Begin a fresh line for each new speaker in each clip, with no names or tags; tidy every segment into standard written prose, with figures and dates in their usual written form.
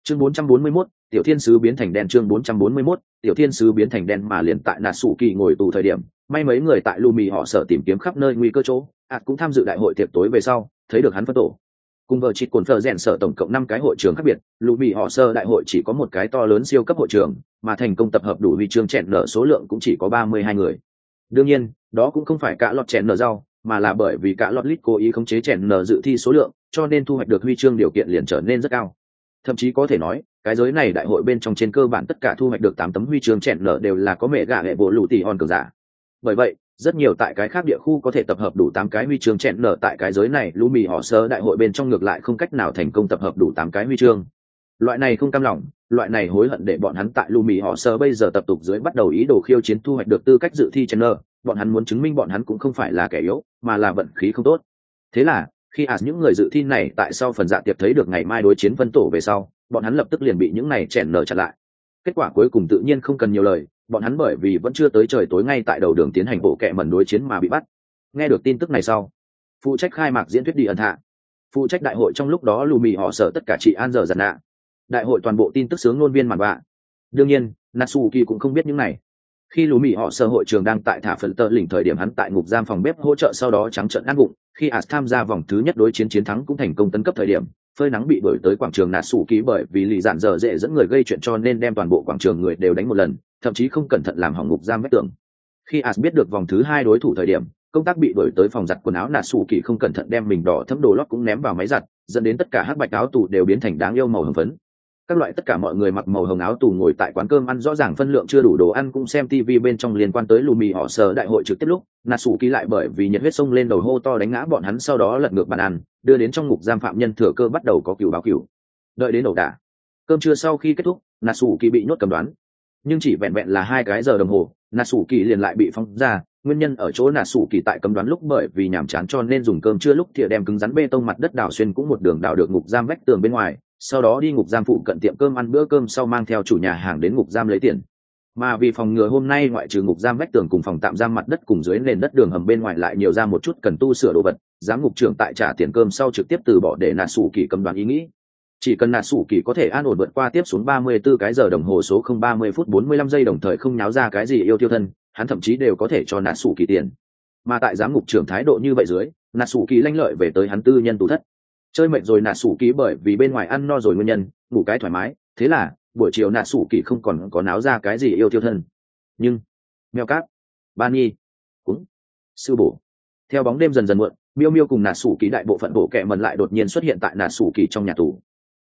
Chương 441, tiểu thiên sứ biến thành đen. Chương 441, tiểu thiên sứ biến thành đen. Mà liền tại Natsuki ngồi tù thời điểm, may mấy người tại Lumi họ sở tìm kiếm khắp nơi nguy cơ chỗ, cũng tham dự đại hội tiệc tối về sau, thấy được hắn phân tổ. Cùng vợ chị cồn phở rèn sở tổng cộng 5 cái hội trường khác biệt, Lumi họ sở đại hội chỉ có một cái to lớn siêu cấp hội trường, mà thành công tập hợp đủ huy chương chèn nở số lượng cũng chỉ có 32 người. Đương nhiên, đó cũng không phải cả lọt chèn nở rau, mà là bởi vì cả lọt lít cố ý khống chế chèn nở dự thi số lượng, cho nên thu hoạch được huy chương điều kiện liền trở nên rất cao. Thậm chí có thể nói, cái giới này đại hội bên trong trên cơ bản tất cả thu hoạch được 8 tấm huy chương chèn nở đều là có mẹ gạ hệ bộ lũ tỷ hòn cường giả. Bởi vậy, rất nhiều tại cái khác địa khu có thể tập hợp đủ 8 cái huy chương chèn nở tại cái giới này Lumi họ sơ đại hội bên trong ngược lại không cách nào thành công tập hợp đủ 8 cái huy chương. Loại này không cam lòng, loại này hối hận để bọn hắn tại Lumi họ sơ bây giờ tập tục dưới bắt đầu ý đồ khiêu chiến thu hoạch được tư cách dự thi chèn nở, bọn hắn muốn chứng minh bọn hắn cũng không phải là kẻ yếu, mà là vận khí không tốt. Thế là, khi những người dự thi này tại sau phần dạ tiệc thấy được ngày mai đối chiến phân tổ về sau, bọn hắn lập tức liền bị những này chèn nở chặn lại. Kết quả cuối cùng tự nhiên không cần nhiều lời, bọn hắn bởi vì vẫn chưa tới trời tối ngay tại đầu đường tiến hành bộ kệ mẩn đối chiến mà bị bắt. Nghe được tin tức này sau, phụ trách khai mạc diễn thuyết đi ẩn hạ, phụ trách đại hội trong lúc đó Lumi họ sở tất cả chị an giờ giận nạ, đại hội toàn bộ tin tức sướng ngôn viên màn bạ. Đương nhiên, Natsuki cũng không biết những này. Khi Lumi họ sở hội trường đang tại thả phần tơ lỉnh thời điểm, hắn tại ngục giam phòng bếp hỗ trợ sau đó trắng trợn ăn bụng. Khi tham gia vòng thứ nhất đối chiến chiến thắng cũng thành công tấn cấp thời điểm, phơi nắng bị đuổi tới quảng trường Natsuki bởi vì lì dạn dở dễ dẫn người gây chuyện cho nên đem toàn bộ quảng trường người đều đánh một lần, thậm chí không cẩn thận làm hỏng ngục giam vách tường. Khi biết được vòng thứ hai đối thủ thời điểm, công tác bị đuổi tới phòng giặt quần áo Natsuki không cẩn thận đem mình đỏ thấm đồ lót cũng ném vào máy giặt, dẫn đến tất cả hắc bạch áo tù đều biến thành đáng yêu màu hồng phấn. Các loại tất cả mọi người mặc màu hồng áo tù ngồi tại quán cơm ăn rõ ràng phân lượng chưa đủ đồ ăn cũng xem TV bên trong liên quan tới Lumi họ sở đại hội trực tiếp lúc, Natsuki lại bởi vì nhiệt huyết sông lên đầu hô to đánh ngã bọn hắn sau đó lật ngược bàn ăn, đưa đến trong ngục giam phạm nhân thừa cơ bắt đầu có cừu báo cừu. Đợi đến ẩu đả. Cơm trưa sau khi kết thúc, Natsuki bị nhốt cầm đoán. Nhưng chỉ vẹn vẹn là 2 cái giờ đồng hồ, Natsuki liền lại bị phóng ra, nguyên nhân ở chỗ Natsuki tại cấm đoán lúc bởi vì nhàm chán cho nên dùng cơm trưa lúc thìa đem cứng rắn bê tông mặt đất đào xuyên cũng một đường đào được ngục giam vách tường bên ngoài, sau đó đi ngục giam phụ cận tiệm cơm ăn bữa cơm sau mang theo chủ nhà hàng đến ngục giam lấy tiền. Mà vì phòng ngừa hôm nay ngoại trừ ngục giam vách tường cùng phòng tạm giam mặt đất cùng dưới nền đất đường hầm bên ngoài lại nhiều ra một chút cần tu sửa đồ vật, giám ngục trưởng tại trả tiền cơm sau trực tiếp từ bỏ để Natsuki cấm đoán ý nghĩ. Chỉ cần Natsuki có thể an ổn vượt qua tiếp xuống 34 cái giờ đồng hồ số 030 phút 45 giây đồng thời không nháo ra cái gì yêu tiêu thân, hắn thậm chí đều có thể cho Natsuki tiền. Mà tại giám ngục trưởng thái độ như vậy dưới, Natsuki lanh lợi về tới hắn tư nhân tù thất. Chơi mệt rồi Natsuki bởi vì bên ngoài ăn no rồi nguyên nhân, ngủ cái thoải mái, thế là buổi chiều Natsuki không còn có náo ra cái gì yêu tiêu thân. Nhưng mèo cát, Bani, cúng, sư bổ. Theo bóng đêm dần dần muộn, Miêu Miêu cùng Natsuki đại bộ phận bộ kệ mẩn lại đột nhiên xuất hiện tại Natsuki trong nhà tù.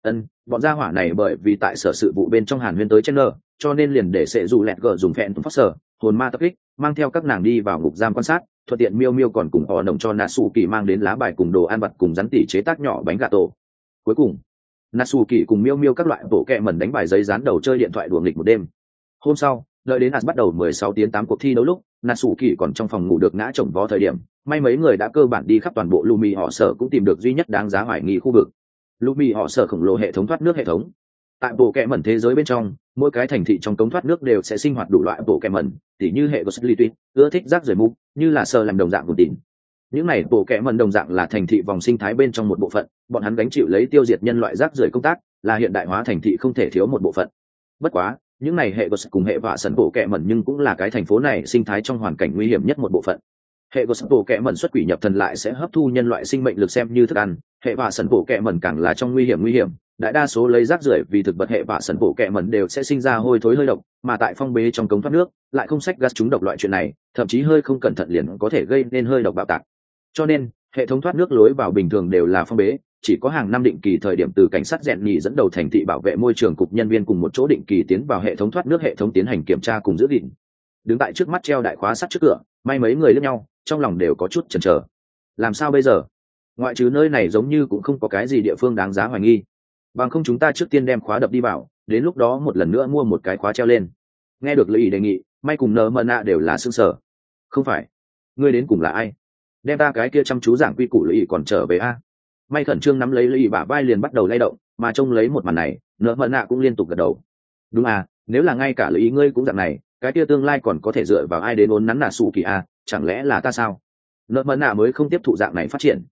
Bọn gia hỏa này bởi vì tại sở sự vụ bên trong Hàn Huyên tới Chen Nơ, cho nên liền để sẽ dù lẹt gờ dùng phèn tùng phát sở, hồn ma tập kích, mang theo các nàng đi vào ngục giam quan sát, thuận tiện Miêu Miêu còn cùng họ nồng cho Natsuki mang đến lá bài cùng đồ ăn vặt cùng rắn tỉ chế tác nhỏ bánh gà tổ. Cuối cùng, Natsuki cùng Miêu Miêu các loại bộ kệ mẩn đánh bài giấy dán đầu chơi điện thoại đùa nghịch một đêm. Hôm sau, đợi đến bắt đầu 16 tiếng 8 cuộc thi đấu lúc, Natsuki còn trong phòng ngủ được ngã chồng vó thời điểm, may mấy người đã cơ bản đi khắp toàn bộ Lumi họ sở cũng tìm được duy nhất đáng giá hoài nghi khu vực. Lumi họ sở khổng lồ hệ thống thoát nước hệ thống. Tại bộ kệ mẩn thế giới bên trong, mỗi cái thành thị trong cống thoát nước đều sẽ sinh hoạt đủ loại bộ kệ mẩn, tỉ như hệ của Slitwit, ưa thích rác rưởi mục, như là sờ làm đồng dạng của tỉnh. Những này bộ kệ mẩn đồng dạng là thành thị vòng sinh thái bên trong một bộ phận, bọn hắn gánh chịu lấy tiêu diệt nhân loại rác rưởi công tác, là hiện đại hóa thành thị không thể thiếu một bộ phận. Bất quá, những này hệ của cùng hệ vạ sần bộ kệ mẩn nhưng cũng là cái thành phố này sinh thái trong hoàn cảnh nguy hiểm nhất một bộ phận. Hệ của bộ kệ mẩn xuất quỷ nhập thần lại sẽ hấp thu nhân loại sinh mệnh lực xem như thức ăn, hệ vạ sần bộ kệ mẩn càng là trong nguy hiểm, đại đa số lấy rác rưởi vì thực vật hệ vạ sần bộ kệ mẩn đều sẽ sinh ra hôi thối hơi độc, mà tại phong bế trong cống thoát nước lại không sách gas chúng độc loại chuyện này, thậm chí hơi không cẩn thận liền có thể gây nên hơi độc bạo tạc. Cho nên hệ thống thoát nước lối vào bình thường đều là phong bế, chỉ có hàng năm định kỳ thời điểm từ cảnh sát rèn nhì dẫn đầu thành thị bảo vệ môi trường cục nhân viên cùng một chỗ định kỳ tiến vào hệ thống thoát nước hệ thống tiến hành kiểm tra cùng giữ gìn. Đứng tại trước mắt treo đại khóa sắt trước cửa, may mấy người lẫn nhau trong lòng đều có chút chần chờ. Làm sao bây giờ? Ngoại trừ nơi này giống như cũng không có cái gì địa phương đáng giá hoài nghi. Bằng không chúng ta trước tiên đem khóa đập đi vào, đến lúc đó một lần nữa mua một cái khóa treo lên. Nghe được lời ý đề nghị, may cùng nờ mờ nạ đều là sương sở. Không phải, ngươi đến cùng là ai? Đem ta cái kia chăm chú giảng quy củ lời ý còn trở về a? May khẩn trương nắm lấy lời ý bả vai liền bắt đầu lay động, mà trông lấy một màn này, nờ mờ nạ cũng liên tục gật đầu. Đúng à, nếu là ngay cả lời ý ngươi cũng dạng này, cái kia tương lai còn có thể dựa vào ai đến ốn nắn nà sụ kỳ a? Chẳng lẽ là ta sao? Nợ mờ nạ mới không tiếp thụ dạng này phát triển.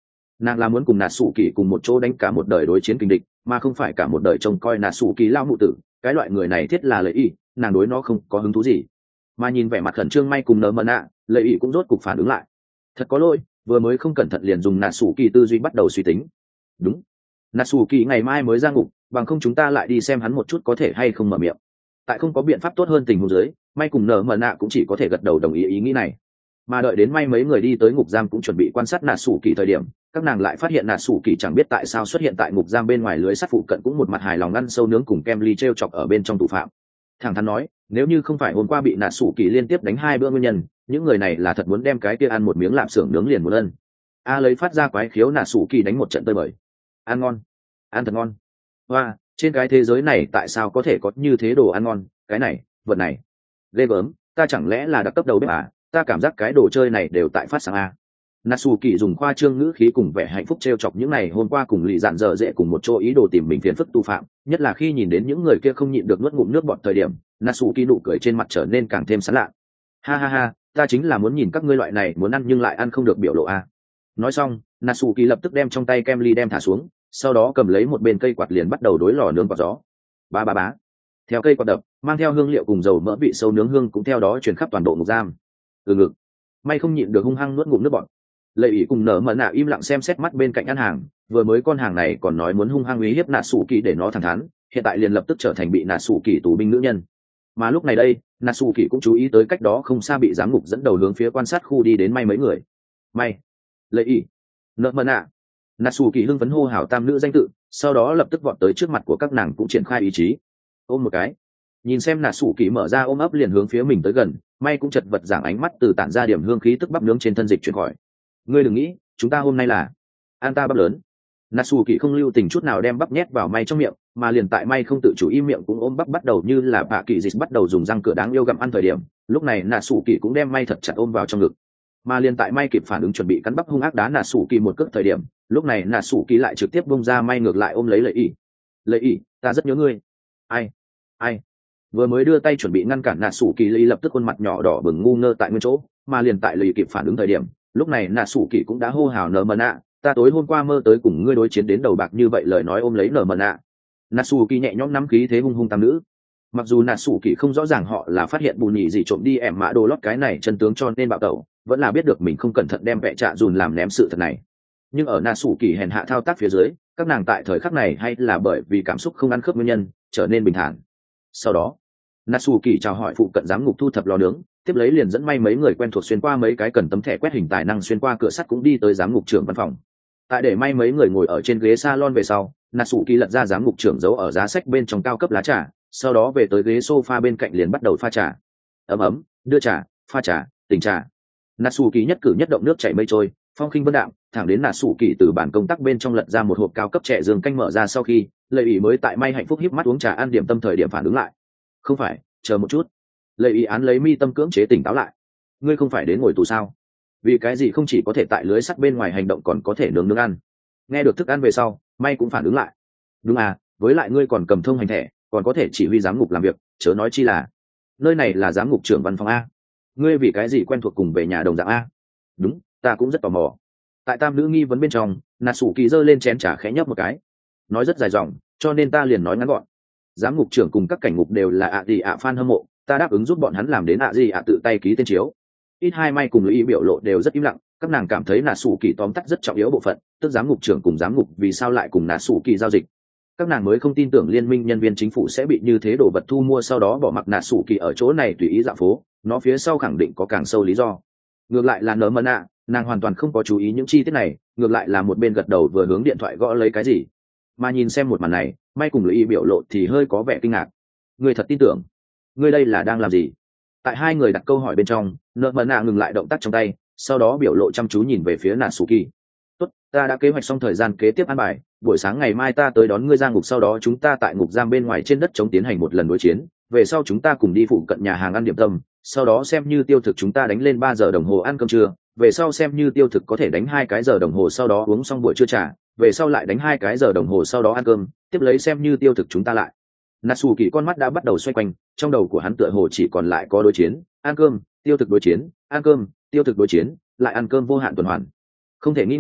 nàng là muốn cùng nạt sủ kỳ cùng một chỗ đánh cả một đời đối chiến kình địch, mà không phải cả một đời trông coi nạt sủ kỳ lao mụ tử. Cái loại người này thiết là lợi ý, nàng đối nó không có hứng thú gì. Mà nhìn vẻ mặt khẩn trương may cùng nở mờ nạ, lợi ý cũng rốt cục phản ứng lại. Thật có lỗi, vừa mới không cẩn thận liền dùng nạt sủ kỳ tư duy bắt đầu suy tính. Đúng, nạt sủ kỳ ngày mai mới ra ngục, bằng không chúng ta lại đi xem hắn một chút có thể hay không mở miệng. Tại không có biện pháp tốt hơn tình huống dưới, may cùng nở mờ nạ cũng chỉ có thể gật đầu đồng ý nghĩ này. Mà đợi đến may mấy người đi tới ngục giam cũng chuẩn bị quan sát nạt sủ kỳ thời điểm, các nàng lại phát hiện nạt sủ kỳ chẳng biết tại sao xuất hiện tại ngục giam bên ngoài lưới sắt phụ cận, cũng một mặt hài lòng ăn sâu nướng cùng kem ly treo chọc ở bên trong tù phạm. Thẳng thắn nói, nếu như không phải hôm qua bị nạt sủ kỳ liên tiếp đánh 2 bữa nguyên nhân, những người này là thật muốn đem cái kia ăn một miếng lạp xưởng nướng liền một ân. Lấy phát ra quái khiếu nạt sủ kỳ đánh một trận tơi bời. Ăn ngon, ăn thật ngon. Hoa, trên cái thế giới này tại sao có thể có như thế đồ ăn ngon, cái này, vật này. Ghê gớm, ta chẳng lẽ là đặc cấp đầu bếp à, ta cảm giác cái đồ chơi này đều tại phát sáng a. Natsuki dùng khoa trương ngữ khí cùng vẻ hạnh phúc trêu chọc những này hôm qua cùng lì dạn dở dễ cùng một chỗ ý đồ tìm mình phiền phức tu phạm, nhất là khi nhìn đến những người kia không nhịn được nuốt ngụm nước bọt thời điểm, Natsuki nụ cười trên mặt trở nên càng thêm sán lạ. Ha ha ha, ta chính là muốn nhìn các ngươi loại này muốn ăn nhưng lại ăn không được biểu lộ a. Nói xong, Natsuki lập tức đem trong tay kem ly đem thả xuống, sau đó cầm lấy một bên cây quạt liền bắt đầu đối lò nướng quạt gió. Ba ba bá. Theo cây quạt đập, mang theo hương liệu cùng dầu mỡ vị sâu nướng hương cũng theo đó truyền khắp toàn bộ ngục giam. Từ ngực, may không nhịn được hung hăng nuốt ngụm nước bọt. Lệ ý cùng nở mờ nạ im lặng xem xét mắt bên cạnh ăn hàng, vừa mới con hàng này còn nói muốn hung hăng uy hiếp nạ sủ kỳ để nó thẳng thắn, hiện tại liền lập tức trở thành bị nạ sủ kỳ tù binh nữ nhân. Mà lúc này đây, nạ sủ kỳ cũng chú ý tới cách đó không xa bị giám ngục dẫn đầu hướng phía quan sát khu đi đến may mấy người. May, lệ ý, nở mờ nạ sủ kỳ hưng phấn hô hào tam nữ danh tự, sau đó lập tức vọt tới trước mặt của các nàng cũng triển khai ý chí. Ôm một cái. Nhìn xem nạ sủ kỳ mở ra ôm ấp liền hướng phía mình tới gần, may cũng chật vật giảng ánh mắt từ tản ra điểm hương khí tức bắp nướng trên thân dịch chuyển khỏi. Ngươi đừng nghĩ chúng ta hôm nay là an ta bắp lớn. Natsu kỳ không lưu tình chút nào đem bắp nhét vào may trong miệng, mà liền tại may không tự chủ im miệng cũng ôm bắp bắt đầu như là bạ kỳ dịch bắt đầu dùng răng cửa đáng yêu gặm ăn thời điểm, lúc này Natsu kỳ cũng đem may thật chặt ôm vào trong ngực. Mà liền tại may kịp phản ứng chuẩn bị cắn bắp hung ác đá Natsu kỳ một cước thời điểm, lúc này Natsu kỳ lại trực tiếp bung ra may ngược lại ôm lấy Lợi Ý, ta rất nhớ ngươi. Ai vừa mới đưa tay chuẩn bị ngăn cản Natsu kỳ lập tức khuôn mặt nhỏ đỏ bừng ngu ngơ tại nguyên chỗ, mà liền tại Lợi kịp phản ứng thời điểm, lúc này nạ sủ kỳ cũng đã hô hào nở mờ nạ, ta tối hôm qua mơ tới cùng ngươi đối chiến đến đầu bạc như vậy, lời nói ôm lấy nở mờ nạ. Nạ sủ kỳ nhẹ nhõm nắm khí thế hung hung tam nữ. Mặc dù nạ sủ kỳ không rõ ràng họ là phát hiện bù nhì gì trộm đi ẻm mã đồ lót cái này chân tướng cho nên bạo tẩu, vẫn là biết được mình không cẩn thận đem vẽ trạ dùn làm ném sự thật này. Nhưng ở nạ sủ kỳ hèn hạ thao tác phía dưới, các nàng tại thời khắc này hay là bởi vì cảm xúc không ăn khớp nguyên nhân trở nên bình thản. Sau đó nạ sủ kỳ chào hỏi phụ cận giám ngục thu thập lò nướng, tiếp lấy liền dẫn may mấy người quen thuộc xuyên qua mấy cái cần tấm thẻ quét hình tài năng xuyên qua cửa sắt cũng đi tới giám ngục trưởng văn phòng. Tại để may mấy người ngồi ở trên ghế salon về sau, Natsuki lật ra giám ngục trưởng giấu ở giá sách bên trong cao cấp lá trà, sau đó về tới ghế sofa bên cạnh liền bắt đầu pha trà. Ấm, đưa trà, pha trà, tỉnh trà. Natsuki nhất cử nhất động nước chảy mây trôi, phong khinh vân đạm, thẳng đến Natsuki từ bản công tác bên trong lật ra một hộp cao cấp trẻ dương canh mở ra sau khi, Lệ Ý mới tại may hạnh phúc híp mắt uống trà ăn điểm tâm thời điểm phản ứng lại. Không phải, chờ một chút. Lệ Ý án lấy mi tâm cưỡng chế tỉnh táo lại. Ngươi không phải đến ngồi tù sao? Vì cái gì không chỉ có thể tại lưới sắt bên ngoài hành động còn có thể nướng ăn? Nghe được thức ăn về sau, may cũng phản ứng lại. Đúng à, với lại ngươi còn cầm thông hành thẻ, còn có thể chỉ huy giám ngục làm việc, chớ nói chi là nơi này là giám ngục trưởng văn phòng a. Ngươi vì cái gì quen thuộc cùng về nhà đồng dạng a? Đúng, ta cũng rất tò mò. Tại tam nữ nghi vấn bên trong, Natsuki giơ lên chén trà khẽ nhấp một cái. Nói rất dài dòng, cho nên ta liền nói ngắn gọn. Giám ngục trưởng cùng các cảnh ngục đều là ạ gì ạ fan hâm mộ, ta đáp ứng giúp bọn hắn làm đến ạ gì ạ tự tay ký tên chiếu. Ít hai may cùng Lý biểu lộ đều rất im lặng, các nàng cảm thấy Natsuki tóm tắt rất trọng yếu bộ phận, tức giám ngục trưởng cùng giám ngục vì sao lại cùng Natsuki giao dịch. Các nàng mới không tin tưởng liên minh nhân viên chính phủ sẽ bị như thế đồ vật thu mua sau đó bỏ mặc Natsuki ở chỗ này tùy ý dạo phố, nó phía sau khẳng định có càng sâu lý do. Ngược lại là nở mần ạ, nàng hoàn toàn không có chú ý những chi tiết này, ngược lại là một bên gật đầu vừa hướng điện thoại gõ lấy cái gì. Mà nhìn xem một màn này, may cùng Lý biểu lộ thì hơi có vẻ kinh ngạc. Ngươi thật tin tưởng? Ngươi đây là đang làm gì? Tại hai người đặt câu hỏi bên trong, nợ mần nạ ngừng lại động tác trong tay, sau đó biểu lộ chăm chú nhìn về phía Natsuki. Tốt, ta đã kế hoạch xong thời gian kế tiếp an bài, buổi sáng ngày mai ta tới đón ngươi ra ngục, sau đó chúng ta tại ngục giam bên ngoài trên đất chống tiến hành một lần đối chiến, về sau chúng ta cùng đi phụ cận nhà hàng ăn điểm tâm, sau đó xem như tiêu thực chúng ta đánh lên 3 giờ đồng hồ ăn cơm trưa, về sau xem như tiêu thực có thể đánh 2 cái giờ đồng hồ sau đó uống xong buổi trưa trà, về sau lại đánh 2 cái giờ đồng hồ sau đó ăn cơm, tiếp lấy xem như tiêu thực chúng ta lại. Natsuki con mắt đã bắt đầu xoay quanh, trong đầu của hắn tựa hồ chỉ còn lại có đối chiến, ăn cơm, tiêu thực đối chiến, ăn cơm, tiêu thực đối chiến, lại ăn cơm vô hạn tuần hoàn. Không thể nghi ngờ,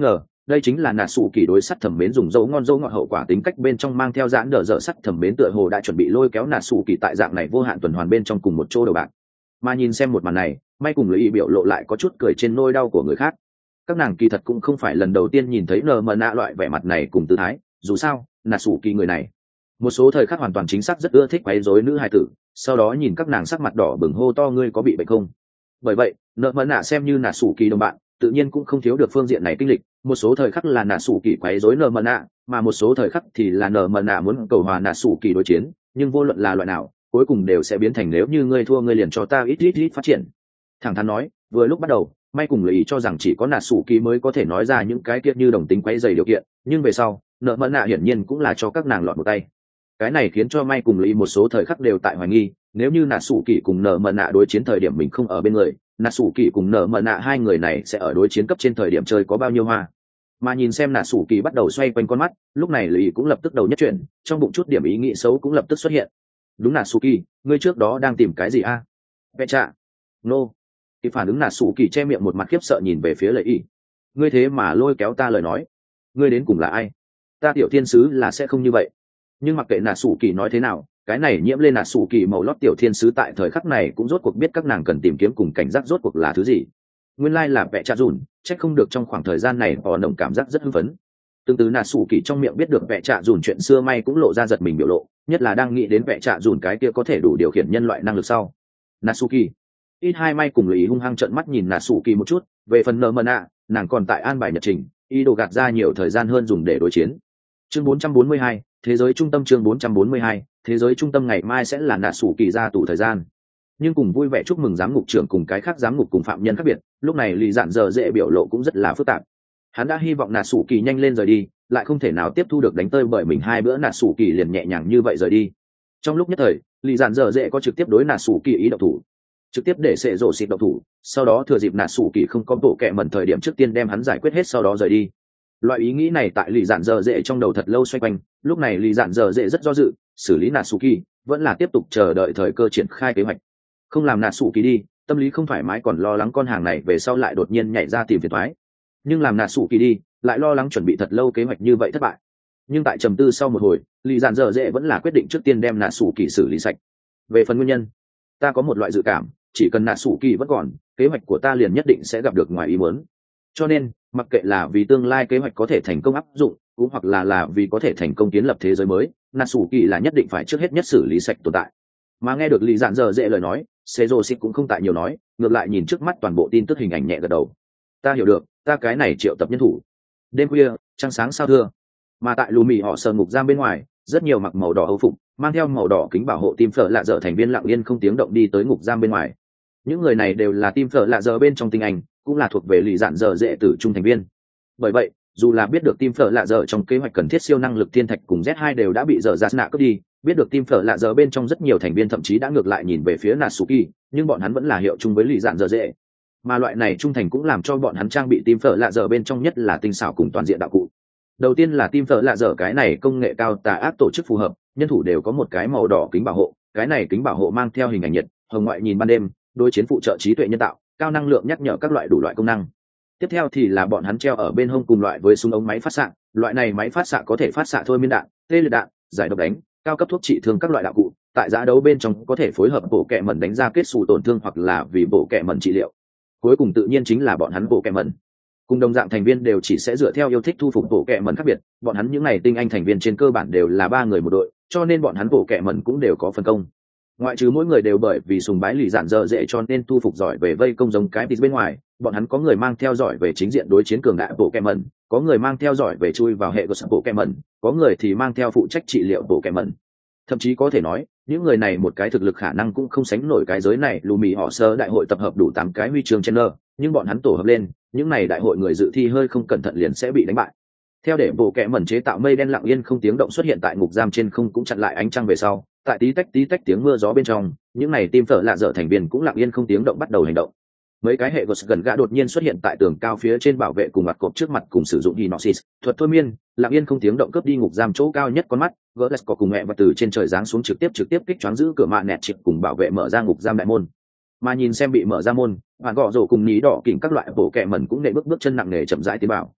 đây chính là nạt sủ kỳ đối sắt thẩm mến dùng dấu ngon dấu ngọt hậu quả tính cách bên trong mang theo giãn đờ dở sắt thẩm mến tựa hồ đã chuẩn bị lôi kéo nạt sủ kỳ tại dạng này vô hạn tuần hoàn bên trong cùng một chỗ đầu bạc. Mà nhìn xem một màn này, may cùng lý biểu lộ lại có chút cười trên nôi đau của người khác. Các nàng kỳ thật cũng không phải lần đầu tiên nhìn thấy nờ mờ nạ loại vẻ mặt này cùng tư thái, dù sao nạt sủ kỳ người này một số thời khắc hoàn toàn chính xác rất ưa thích quấy rối nữ hài tử, sau đó nhìn các nàng sắc mặt đỏ bừng hô to ngươi có bị bệnh không. Bởi vậy nợ mờ nạ xem như nạt sủ kỳ đồng bạn, tự nhiên cũng không thiếu được phương diện này kinh lịch. Một số thời khắc là nạt sủ kỳ quấy rối nợ mờ nạ, mà một số thời khắc thì là nợ mờ nạ muốn cầu hòa nạt sủ kỳ đối chiến, nhưng vô luận là loại nào cuối cùng đều sẽ biến thành nếu như ngươi thua ngươi liền cho ta ít phát triển. Thẳng thắn nói, vừa lúc bắt đầu may cùng lời ý cho rằng chỉ có nạt sủ kỳ mới có thể nói ra những cái kia như đồng tính quấy dày điều kiện, nhưng về sau nợ mờ nạ hiển nhiên cũng là cho các nàng lọt một tay. Cái này khiến cho may cùng lý một số thời khắc đều tại hoài nghi, nếu như nạt sủ kỳ cùng nợ mờ nạ đối chiến thời điểm mình không ở bên người, nạt sủ kỳ cùng nợ mờ nạ hai người này sẽ ở đối chiến cấp trên thời điểm chơi có bao nhiêu hoa. Mà nhìn xem nạt sủ kỳ bắt đầu xoay quanh con mắt, lúc này lý cũng lập tức đầu nhất chuyển, trong bụng chút điểm ý nghĩ xấu cũng lập tức xuất hiện. Đúng nạt sủ kỳ, ngươi trước đó đang tìm cái gì a? Vẽ trạ. Nô. Thì phản ứng nạt sủ kỳ che miệng một mặt khiếp sợ nhìn về phía lợi ý. Ngươi thế mà lôi kéo ta lời nói, ngươi đến cùng là ai? Ta tiểu thiên sứ là sẽ không như vậy. Nhưng mặc kệ nạt sủ kỳ nói thế nào, cái này nhiễm lên nạt sủ kỳ màu lót tiểu thiên sứ tại thời khắc này cũng rốt cuộc biết các nàng cần tìm kiếm cùng cảnh giác rốt cuộc là thứ gì. Nguyên lai là vẽ trạ dùn, trách không được trong khoảng thời gian này họ nồng cảm giác rất hưng phấn. Tương tự nạt sủ kỳ trong miệng biết được vẽ trạ dùn chuyện xưa may cũng lộ ra giật mình biểu lộ, nhất là đang nghĩ đến vẽ trạ dùn cái kia có thể đủ điều khiển nhân loại năng lực sau. Natsuki ít hai may cùng lý hung hăng trợn mắt nhìn Natsuki một chút, về phần nợ mờ nạ nàng còn tại an bài nhật trình, ý đồ gạt ra nhiều thời gian hơn dùng để đối chiến. Chương 442, thế giới trung tâm. Chương 442, thế giới trung tâm ngày mai sẽ là Natsuki ra tù thời gian. Nhưng cùng vui vẻ chúc mừng giám ngục trưởng cùng cái khác giám ngục cùng phạm nhân khác biệt, lúc này Lý Dạn giờ dễ biểu lộ cũng rất là phức tạp. Hắn đã hy vọng Natsuki nhanh lên rời đi, lại không thể nào tiếp thu được đánh tơi bởi mình hai bữa Natsuki liền nhẹ nhàng như vậy rời đi. Trong lúc nhất thời, Lý Dạn giờ dễ có trực tiếp đối Natsuki ý động thủ, trực tiếp để sệ rổ xịt động thủ, sau đó thừa dịp Natsuki không có bộ kẹ mẩn thời điểm trước tiên đem hắn giải quyết hết sau đó rời đi. Loại ý nghĩ này tại Lý Dạn giờ dễ trong đầu thật lâu xoay quanh, lúc này Lý Dạn giờ dễ rất do dự, xử lý Natsuki vẫn là tiếp tục chờ đợi thời cơ triển khai kế hoạch. Không làm Natsuki đi, tâm lý không thoải mái còn lo lắng con hàng này về sau lại đột nhiên nhảy ra tìm phiền toái. Nhưng làm Natsuki đi, lại lo lắng chuẩn bị thật lâu kế hoạch như vậy thất bại. Nhưng tại trầm tư sau một hồi, Lý Dạn giờ dễ vẫn là quyết định trước tiên đem Natsuki xử lý sạch. Về phần nguyên nhân, ta có một loại dự cảm, chỉ cần Natsuki vẫn còn, kế hoạch của ta liền nhất định sẽ gặp được ngoài ý muốn. Cho nên, mặc kệ là vì tương lai kế hoạch có thể thành công áp dụng, cũng hoặc là vì có thể thành công kiến lập thế giới mới, Natsuki là nhất định phải trước hết nhất xử lý sạch tồn tại. Mà nghe được Lý Dạn giờ dễ lời nói, Sejoshi cũng không tại nhiều nói, ngược lại nhìn trước mắt toàn bộ tin tức hình ảnh nhẹ gật đầu. Ta hiểu được, ta cái này triệu tập nhân thủ. Đêm khuya, trăng sáng sao thưa. Mà tại lù mì họ sờ ngục giam bên ngoài, rất nhiều mặc màu đỏ âu phục, mang theo màu đỏ kính bảo hộ tim phở lạ dở thành viên lặng yên không tiếng động đi tới ngục giam bên ngoài. Những người này đều là tim phở lạ dở bên trong tinh anh, cũng là thuộc về Lý Dạn giờ dễ tử trung thành viên. Bởi vậy, dù là biết được tim phở lạ dở trong kế hoạch cần thiết siêu năng lực thiên thạch cùng Z2 đều đã bị dở ra nạ cướp đi, biết được tim phở lạ dở bên trong rất nhiều thành viên thậm chí đã ngược lại nhìn về phía Natsuki, nhưng bọn hắn vẫn là hiệu chung với Lý Dạn giờ dễ. Mà loại này trung thành cũng làm cho bọn hắn trang bị tim phở lạ dở bên trong nhất là tinh xảo cùng toàn diện đạo cụ. Đầu tiên là tim phở lạ dở cái này công nghệ cao tà ác tổ chức phù hợp, nhân thủ đều có một cái màu đỏ kính bảo hộ, cái này kính bảo hộ mang theo hình ảnh nhiệt, hồng ngoại nhìn ban đêm, đối chiến phụ trợ trí tuệ nhân tạo, cao năng lượng nhắc nhở các loại đủ loại công năng. Tiếp theo thì là bọn hắn treo ở bên hông cùng loại với súng ống máy phát xạ, loại này máy phát xạ có thể phát xạ thôi miên đạn, tê liệt đạn, giải độc đánh, cao cấp thuốc trị thương các loại đạo cụ, tại giá đấu bên trong có thể phối hợp bộ kệ mẩn đánh ra kết xù tổn thương hoặc là vì bộ kệ mẩn trị liệu. Cuối cùng tự nhiên chính là bọn hắn bộ kệ mẩn. Cùng đồng dạng thành viên đều chỉ sẽ dựa theo yêu thích thu phục bộ kệ mẩn khác biệt, bọn hắn những này tinh anh thành viên trên cơ bản đều là 3 người một đội, cho nên bọn hắn bộ kệ mẩn cũng đều có phân công. Ngoại trừ mỗi người đều bởi vì sùng bái Lý Dạn giờ dễ cho nên thu phục giỏi về vây công giống cái bên ngoài, bọn hắn có người mang theo giỏi về chính diện đối chiến cường đại bộ kệ mẩn, có người mang theo giỏi về chui vào hệ của bộ kệ mẩn, có người thì mang theo phụ trách trị liệu bộ kệ mẩn. Thậm chí có thể nói, những người này một cái thực lực khả năng cũng không sánh nổi cái giới này. Lù mì họ sơ đại hội tập hợp đủ 8 cái huy chương Chandler, nhưng bọn hắn tổ hợp lên, những này đại hội người dự thi hơi không cẩn thận liền sẽ bị đánh bại. Theo để bộ kệ mẩn chế tạo mây đen lặng yên không tiếng động xuất hiện tại ngục giam trên không cũng chặn lại ánh trăng về sau, tại tí tách tiếng mưa gió bên trong, những này tim phở lạ dở thành viên cũng lặng yên không tiếng động bắt đầu hành động. Mấy cái hệ ghost gần gã đột nhiên xuất hiện tại tường cao phía trên bảo vệ cùng mặt cột trước mặt cùng sử dụng hypnosis thuật thôi miên, lặng yên không tiếng động cướp đi ngục giam chỗ cao nhất con mắt. Ghost có cùng mẹ và từ trên trời giáng xuống trực tiếp kích choáng giữ cửa mạ nẹt chịp cùng bảo vệ mở ra ngục giam đại môn. Mà nhìn xem bị mở ra môn, bạn gọ rổ cùng ní đỏ kỉnh các loại bộ kệ mẩn cũng nệ bước chân nặng nề chậm rãi tiến bảo.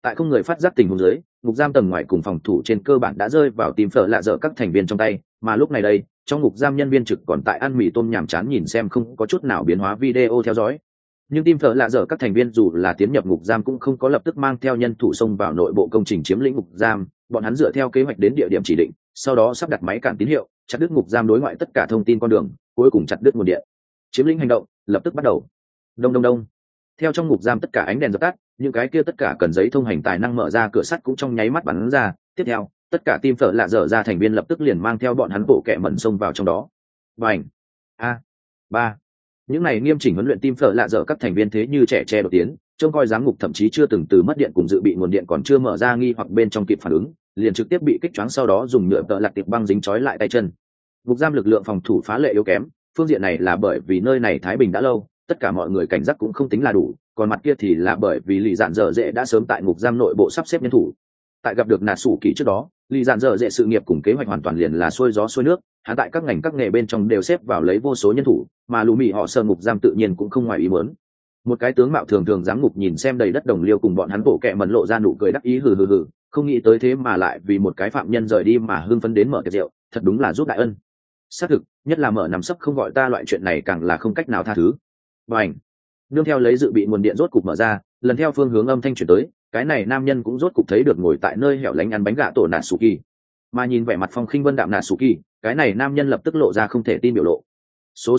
Tại không người phát giác tình huống dưới, ngục giam tầng ngoài cùng phòng thủ trên cơ bản đã rơi vào tìm phở lạ dở các thành viên trong tay, mà lúc này đây trong ngục giam nhân viên trực còn tại ăn mì tôm nhàm chán nhìn xem không có chút nào biến hóa video theo dõi. Nhưng tim phở lạ dở các thành viên dù là tiến nhập ngục giam cũng không có lập tức mang theo nhân thủ xông vào nội bộ công trình chiếm lĩnh ngục giam, bọn hắn dựa theo kế hoạch đến địa điểm chỉ định, sau đó sắp đặt máy cản tín hiệu, chặt đứt ngục giam đối ngoại tất cả thông tin con đường, cuối cùng chặt đứt nguồn điện. Chiếm lĩnh hành động lập tức bắt đầu. Đông đông đông. Theo trong ngục giam tất cả ánh đèn dập tắt, những cái kia tất cả cần giấy thông hành tài năng mở ra cửa sắt cũng trong nháy mắt bắn ra. Tiếp theo, tất cả tim phở lạ dở ra thành viên lập tức liền mang theo bọn hắn bộ kẹ mẩn xông vào trong đó. Bành. Ba. Những này nghiêm chỉnh huấn luyện tim phở lạ dở các thành viên thế như trẻ tre đột tiến, trông coi giám ngục thậm chí chưa từng từ mất điện cùng dự bị nguồn điện còn chưa mở ra nghi hoặc bên trong kịp phản ứng, liền trực tiếp bị kích choáng, sau đó dùng nhựa tợ lặt tiệp băng dính trói lại tay chân. Ngục giam lực lượng phòng thủ phá lệ yếu kém, phương diện này là bởi vì nơi này thái bình đã lâu, tất cả mọi người cảnh giác cũng không tính là đủ, còn mặt kia thì là bởi vì lì dạn dở dễ đã sớm tại ngục giam nội bộ sắp xếp nhân thủ. Tại gặp được nạt sủ kỳ trước đó, lì dạn dở dễ sự nghiệp cùng kế hoạch hoàn toàn liền là xuôi gió xuôi nước, hắn tại các ngành các nghề bên trong đều xếp vào lấy vô số nhân thủ, mà lù mì họ sơ ngục giam tự nhiên cũng không ngoài ý muốn. Một cái tướng mạo thường thường giám ngục nhìn xem đầy đất đồng liêu cùng bọn hắn bộ kẹ mẩn lộ ra nụ cười đắc ý hừ hừ hừ, không nghĩ tới thế mà lại vì một cái phạm nhân rời đi mà hưng phấn đến mở tiệc rượu, thật đúng là giúp đại ân. Xác thực, nhất là mở nằm sấp không gọi ta loại chuyện này càng là không cách nào tha thứ. Bành. Nương theo lấy dự bị nguồn điện rốt cục mở ra, lần theo phương hướng âm thanh chuyển tới, cái này nam nhân cũng rốt cục thấy được ngồi tại nơi hẻo lánh ăn bánh gà tổ Natsuki. Mà nhìn vẻ mặt phong khinh vân đạm Natsuki, cái này nam nhân lập tức lộ ra không thể tin biểu lộ. Số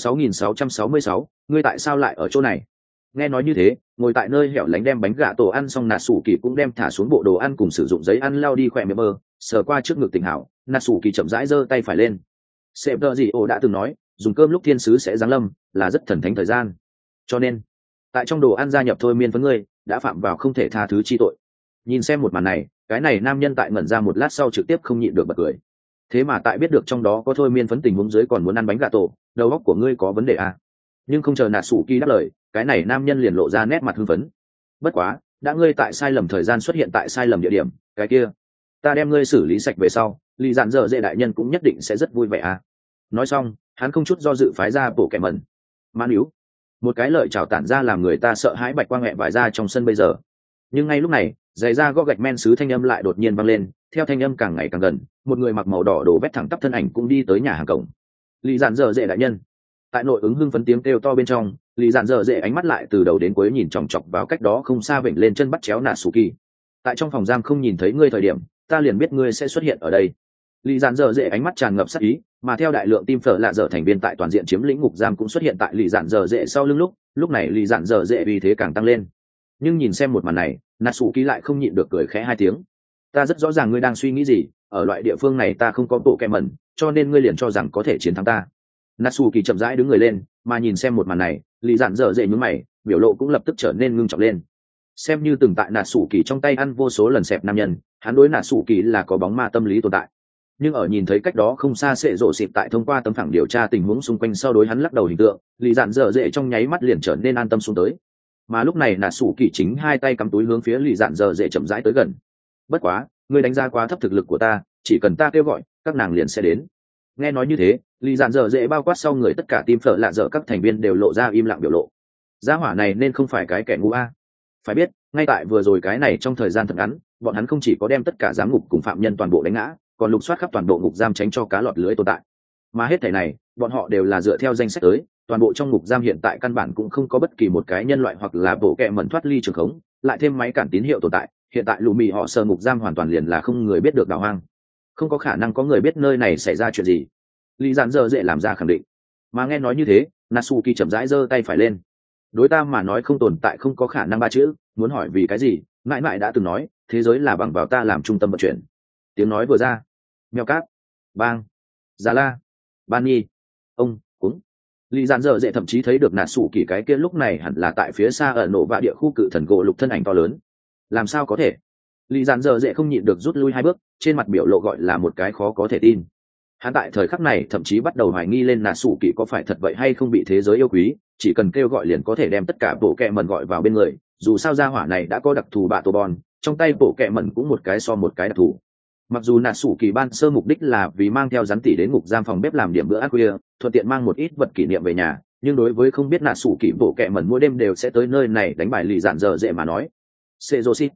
6666, ngươi tại sao lại ở chỗ này? Nghe nói như thế, ngồi tại nơi hẻo lánh đem bánh gà tổ ăn xong Natsuki cũng đem thả xuống bộ đồ ăn cùng sử dụng giấy ăn lau đi khỏe miệng mơ, sờ qua trước ngực tỉnh hảo, Natsuki chậm rãi giơ tay phải lên. Sếp đờ gì ổ đã từng nói, dùng cơm lúc thiên sứ sẽ giáng lâm, là rất thần thánh thời gian. Cho nên, tại trong đồ ăn gia nhập thôi miên với ngươi, đã phạm vào không thể tha thứ chi tội. Nhìn xem một màn này, cái này nam nhân tại ngẩn ra một lát sau trực tiếp không nhịn được bật cười. Thế mà tại biết được trong đó có thôi miên phấn tình huống dưới còn muốn ăn bánh gà tổ, đầu óc của ngươi có vấn đề à? Nhưng không chờ Natsuki đáp lời, cái này nam nhân liền lộ ra nét mặt hưng phấn. Bất quá, đã ngươi tại sai lầm thời gian xuất hiện tại sai lầm địa điểm, cái kia, ta đem ngươi xử lý sạch về sau, lì dạn dở dễ đại nhân cũng nhất định sẽ rất vui vẻ à? Nói xong, hắn không chút do dự phái ra bộ kẻ mẩn. Man yếu. Một cái lợi chào tản ra làm người ta sợ hãi bạch quang mẹ vải ra trong sân bây giờ. Nhưng ngay lúc này, giày da gõ gạch men sứ thanh âm lại đột nhiên vang lên, theo thanh âm càng ngày càng gần, một người mặc màu đỏ đổ vét thẳng tắp thân ảnh cũng đi tới nhà hàng cổng. Lý dạn dở dễ đại nhân. Tại nội ứng hưng phấn tiếng kêu to bên trong, Lý dạn dở dễ ánh mắt lại từ đầu đến cuối nhìn chòng chọc vào cách đó không xa vểnh lên chân bắt chéo Natsuki. Tại trong phòng giam không nhìn thấy ngươi thời điểm, ta liền biết ngươi sẽ xuất hiện ở đây. Lý dạn dở dễ ánh mắt tràn ngập sát ý, mà theo đại lượng tim phở lạ dở thành viên tại toàn diện chiếm lĩnh ngục giam cũng xuất hiện tại Lý dạn dở dễ sau lưng, lúc này Lý dạn dở dễ vì thế càng tăng lên. Nhưng nhìn xem một màn này, Natsuki lại không nhịn được cười khẽ hai tiếng. Ta rất rõ ràng ngươi đang suy nghĩ gì, ở loại địa phương này ta không có bộ kẹ mẩn, cho nên ngươi liền cho rằng có thể chiến thắng ta. Natsuki chậm rãi đứng người lên, mà nhìn xem một màn này, Lý dạn dở dễ nhướng mày, biểu lộ cũng lập tức trở nên ngưng trọng lên. Xem như từng tại Natsuki trong tay ăn vô số lần xẹp nam nhân, hắn đối Natsuki là có bóng ma tâm lý tồn tại. Nhưng ở nhìn thấy cách đó không xa sệ rộ xịp tại thông qua tấm phẳng điều tra tình huống xung quanh sau đối hắn lắc đầu hình tượng, Lý dạn dở dễ trong nháy mắt liền trở nên an tâm xuống tới. Mà lúc này Natsuki chính hai tay cắm túi hướng phía Lý dạn dở dễ chậm rãi tới gần. Bất quá, ngươi đánh giá quá thấp thực lực của ta, chỉ cần ta kêu gọi, các nàng liền sẽ đến. Nghe nói như thế, Lý dạn dở dễ bao quát sau người tất cả tim phở lạ dở các thành viên đều lộ ra im lặng biểu lộ. Gia hỏa này nên không phải cái kẻ ngu a. Phải biết, ngay tại vừa rồi cái này trong thời gian thật ngắn, bọn hắn không chỉ có đem tất cả giám ngục cùng phạm nhân toàn bộ đánh ngã, còn lục soát khắp toàn bộ ngục giam tránh cho cá lọt lưới tồn tại. Mà hết thảy này, bọn họ đều là dựa theo danh sách tới, toàn bộ trong ngục giam hiện tại căn bản cũng không có bất kỳ một cái nhân loại hoặc là bộ kệ mẩn thoát ly trường khống, lại thêm máy cản tín hiệu tồn tại, hiện tại lù mì họ sờ ngục giam hoàn toàn liền là không người biết được đào hoang. Không có khả năng có người biết nơi này xảy ra chuyện gì. Lý dạn dở dễ làm ra khẳng định. Mà nghe nói như thế, Natsuki chậm rãi giơ tay phải lên. Đối ta mà nói không tồn tại không có khả năng ba chữ, muốn hỏi vì cái gì, mãi mãi đã từng nói, thế giới là bằng vào ta làm trung tâm vận chuyển. Tiếng nói vừa ra, mèo cát, bang, già la, ban nhi, ông cúng. Lý dạn dở dễ thậm chí thấy được Natsuki cái kia lúc này hẳn là tại phía xa ở nổ vạ địa khu cự thần gỗ lục thân ảnh to lớn. Làm sao có thể? Lý dạn dở dễ không nhịn được rút lui hai bước, trên mặt biểu lộ gọi là một cái khó có thể tin. Hắn tại thời khắc này thậm chí bắt đầu hoài nghi lên Natsuki có phải thật vậy hay không bị thế giới yêu quý, chỉ cần kêu gọi liền có thể đem tất cả bộ kệ mẩn gọi vào bên người, dù sao gia hỏa này đã có đặc thù bạ tổ bòn, trong tay bộ kệ mẩn cũng một cái so một cái đặc thù. Mặc dù Natsuki ban sơ mục đích là vì mang theo rắn tỷ đến ngục giam phòng bếp làm điểm bữa ăn khuya, thuận tiện mang một ít vật kỷ niệm về nhà, nhưng đối với không biết Natsuki bộ kệ mẩn mỗi đêm đều sẽ tới nơi này đánh bài Lý dạn dở dễ mà nói, Sejoshi,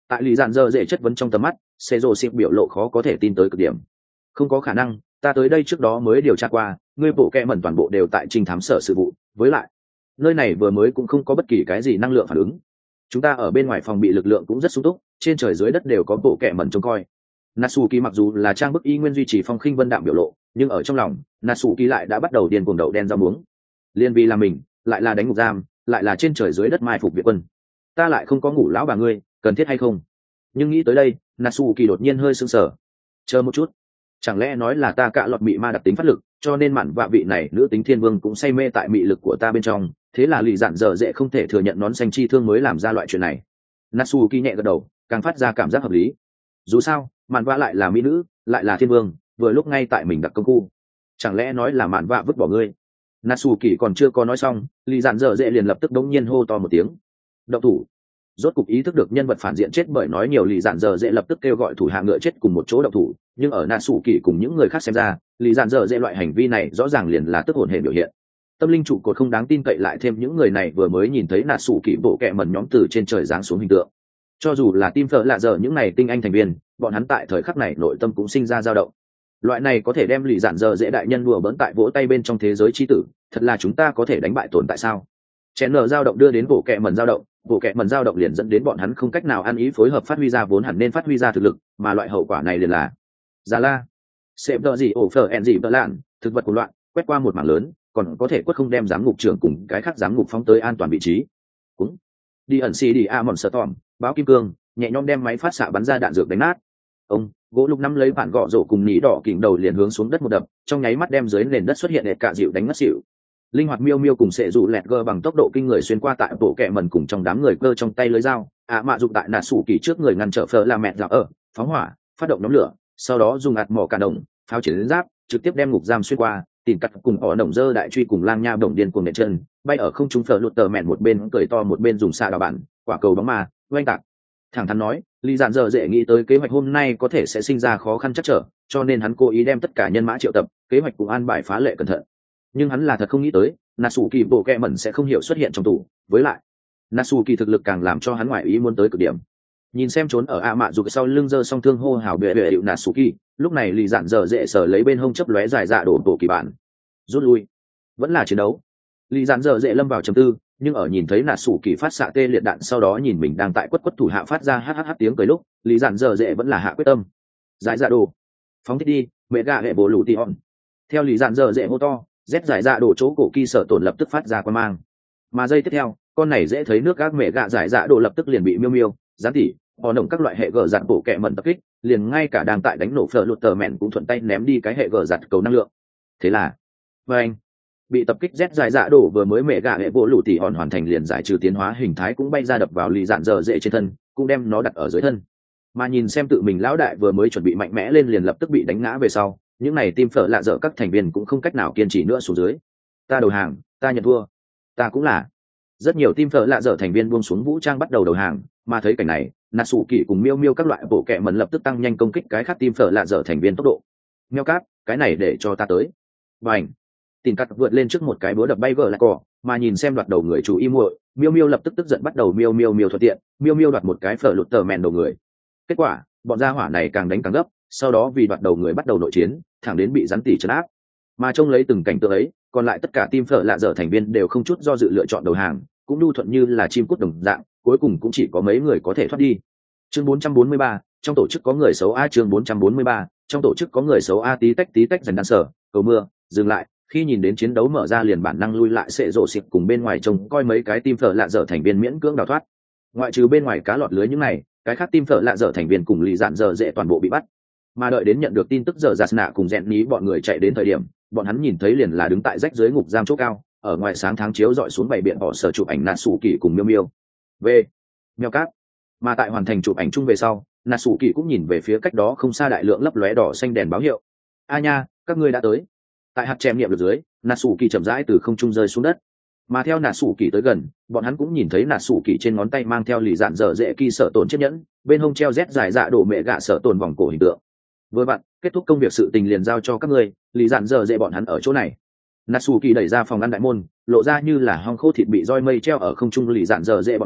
Tại lì dạn dơ dễ chất vấn trong tầm mắt, xê rồ xịp biểu lộ khó có thể tin tới cực điểm. Không có khả năng, ta tới đây trước đó mới điều tra qua, ngươi bộ kẹ mẩn toàn bộ đều tại trinh thám sở sự vụ, với lại nơi này vừa mới cũng không có bất kỳ cái gì năng lượng phản ứng. Chúng ta ở bên ngoài phòng bị lực lượng cũng rất sung túc, trên trời dưới đất đều có bộ kẹ mẩn trông coi. Natsuki mặc dù là trang bức y nguyên duy trì phong khinh vân đạm biểu lộ, nhưng ở trong lòng Natsuki lại đã bắt đầu điên cuồng đậu đen rau muống. Liên vì là mình lại là đánh ngục giam, lại là trên trời dưới đất mai phục viện quân, ta lại không có ngủ lão bà ngươi, cần thiết hay không? Nhưng nghĩ tới đây, Natsuki đột nhiên hơi sững sờ. Chờ một chút, chẳng lẽ nói là ta cạ lọt mị ma đặc tính phát lực, cho nên mạn vạ vị này nữ tính thiên vương cũng say mê tại mị lực của ta bên trong, thế là lì dạn dở dễ không thể thừa nhận nón xanh chi thương mới làm ra loại chuyện này. Natsuki nhẹ gật đầu, càng phát ra cảm giác hợp lý. Dù sao, mạn vạ lại là mỹ nữ, lại là thiên vương, vừa lúc ngay tại mình đặc công khu, chẳng lẽ nói là mạn vạ vứt bỏ ngươi? Natsuki còn chưa có nói xong, lì dạn dở dễ liền lập tức đống nhiên hô to một tiếng, động thủ. Rốt cục ý thức được nhân vật phản diện chết bởi nói nhiều, lì dạn dở dễ lập tức kêu gọi thủ hạ ngựa chết cùng một chỗ động thủ, nhưng ở Natsuki cùng những người khác xem ra, lì dạn dở dễ loại hành vi này rõ ràng liền là tức hồn hển biểu hiện. Tâm linh trụ cột không đáng tin cậy, lại thêm những người này vừa mới nhìn thấy Natsuki bộ kệ mẩn nhóm từ trên trời giáng xuống hình tượng, cho dù là tim phở lạ dở những này tinh anh thành viên, bọn hắn tại thời khắc này nội tâm cũng sinh ra dao động. Loại này có thể đem lì dạn dở dễ đại nhân đùa bỡn tại vỗ tay bên trong thế giới chi tử, thật là chúng ta có thể đánh bại tồn tại sao? Chén nở dao động đưa đến bộ kệ mẩn dao động, bộ kệ mẩn dao động liền dẫn đến bọn hắn không cách nào ăn ý phối hợp phát huy ra vốn hẳn nên phát huy ra thực lực, mà loại hậu quả này liền là Già La, Sệm đỡ gì ổ phở en gì bỡ lạn, thực vật của loạn, quét qua một mảng lớn, còn có thể quất không đem giám ngục trưởng cùng cái khác giám ngục phóng tới an toàn vị trí. Cũng đi ẩn xì đi a mòn sợ tòm, báo kim cương, nhẹ nhõm đem máy phát xạ bắn ra đạn dược đánh nát. Ông gỗ lục năm lấy bản gọ rổ cùng nỉ đỏ kỉnh đầu liền hướng xuống đất một đập, trong nháy mắt đem dưới nền đất xuất hiện hệt cạ dịu đánh ngất xỉu. Linh hoạt miêu miêu cùng sệ dụ lẹt gơ bằng tốc độ kinh người xuyên qua tại bộ kẹ mẩn cùng trong đám người cơ trong tay lưới dao, mạ dụng tại nạt sủ kỳ trước người ngăn trở phở la mẹt dạo ở phóng hỏa, phát động nhóm lửa, sau đó dùng ạt mỏ cả đồng pháo chiến giáp trực tiếp đem ngục giam xuyên qua, tìm cắt cùng họ đồng dơ đại truy cùng lang nha đồng điên cuồng nện chân bay ở không trung, phở lụt tờ mẹn một bên cười to một bên dùng xạ đào bản quả cầu bóng ma oanh tạc. Thẳng thắn nói, lý dạn dở dễ nghĩ tới kế hoạch hôm nay có thể sẽ sinh ra khó khăn chắc trở, cho nên hắn cố ý đem tất cả nhân mã triệu tập, kế hoạch cùng an bài phá lệ cẩn thận. Nhưng hắn là thật không nghĩ tới Natsuki bộ kẹ mẩn sẽ không hiểu xuất hiện trong tủ, với lại Natsuki thực lực càng làm cho hắn ngoại ý muốn tới cực điểm. Nhìn xem trốn ở a mạ dù sau lưng giơ song thương hô hào bệ bệ hiệu Natsuki, lúc này lì dạn dở dễ sở lấy bên hông chấp lóe dài dạ đổ bộ kỳ bản, rút lui, vẫn là chiến đấu. Lì dạn dở dễ lâm vào trầm tư, nhưng ở nhìn thấy Natsuki phát xạ tê liệt đạn sau đó nhìn mình đang tại quất thủ hạ phát ra hh tiếng cười lúc, lì dạn dở dễ vẫn là hạ quyết tâm. Giải dạ đồ, phóng thích đi, mẹ gà hệ bổ lù tì hòn. Theo lì dạn dở dễ hô to, rét giải dạ đổ chỗ cổ kỳ sở tổn lập tức phát ra quan mang, mà giây tiếp theo con này dễ thấy nước gác mẹ gạ giải dạ đổ lập tức liền bị miêu miêu gián tỉ họ nồng các loại hệ gờ giặt bổ kẹ mẩn tập kích, liền ngay cả đang tại đánh nổ phở lụt tờ mẹn cũng thuận tay ném đi cái hệ gờ giặt cầu năng lượng. Thế là và anh bị tập kích rét giải dạ đổ vừa mới mẹ gạ hệ bộ lụ tỉ hòn hoàn thành liền giải trừ tiến hóa hình thái cũng bay ra đập vào lì dạn dở dễ trên thân, cũng đem nó đặt ở dưới thân. Mà nhìn xem tự mình lão đại vừa mới chuẩn bị mạnh mẽ lên liền lập tức bị đánh ngã về sau, những này tim phở lạ dở các thành viên cũng không cách nào kiên trì nữa xuống dưới. Ta đầu hàng, ta nhận thua. Ta cũng là. Rất nhiều tim phở lạ dở thành viên buông xuống vũ trang bắt đầu đầu hàng, mà thấy cảnh này, Natsuki cùng miêu miêu các loại bộ kệ mẩn lập tức tăng nhanh công kích cái khác tim phở lạ dở thành viên tốc độ. Meo cáp, cái này để cho ta tới. Bành. Tìm cắt vượt lên trước một cái búa đập bay vợ lại cỏ, mà nhìn xem đoạt đầu người chú ý muội, miêu miêu lập tức tức giận bắt đầu miêu miêu thuận tiện, miêu miêu đoạt một cái phở lụt tờ mèn đầu người. Kết quả, bọn gia hỏa này càng đánh càng gấp, sau đó vì đoạt đầu người bắt đầu nội chiến, thẳng đến bị rắn tỉ trấn áp. Mà trông lấy từng cảnh tượng ấy, còn lại tất cả team phở lạ dở thành viên đều không chút do dự lựa chọn đầu hàng, cũng nhu thuận như là chim cút đồng dạng, cuối cùng cũng chỉ có mấy người có thể thoát đi. Chương 443, trong tổ chức có người xấu a. Chương 443, trong tổ chức có người xấu a. Tí tách dần đan sở, cầu mưa dừng lại, khi nhìn đến chiến đấu mở ra liền bản năng lui lại, sẽ rộ xịt cùng bên ngoài trông coi mấy cái team phở lạ dở thành viên miễn cưỡng đào thoát. Ngoại trừ bên ngoài cá lọt lưới những này, cái khác team phở lạ dở thành viên cùng lì dạn dở dễ toàn bộ bị bắt. Mà đợi đến nhận được tin tức giờ giạt nạ cùng dẹn ní bọn người chạy đến thời điểm, bọn hắn nhìn thấy liền là đứng tại rách dưới ngục giam chỗ cao, ở ngoài sáng tháng chiếu dọi xuống bày biện họ sở chụp ảnh Natsuki cùng miêu miêu v meo cáp. Mà tại hoàn thành chụp ảnh chung về sau, Natsuki cũng nhìn về phía cách đó không xa đại lượng lấp lóe đỏ xanh đèn báo hiệu. A nha, các ngươi đã tới. Tại hạt chèm niệm được dưới, Natsuki chậm rãi từ không trung rơi xuống đất. Mà theo Natsuki tới gần, bọn hắn cũng nhìn thấy Natsuki trên ngón tay mang theo lì dạn dở dễ kỳ sở tồn chiếc nhẫn, bên hông treo rét dài dạ đổ mẹ gạ sở tồn vòng cổ hình tượng. Vừa vặn, kết thúc công việc sự tình liền giao cho các ngươi, lì dạn dở dễ bọn hắn ở chỗ này. Natsuki đẩy ra phòng ăn đại môn, lộ ra như là hong khô thịt bị roi mây treo ở không trung lì dạn dở dễ bọn người,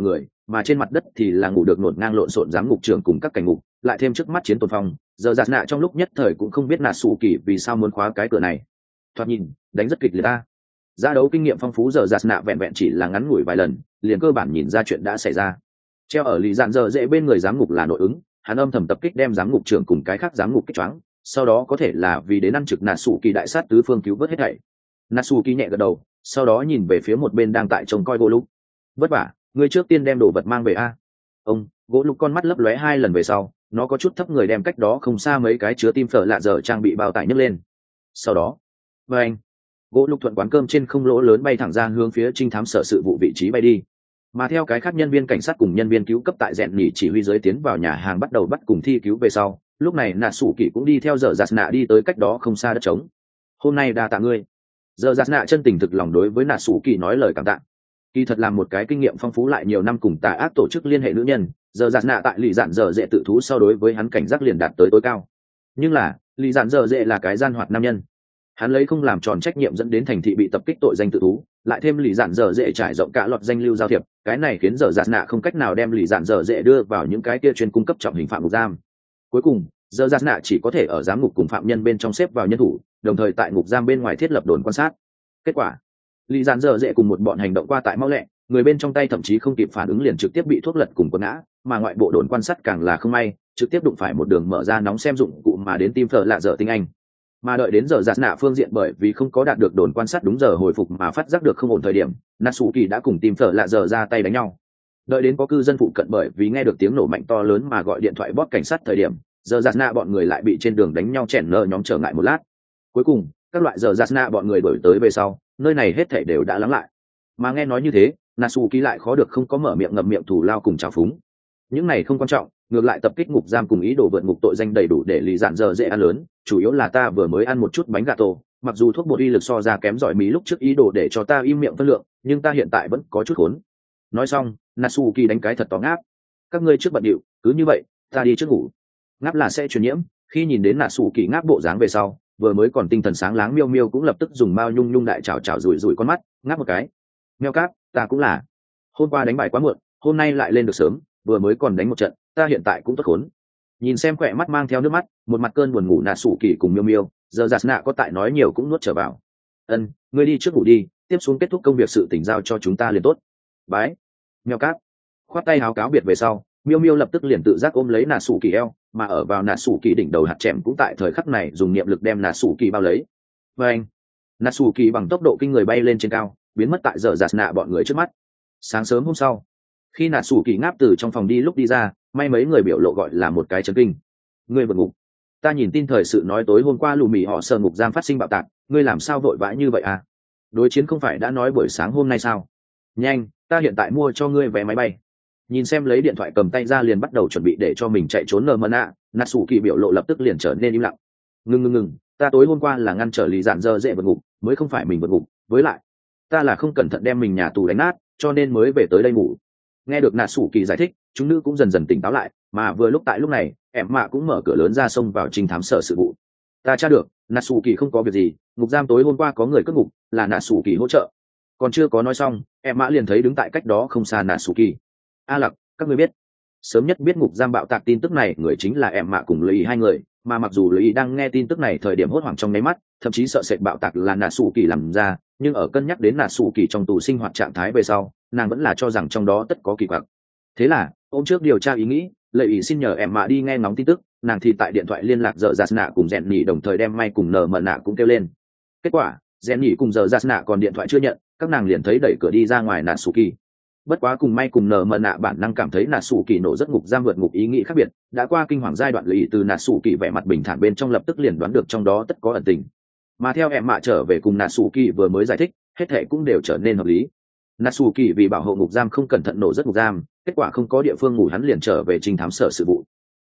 mà trên mặt đất thì là ngủ được nổn ngang lộn xộn giám ngục trưởng cùng các cảnh ngục, lại thêm trước mắt chiến tồn phong, giờ giạt nạ trong lúc nhất thời cũng không biết nạt sủ kỳ vì sao muốn khóa cái cửa này. Thoạt nhìn đánh rất kịch liệt ta. Ra đấu kinh nghiệm phong phú giờ giạt nạ vẹn vẹn chỉ là ngắn ngủi vài lần liền cơ bản nhìn ra chuyện đã xảy ra. Treo ở lì dạn giờ dễ bên người giám ngục là nội ứng, hắn âm thầm tập kích đem giám ngục trưởng cùng cái khác giám ngục kích choáng, sau đó có thể là vì đến ăn trực nạt sủ kỳ đại sát tứ phương cứu vớt hết thảy. Nạt sủ kỳ nhẹ gật đầu, sau đó nhìn về phía một bên đang tại trông coi gỗ lục. Vất vả, ngươi trước tiên đem đồ vật mang về a. Ông gỗ lục con mắt lấp lóe 2 lần về sau, nó có chút thấp người đem cách đó không xa mấy cái chứa tim phở lạ dở trang bị bao tải nhấc lên. Sau đó và anh gỗ lục thuận quán cơm trên không lỗ lớn bay thẳng ra hướng phía trinh thám sở sự vụ vị trí bay đi, mà theo cái khác nhân viên cảnh sát cùng nhân viên cứu cấp tại rèn nhỉ chỉ huy dưới tiến vào nhà hàng bắt đầu bắt cùng thi cứu về sau, lúc này nà sủ kỳ cũng đi theo giờ giạt nạ đi tới cách đó không xa đất trống. Hôm nay đa tạ ngươi. Giờ giạt nạ chân tình thực lòng đối với nà sủ kỳ nói lời cảm tạ. Kỳ thật làm một cái kinh nghiệm phong phú lại nhiều năm cùng tà ác tổ chức liên hệ nữ nhân, giờ giạt nạ tại lì dạn giờ dễ tự thú so đối với hắn cảnh giác liền đạt tới tối cao. Nhưng là lì dạn giờ dễ là cái gian hoạt nam nhân, hắn lấy không làm tròn trách nhiệm dẫn đến thành thị bị tập kích tội danh tự thú, lại thêm lì dạn dở dễ trải rộng cả loạt danh lưu giao thiệp, cái này khiến dở dạt nạ không cách nào đem lì dạn dở dễ đưa vào những cái kia chuyên cung cấp trọng hình phạm ngục giam. Cuối cùng dở dạt nạ chỉ có thể ở giám ngục cùng phạm nhân bên trong xếp vào nhân thủ, đồng thời tại ngục giam bên ngoài thiết lập đồn quan sát. Kết quả lì dạn dở dễ cùng một bọn hành động qua tại mau lẹ, người bên trong tay thậm chí không kịp phản ứng liền trực tiếp bị thuốc lật cùng quần ngã, mà ngoại bộ đồn quan sát càng là không may, trực tiếp đụng phải một đường mở ra nóng xem dụng cụ mà đến tim phở lạ dở tinh anh. Mà đợi đến giờ giạt nạ phương diện bởi vì không có đạt được đồn quan sát đúng giờ hồi phục mà phát giác được không ổn thời điểm, Natsuki đã cùng tìm phở lạ giờ ra tay đánh nhau. Đợi đến có cư dân phụ cận bởi vì nghe được tiếng nổ mạnh to lớn mà gọi điện thoại bót cảnh sát thời điểm, giờ giạt nạ bọn người lại bị trên đường đánh nhau chèn nợ nhóm trở ngại một lát. Cuối cùng các loại giờ giạt nạ bọn người đổi tới về sau, nơi này hết thảy đều đã lắng lại. Mà nghe nói như thế, Natsuki lại khó được không có mở miệng ngậm miệng thủ lao cùng trào phúng. Những này không quan trọng, ngược lại tập kích ngục giam cùng ý đồ vượt ngục tội danh đầy đủ để lì dạn giờ dễ ăn lớn, chủ yếu là ta vừa mới ăn một chút bánh gà tổ, mặc dù thuốc bột uy lực so ra kém giỏi mí lúc trước ý đồ để cho ta im miệng phân lượng, nhưng ta hiện tại vẫn có chút khốn. Nói xong Natsuki đánh cái thật to ngáp. Các ngươi trước bận điệu, cứ như vậy ta đi trước ngủ. Ngáp là sẽ truyền nhiễm, khi nhìn đến Natsuki ngáp bộ dáng về sau, vừa mới còn tinh thần sáng láng miêu miêu cũng lập tức dùng mao nhung nhung đại chảo chảo rủi rủi con mắt, ngáp một cái. Meo cáp, ta cũng là. Hôm qua đánh bài quá muộn, hôm nay lại lên được sớm, vừa mới còn đánh một trận, ta hiện tại cũng tốt khốn. Nhìn xem khỏe mắt mang theo nước mắt, một mặt cơn buồn ngủ Natsuki cùng miêu miêu, giờ giạt nạ có tại nói nhiều cũng nuốt trở vào. Ân, ngươi đi trước ngủ đi, tiếp xuống kết thúc công việc sự tỉnh giao cho chúng ta liền tốt. Bái. Meo cáp khoát tay háo cáo biệt về sau, miêu miêu lập tức liền tự giác ôm lấy Natsuki eo, mà ở vào Natsuki đỉnh đầu hạt chèm cũng tại thời khắc này dùng niệm lực đem Natsuki bao lấy. Và anh Natsuki bằng tốc độ kinh người bay lên trên cao, biến mất tại giờ giạt nạ bọn người trước mắt. Sáng sớm hôm sau, khi Natsuki ngáp từ trong phòng đi lúc đi ra, may mấy người biểu lộ gọi là một cái chấn kinh. Ngươi vượt ngục. Ta nhìn tin thời sự nói tối hôm qua lù mì họ sờ ngục giam phát sinh bạo tạc, ngươi làm sao vội vã như vậy à? Đối chiến không phải đã nói buổi sáng hôm nay sao? Nhanh, ta hiện tại mua cho ngươi vé máy bay. Nhìn xem lấy điện thoại cầm tay ra liền bắt đầu chuẩn bị để cho mình chạy trốn nờ mờ nạ, Natsuki biểu lộ lập tức liền trở nên im lặng. Ngừng, ta tối hôm qua là ngăn trở lì dạn dơ dễ vượt ngục, mới không phải mình vượt ngục, với lại ta là không cẩn thận đem mình nhà tù đánh nát, cho nên mới về tới đây ngủ. Nghe được Natsuki giải thích, chúng nữ cũng dần dần tỉnh táo lại, mà vừa lúc tại lúc này em mạ cũng mở cửa lớn ra xông vào trinh thám sở sự vụ. Ta tra được Natsuki không có việc gì, ngục giam tối hôm qua có người cướp ngục, là Natsuki hỗ trợ. Còn chưa có nói xong, em mã liền thấy đứng tại cách đó không xa Natsuki. A Lặc, các ngươi biết sớm nhất biết ngục giam bạo tạc tin tức này người chính là em mạ cùng Lý hai người, mà mặc dù Lý đang nghe tin tức này thời điểm hốt hoảng trong nháy mắt, thậm chí sợ sệt bạo tạc là Natsuki làm ra, nhưng ở cân nhắc đến Natsuki trong tù sinh hoạt trạng thái về sau, nàng vẫn là cho rằng trong đó tất có kỳ quặc. Thế là hôm trước điều tra ý nghĩ, Lệ ý xin nhờ em mạ đi nghe ngóng tin tức, nàng thì tại điện thoại liên lạc giờ giạt nạ cùng rèn nhỉ đồng thời đem may cùng nờ mờ nạ cũng kêu lên. Kết quả rèn nhỉ cùng giờ giạt nạ còn điện thoại chưa nhận, các nàng liền thấy đẩy cửa đi ra ngoài Natsuki. Bất quá cùng may cùng nờ mờ nạ bản năng cảm thấy Natsuki nổ rất ngục giam vượt ngục ý nghĩ khác biệt, đã qua kinh hoàng giai đoạn lì từ Natsuki vẻ mặt bình thản bên trong lập tức liền đoán được trong đó tất có ẩn tình. Mà theo em mạ trở về cùng Natsuki vừa mới giải thích, hết thảy cũng đều trở nên hợp lý. Natsuki vì bảo hộ ngục giam không cẩn thận nổ rất ngục giam, kết quả không có địa phương ngủ hắn liền trở về trinh thám sở sự vụ.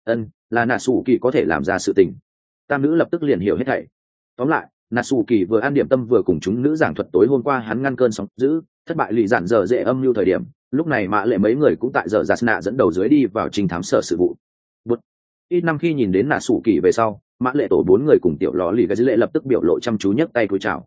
Là Natsuki có thể làm ra sự tình. Tam nữ lập tức liền hiểu hết thảy. Tóm lại, Natsuki vừa ăn điểm tâm vừa cùng chúng nữ giảng thuật tối hôm qua hắn ngăn cơn sóng dữ, thất bại lì dạn giờ dễ âm lưu thời điểm, lúc này mã lệ mấy người cũng tại giờ giạt nạ dẫn đầu dưới đi vào trinh thám sở sự vụ. Ít năm khi nhìn đến Natsuki về sau, mã lệ tổ 4 người cùng tiểu lò lì cái lệ lập tức biểu lộ chăm chú nhấc tay cúi chào.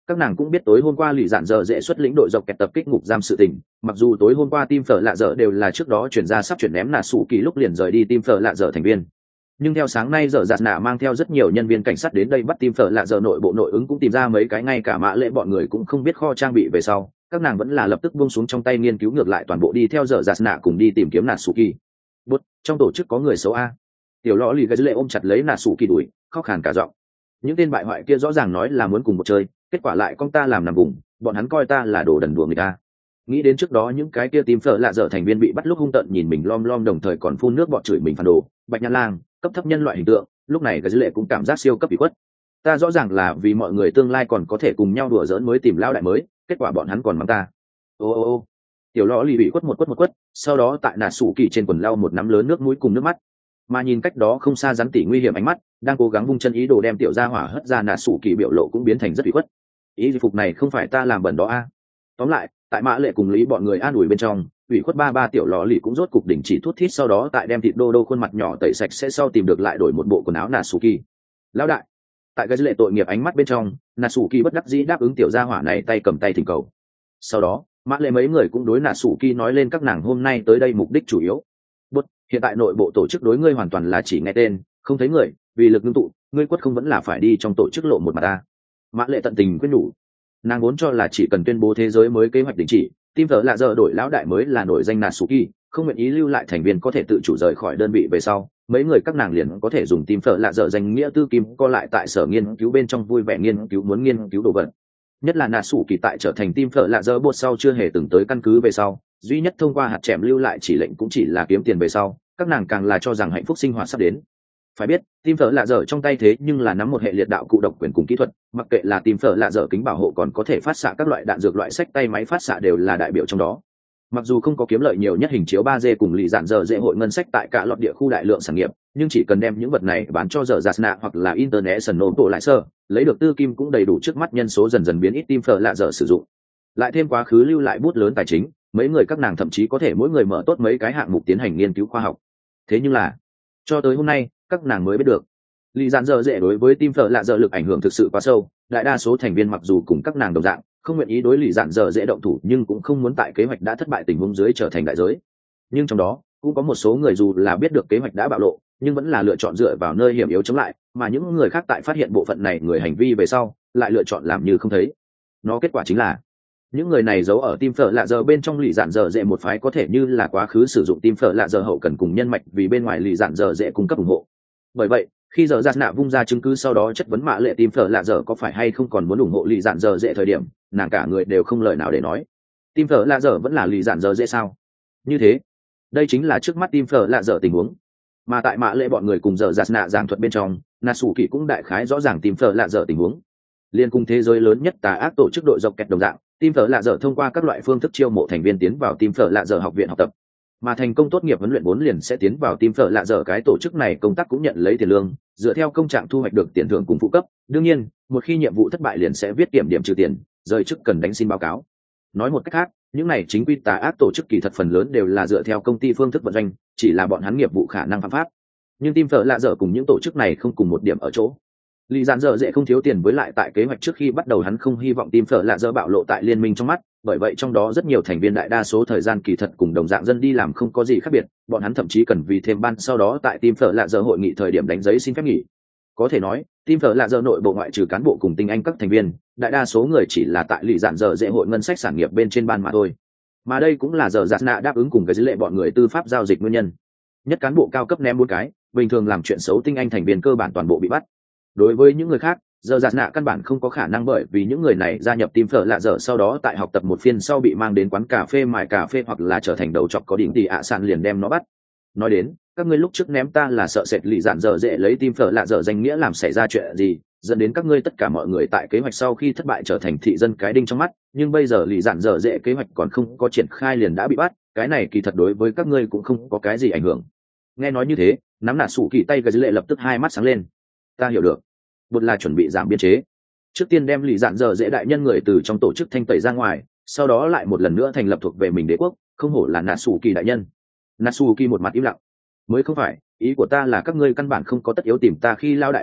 Các nàng cũng biết tối hôm qua lì dạn dở dễ xuất lĩnh đội dọc kẹt tập kích ngục giam sự tình, mặc dù tối hôm qua team phở lạ dở đều là trước đó chuyển ra sắp chuyển ném nà sủ kỳ lúc liền rời đi team phở lạ dở thành viên, nhưng theo sáng nay dở dạt nạ mang theo rất nhiều nhân viên cảnh sát đến đây bắt team phở lạ dở nội bộ nội ứng cũng tìm ra mấy cái ngay cả mã lệ bọn người cũng không biết kho trang bị về sau, các nàng vẫn là lập tức buông xuống trong tay nghiên cứu ngược lại toàn bộ đi theo dở dạt nạ cùng đi tìm kiếm nà sủ kỳ. Bút, trong tổ chức có người xấu a. Tiểu lọ lì gây lệ ôm chặt lấy nà sủ kỳ đuổi, khóc khàn cả giọng. Những tên bại hoại kia rõ ràng nói là muốn cùng một chơi, kết quả lại con ta làm nằm vùng, bọn hắn coi ta là đồ đần đùa người ta. Nghĩ đến trước đó những cái kia tím phở lạ dở thành viên bị bắt lúc hung tợn nhìn mình lom lom đồng thời còn phun nước bọt chửi mình phản đồ, Bạch Nhã Lang, cấp thấp nhân loại hình tượng, lúc này cái dữ lệ cũng cảm giác siêu cấp bị khuất. Ta rõ ràng là vì mọi người tương lai còn có thể cùng nhau đùa giỡn mới tìm lao đại mới, kết quả bọn hắn còn mắng ta. Ô, tiểu lọ lì bị quất một quất, sau đó tại nà sủ kỳ trên quần lau một nắm lớn nước mũi cùng nước mắt, mà nhìn cách đó không xa rắn tỉ nguy hiểm ánh mắt đang cố gắng vung chân ý đồ đem tiểu gia hỏa hất ra nà sủ kỳ biểu lộ cũng biến thành rất bị khuất. Ý phục này không phải ta làm bẩn đó a. Tóm lại tại mã lệ cùng lý bọn người an ủi bên trong, ủy khuất ba tiểu lò lì cũng rốt cục đỉnh chỉ thút thít, sau đó tại đem thịt đô đô khuôn mặt nhỏ tẩy sạch sẽ sau tìm được lại đổi một bộ quần áo nà sủ kỳ. Lão đại, tại cái lệ tội nghiệp ánh mắt bên trong, nà sủ kỳ bất đắc dĩ đáp ứng tiểu gia hỏa này tay cầm tay thỉnh cầu. Sau đó mã lệ mấy người cũng đối nà sủ kỳ nói lên các nàng hôm nay tới đây mục đích chủ yếu. Bút, hiện tại nội bộ tổ chức đối ngươi hoàn toàn là chỉ nghe tên không thấy người, vì lực ngưng tụ ngươi quất không vẫn là phải đi trong tổ chức lộ một mặt ta. Mã lệ tận tình quyết nhủ, nàng vốn cho là chỉ cần tuyên bố thế giới mới kế hoạch đình chỉ, team thờ lạ giờ đổi lão đại mới là nổi danh Natsuki, không nguyện ý lưu lại thành viên có thể tự chủ rời khỏi đơn vị về sau, mấy người các nàng liền có thể dùng team thờ lạ giờ danh nghĩa tư kim co lại tại sở nghiên cứu bên trong vui vẻ nghiên cứu muốn nghiên cứu đồ vật. Nhất là Natsuki tại trở thành team thờ lạ giờ bột sau chưa hề từng tới căn cứ về sau, duy nhất thông qua hạt chèm lưu lại chỉ lệnh cũng chỉ là kiếm tiền về sau, các nàng càng là cho rằng hạnh phúc sinh hoạt sắp đến. Phải biết team phở lạ dở trong tay thế nhưng là nắm một hệ liệt đạo cụ độc quyền cùng kỹ thuật, mặc kệ là team phở lạ dở kính bảo hộ còn có thể phát xạ các loại đạn dược loại sách tay máy phát xạ đều là đại biểu trong đó. Mặc dù không có kiếm lợi nhiều nhất hình chiếu 3D cùng lì dạn dở dễ hội ngân sách tại cả lọt địa khu đại lượng sản nghiệp, nhưng chỉ cần đem những vật này bán cho dở Jasna hoặc là International tổ lại sơ, lấy được tư kim cũng đầy đủ trước mắt nhân số dần dần biến ít team phở lạ dở sử dụng. Lại thêm quá khứ lưu lại bút lớn tài chính, mấy người các nàng thậm chí có thể mỗi người mở tốt mấy cái hạng mục tiến hành nghiên cứu khoa học. Thế nhưng là cho tới hôm nay các nàng mới biết được lý dạn dở dễ đối với team phở lạ dở lực ảnh hưởng thực sự quá sâu. Đại đa số thành viên mặc dù cùng các nàng đồng dạng không nguyện ý đối lý dạn dở dễ động thủ, nhưng cũng không muốn tại kế hoạch đã thất bại tình huống dưới trở thành đại giới. Nhưng trong đó cũng có một số người dù là biết được kế hoạch đã bạo lộ nhưng vẫn là lựa chọn dựa vào nơi hiểm yếu chống lại, mà những người khác tại phát hiện bộ phận này người hành vi về sau lại lựa chọn làm như không thấy. Nó kết quả chính là những người này giấu ở team phở lạ giờ bên trong lì dạn dở dễ một phái có thể như là quá khứ sử dụng team phở lạ giờ hậu cần cùng nhân mạch vì bên ngoài lì dạn dở dễ cung cấp ủng hộ. Bởi vậy khi giờ giặt nạ vung ra chứng cứ sau đó chất vấn mạ lệ team phở lạ giờ có phải hay không còn muốn ủng hộ lì dạn dở dễ thời điểm, nàng cả người đều không lời nào để nói. Team phở lạ giờ vẫn là lì dạn dở dễ sao? Như thế đây chính là trước mắt team phở lạ giờ tình huống. Mà tại mạ lệ bọn người cùng giờ giặt nạ giảng thuật bên trong, Natsuki cũng đại khái rõ ràng team phở lạ giờ tình huống. Liên cùng thế giới lớn nhất tà ác tổ chức đội dọc kẹt đồng dạng, team phở lạ dở thông qua các loại phương thức chiêu mộ thành viên tiến vào team phở lạ dở học viện học tập, mà thành công tốt nghiệp huấn luyện 4 liền sẽ tiến vào team phở lạ dở. Cái tổ chức này công tác cũng nhận lấy tiền lương, dựa theo công trạng thu hoạch được tiền thưởng cùng phụ cấp. Đương nhiên một khi nhiệm vụ thất bại liền sẽ viết kiểm điểm trừ tiền, rời chức cần đánh xin báo cáo. Nói một cách khác, những này chính quy tà ác tổ chức kỳ thật phần lớn đều là dựa theo công ty phương thức vận doanh, chỉ là bọn hắn nghiệp vụ khả năng phạm pháp. Nhưng team phở lạ dở cùng những tổ chức này không cùng một điểm ở chỗ, lý dạn dở dễ không thiếu tiền, với lại tại kế hoạch trước khi bắt đầu hắn không hy vọng team phở lạ dở bạo lộ tại liên minh trong mắt, bởi vậy trong đó rất nhiều thành viên đại đa số thời gian kỳ thật cùng đồng dạng dân đi làm không có gì khác biệt, bọn hắn thậm chí cần vì thêm ban sau đó tại team phở lạ dở hội nghị thời điểm đánh giấy xin phép nghỉ. Có thể nói team phở lạ dở nội bộ ngoại trừ cán bộ cùng tinh anh các thành viên, đại đa số người chỉ là tại lý dạn dở dễ hội ngân sách sản nghiệp bên trên ban mà thôi, mà đây cũng là giờ giặt nạ đáp ứng cùng cái dữ lệ bọn người tư pháp giao dịch nguyên nhân. Nhất cán bộ cao cấp ném 4 cái, bình thường làm chuyện xấu tinh anh thành viên cơ bản toàn bộ bị bắt. Đối với những người khác, giờ giặt nạ căn bản không có khả năng, bởi vì những người này gia nhập team phở lạ dở sau đó tại học tập một phiên sau bị mang đến quán cà phê mài cà phê hoặc là trở thành đầu chọc có đỉnh tỷ ạ sàn liền đem nó bắt. Nói đến các ngươi lúc trước ném ta là sợ sệt lì dạn dở dễ lấy team phở lạ dở danh nghĩa làm xảy ra chuyện gì, dẫn đến các ngươi tất cả mọi người tại kế hoạch sau khi thất bại trở thành thị dân cái đinh trong mắt, nhưng bây giờ lì dạn dở dễ kế hoạch còn không có triển khai liền đã bị bắt, cái này kỳ thật đối với các ngươi cũng không có cái gì ảnh hưởng. Nghe nói như thế, nắm nạt sủ kỳ tay cái dữ lệ lập tức hai mắt sáng lên. Ta hiểu được, một là chuẩn bị giảm biên chế, trước tiên đem lì dạn dở dễ đại nhân người từ trong tổ chức thanh tẩy ra ngoài, sau đó lại một lần nữa thành lập thuộc về mình đế quốc. Không hổ là Natsuki đại nhân. Natsuki một mặt im lặng. Mới không phải, ý của ta là các ngươi căn bản không có tất yếu tìm ta khi lao đại à,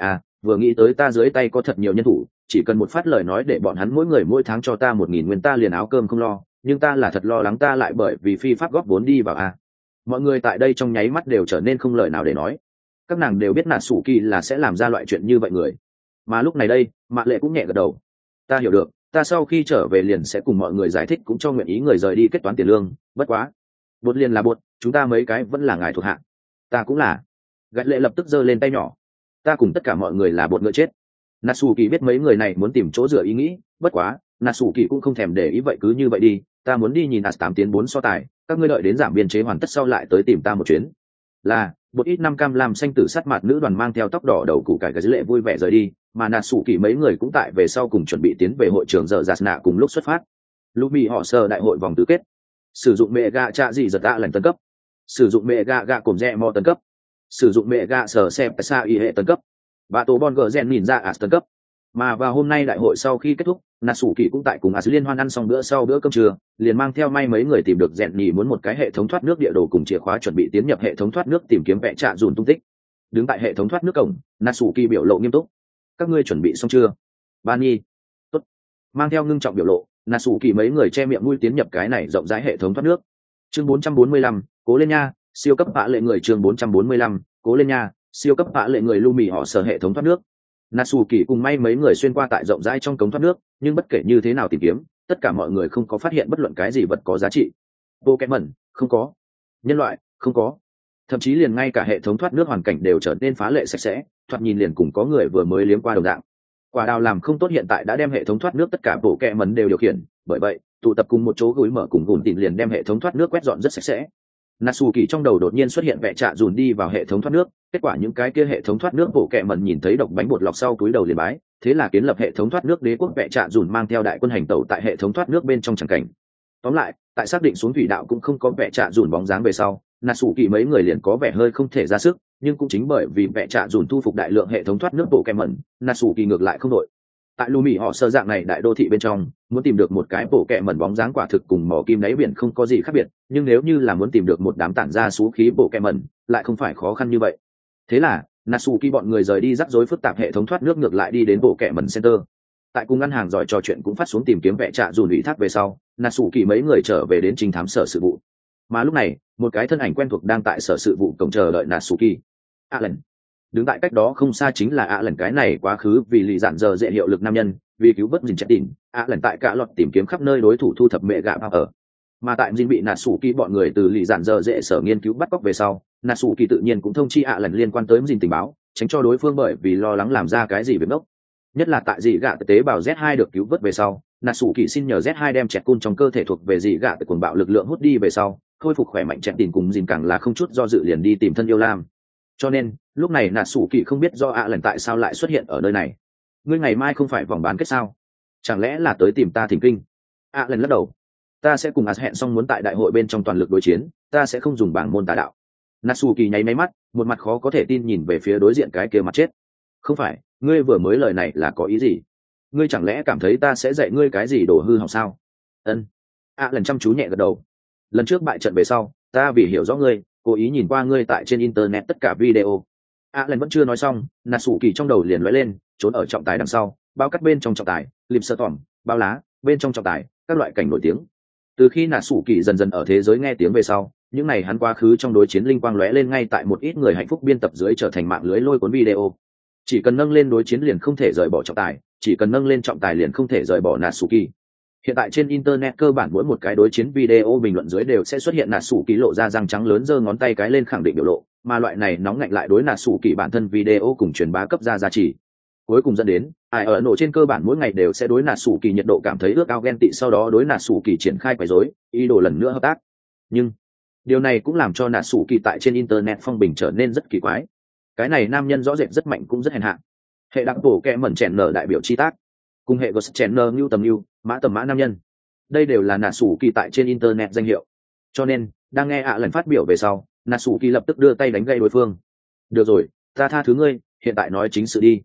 vừa nghĩ tới ta dưới tay có thật nhiều nhân thủ, chỉ cần một phát lời nói để bọn hắn mỗi người mỗi tháng cho ta 1.000 nguyên ta liền áo cơm không lo, nhưng ta là thật lo lắng ta lại bởi vì phi pháp góp vốn đi vào a. Mọi người tại đây trong nháy mắt đều trở nên không lời nào để nói. Các nàng đều biết nạt sủ kỳ là sẽ làm ra loại chuyện như vậy người. Mà lúc này đây, Mạ Lệ cũng nhẹ gật đầu. Ta hiểu được, ta sau khi trở về liền sẽ cùng mọi người giải thích, cũng cho nguyện ý người rời đi kết toán tiền lương. Bất quá, bột liền là bột, chúng ta mấy cái vẫn là ngài thuộc hạ. Ta cũng là. Gạch Lệ lập tức giơ lên tay nhỏ. Ta cùng tất cả mọi người là bột ngựa chết. Natsuki biết mấy người này muốn tìm chỗ dựa ý nghĩ, bất quá Natsuki cũng không thèm để ý, vậy cứ như vậy đi, ta muốn đi nhìn AS8 tiến 4 so tài, các ngươi đợi đến giảm biên chế hoàn tất sau lại tới tìm ta một chuyến. Là một ít năm cam làm xanh tử sát mặt nữ đoàn mang theo tóc đỏ đầu củ cải Gạch Lệ vui vẻ rời đi, mà Natsuki mấy người cũng tại về sau cùng chuẩn bị tiến về hội trường giờ Jasna cùng lúc xuất phát. Lumi họ sơ đại hội vòng tứ kết, sử dụng mẹ gạ trạ gì giật tạ lần tấn cấp, sử dụng mẹ gạ gạ cùng rẽ mò tấn cấp, sử dụng mẹ gạ sở xem sa y hệ tấn cấp, và tổ bon gờ rèn nhìn ra tấn cấp. Mà vào hôm nay đại hội sau khi kết thúc, Natsuki cũng tại cùng As liên hoan ăn xong bữa sau bữa cơm trưa, liền mang theo mấy người tìm được rèn nhì muốn một cái hệ thống thoát nước địa đồ cùng chìa khóa, chuẩn bị tiến nhập hệ thống thoát nước tìm kiếm vẽ trạ dùn tung tích. Đứng tại hệ thống thoát nước cổng, Natsuki biểu lộ nghiêm túc. Các ngươi chuẩn bị xong chưa? Bani. Tốt. Mang theo ngưng trọng biểu lộ, Natsuki mấy người che miệng mũi tiến nhập cái này rộng rãi hệ thống thoát nước. Chương 445, cố lên nha, siêu cấp bạ lệ người. Chương 445, cố lên nha, siêu cấp bạ lệ người. Lumi họ sở hệ thống thoát nước. Natsuki cùng mấy người xuyên qua tại rộng rãi trong cống thoát nước, nhưng bất kể như thế nào tìm kiếm, tất cả mọi người không có phát hiện bất luận cái gì vật có giá trị. Pokemon, không có. Nhân loại, không có. Thậm chí liền ngay cả hệ thống thoát nước hoàn cảnh đều trở nên phá lệ sạch sẽ, thoạt nhìn liền cùng có người vừa mới liếm qua đồng dạng. Quả đào làm không tốt hiện tại đã đem hệ thống thoát nước tất cả Pokemon đều điều khiển, bởi vậy tụ tập cùng một chỗ gối mở cùng gùn tìm liền đem hệ thống thoát nước quét dọn rất sạch sẽ. Natsuki trong đầu đột nhiên xuất hiện vẽ trạ dùn đi vào hệ thống thoát nước, kết quả những cái kia hệ thống thoát nước Pokemon nhìn thấy độc bánh bột lọc sau túi đầu liền bái, thế là kiến lập hệ thống thoát nước đế quốc. Vẽ trạ dùn mang theo đại quân hành tẩu tại hệ thống thoát nước bên trong chẳng cảnh. Tóm lại, tại xác định xuống thủy đạo cũng không có vẽ trạ dùn bóng dáng về sau, Natsuki mấy người liền có vẻ hơi không thể ra sức, nhưng cũng chính bởi vì vẽ trạ dùn thu phục đại lượng hệ thống thoát nước Pokemon, Natsuki ngược lại không đội. Tại Lumi họ sơ dạng này đại đô thị bên trong, muốn tìm được một cái Pokemon bóng dáng quả thực cùng mỏ kim đáy biển không có gì khác biệt, nhưng nếu như là muốn tìm được một đám tản ra xú khí Pokemon, lại không phải khó khăn như vậy. Thế là Natsuki bọn người rời đi rắc rối phức tạp hệ thống thoát nước, ngược lại đi đến Pokemon Center. Tại cùng ngân hàng giỏi trò chuyện cũng phát xuống tìm kiếm vẽ trạ dùn ủy thác về sau, Natsuki mấy người trở về đến trình thám sở sự vụ. Mà lúc này, một cái thân ảnh quen thuộc đang tại sở sự vụ cổng chờ đợi Natsuki. Alan. Đứng tại cách đó không xa chính là Alan, cái này quá khứ vì lì dạn giờ dễ hiệu lực nam nhân, vì cứu vớt Jin Chetin, Alan tại cả lọt tìm kiếm khắp nơi đối thủ thu thập mẹ gạ ở. Mà tại Jin bị Natsuki bọn người từ lì dạn giờ dễ sở nghiên cứu bắt cóc về sau, Natsuki tự nhiên cũng thông chi Alan liên quan tới Jin tình báo, tránh cho đối phương bởi vì lo lắng làm ra cái gì việc ngốc. Nhất là tại dị gạ tế bào Z2 được cứu vớt về sau, Natsuki xin nhờ Z2 đem chẹt cun trong cơ thể thuộc về dị gạ cuồng bạo lực lượng hút đi về sau, khôi phục khỏe mạnh. Chẹt tìm cùng Jin càng là không chút do dự liền đi tìm thân yêu Lam. Cho nên lúc này Natsuki không biết do Alan tại sao lại xuất hiện ở nơi này. Ngươi ngày mai không phải vòng bán kết sao? Chẳng lẽ là tới tìm ta thỉnh kinh? Alan lắc đầu. Ta sẽ cùng As hẹn xong muốn tại đại hội bên trong toàn lực đối chiến, ta sẽ không dùng bảng môn tà đạo. Natsuki nháy máy mắt, một mặt khó có thể tin nhìn về phía đối diện cái kia mặt chết. Không phải, ngươi vừa mới lời này là có ý gì? Ngươi chẳng lẽ cảm thấy ta sẽ dạy ngươi cái gì đồ hư hỏng sao? Ân. Lần chăm chú nhẹ gật đầu. Lần trước bại trận về sau, ta vì hiểu rõ ngươi, cố ý nhìn qua ngươi tại trên internet tất cả video. Lần vẫn chưa nói xong, Natsuki trong đầu liền lóe lên, trốn ở trọng tài đằng sau, bao cắt bên trong trọng tài, liệp sơ tỏm, bao lá, bên trong trọng tài, các loại cảnh nổi tiếng. Từ khi Natsuki dần dần ở thế giới nghe tiếng về sau, những này hắn quá khứ trong đối chiến linh quang lóe lên ngay tại một ít người hạnh phúc biên tập dưới trở thành mạng lưới lôi cuốn video. Chỉ cần nâng lên đối chiến liền không thể rời bỏ trọng tài, chỉ cần nâng lên trọng tài liền không thể rời bỏ Natsuki. Hiện tại trên internet cơ bản mỗi một cái đối chiến video bình luận dưới đều sẽ xuất hiện Natsuki lộ ra răng trắng lớn giơ ngón tay cái lên khẳng định biểu lộ, mà loại này nóng ngạnh lại đối Natsuki bản thân video cùng truyền bá cấp ra giá trị. Cuối cùng dẫn đến, ai ở nổ trên cơ bản mỗi ngày đều sẽ đối Natsuki nhiệt độ cảm thấy ước ao ghen tị, sau đó đối Natsuki triển khai quấy rối, ý đồ lần nữa hợp tác. Nhưng điều này cũng làm cho Natsuki tại trên internet phong bình trở nên rất kỳ quái. Cái này nam nhân rõ rệt rất mạnh cũng rất hèn hạ. Hệ đặc bổ kẹ mẩn chèn nở đại biểu chi tác, cùng hệ ghost chèn nở như tầm như mã tầm mã nam nhân, đây đều là Natsuki tại trên internet danh hiệu. Cho nên đang nghe lần phát biểu về sau, Natsuki lập tức đưa tay đánh gây đối phương. Được rồi, ta tha thứ ngươi, hiện tại nói chính sự đi.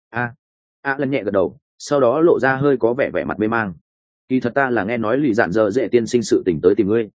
Lần nhẹ gật đầu, sau đó lộ ra hơi có vẻ mặt mê mang. Kỳ thật ta là nghe nói lì dạn giờ dễ tiên sinh sự tình tới tìm ngươi.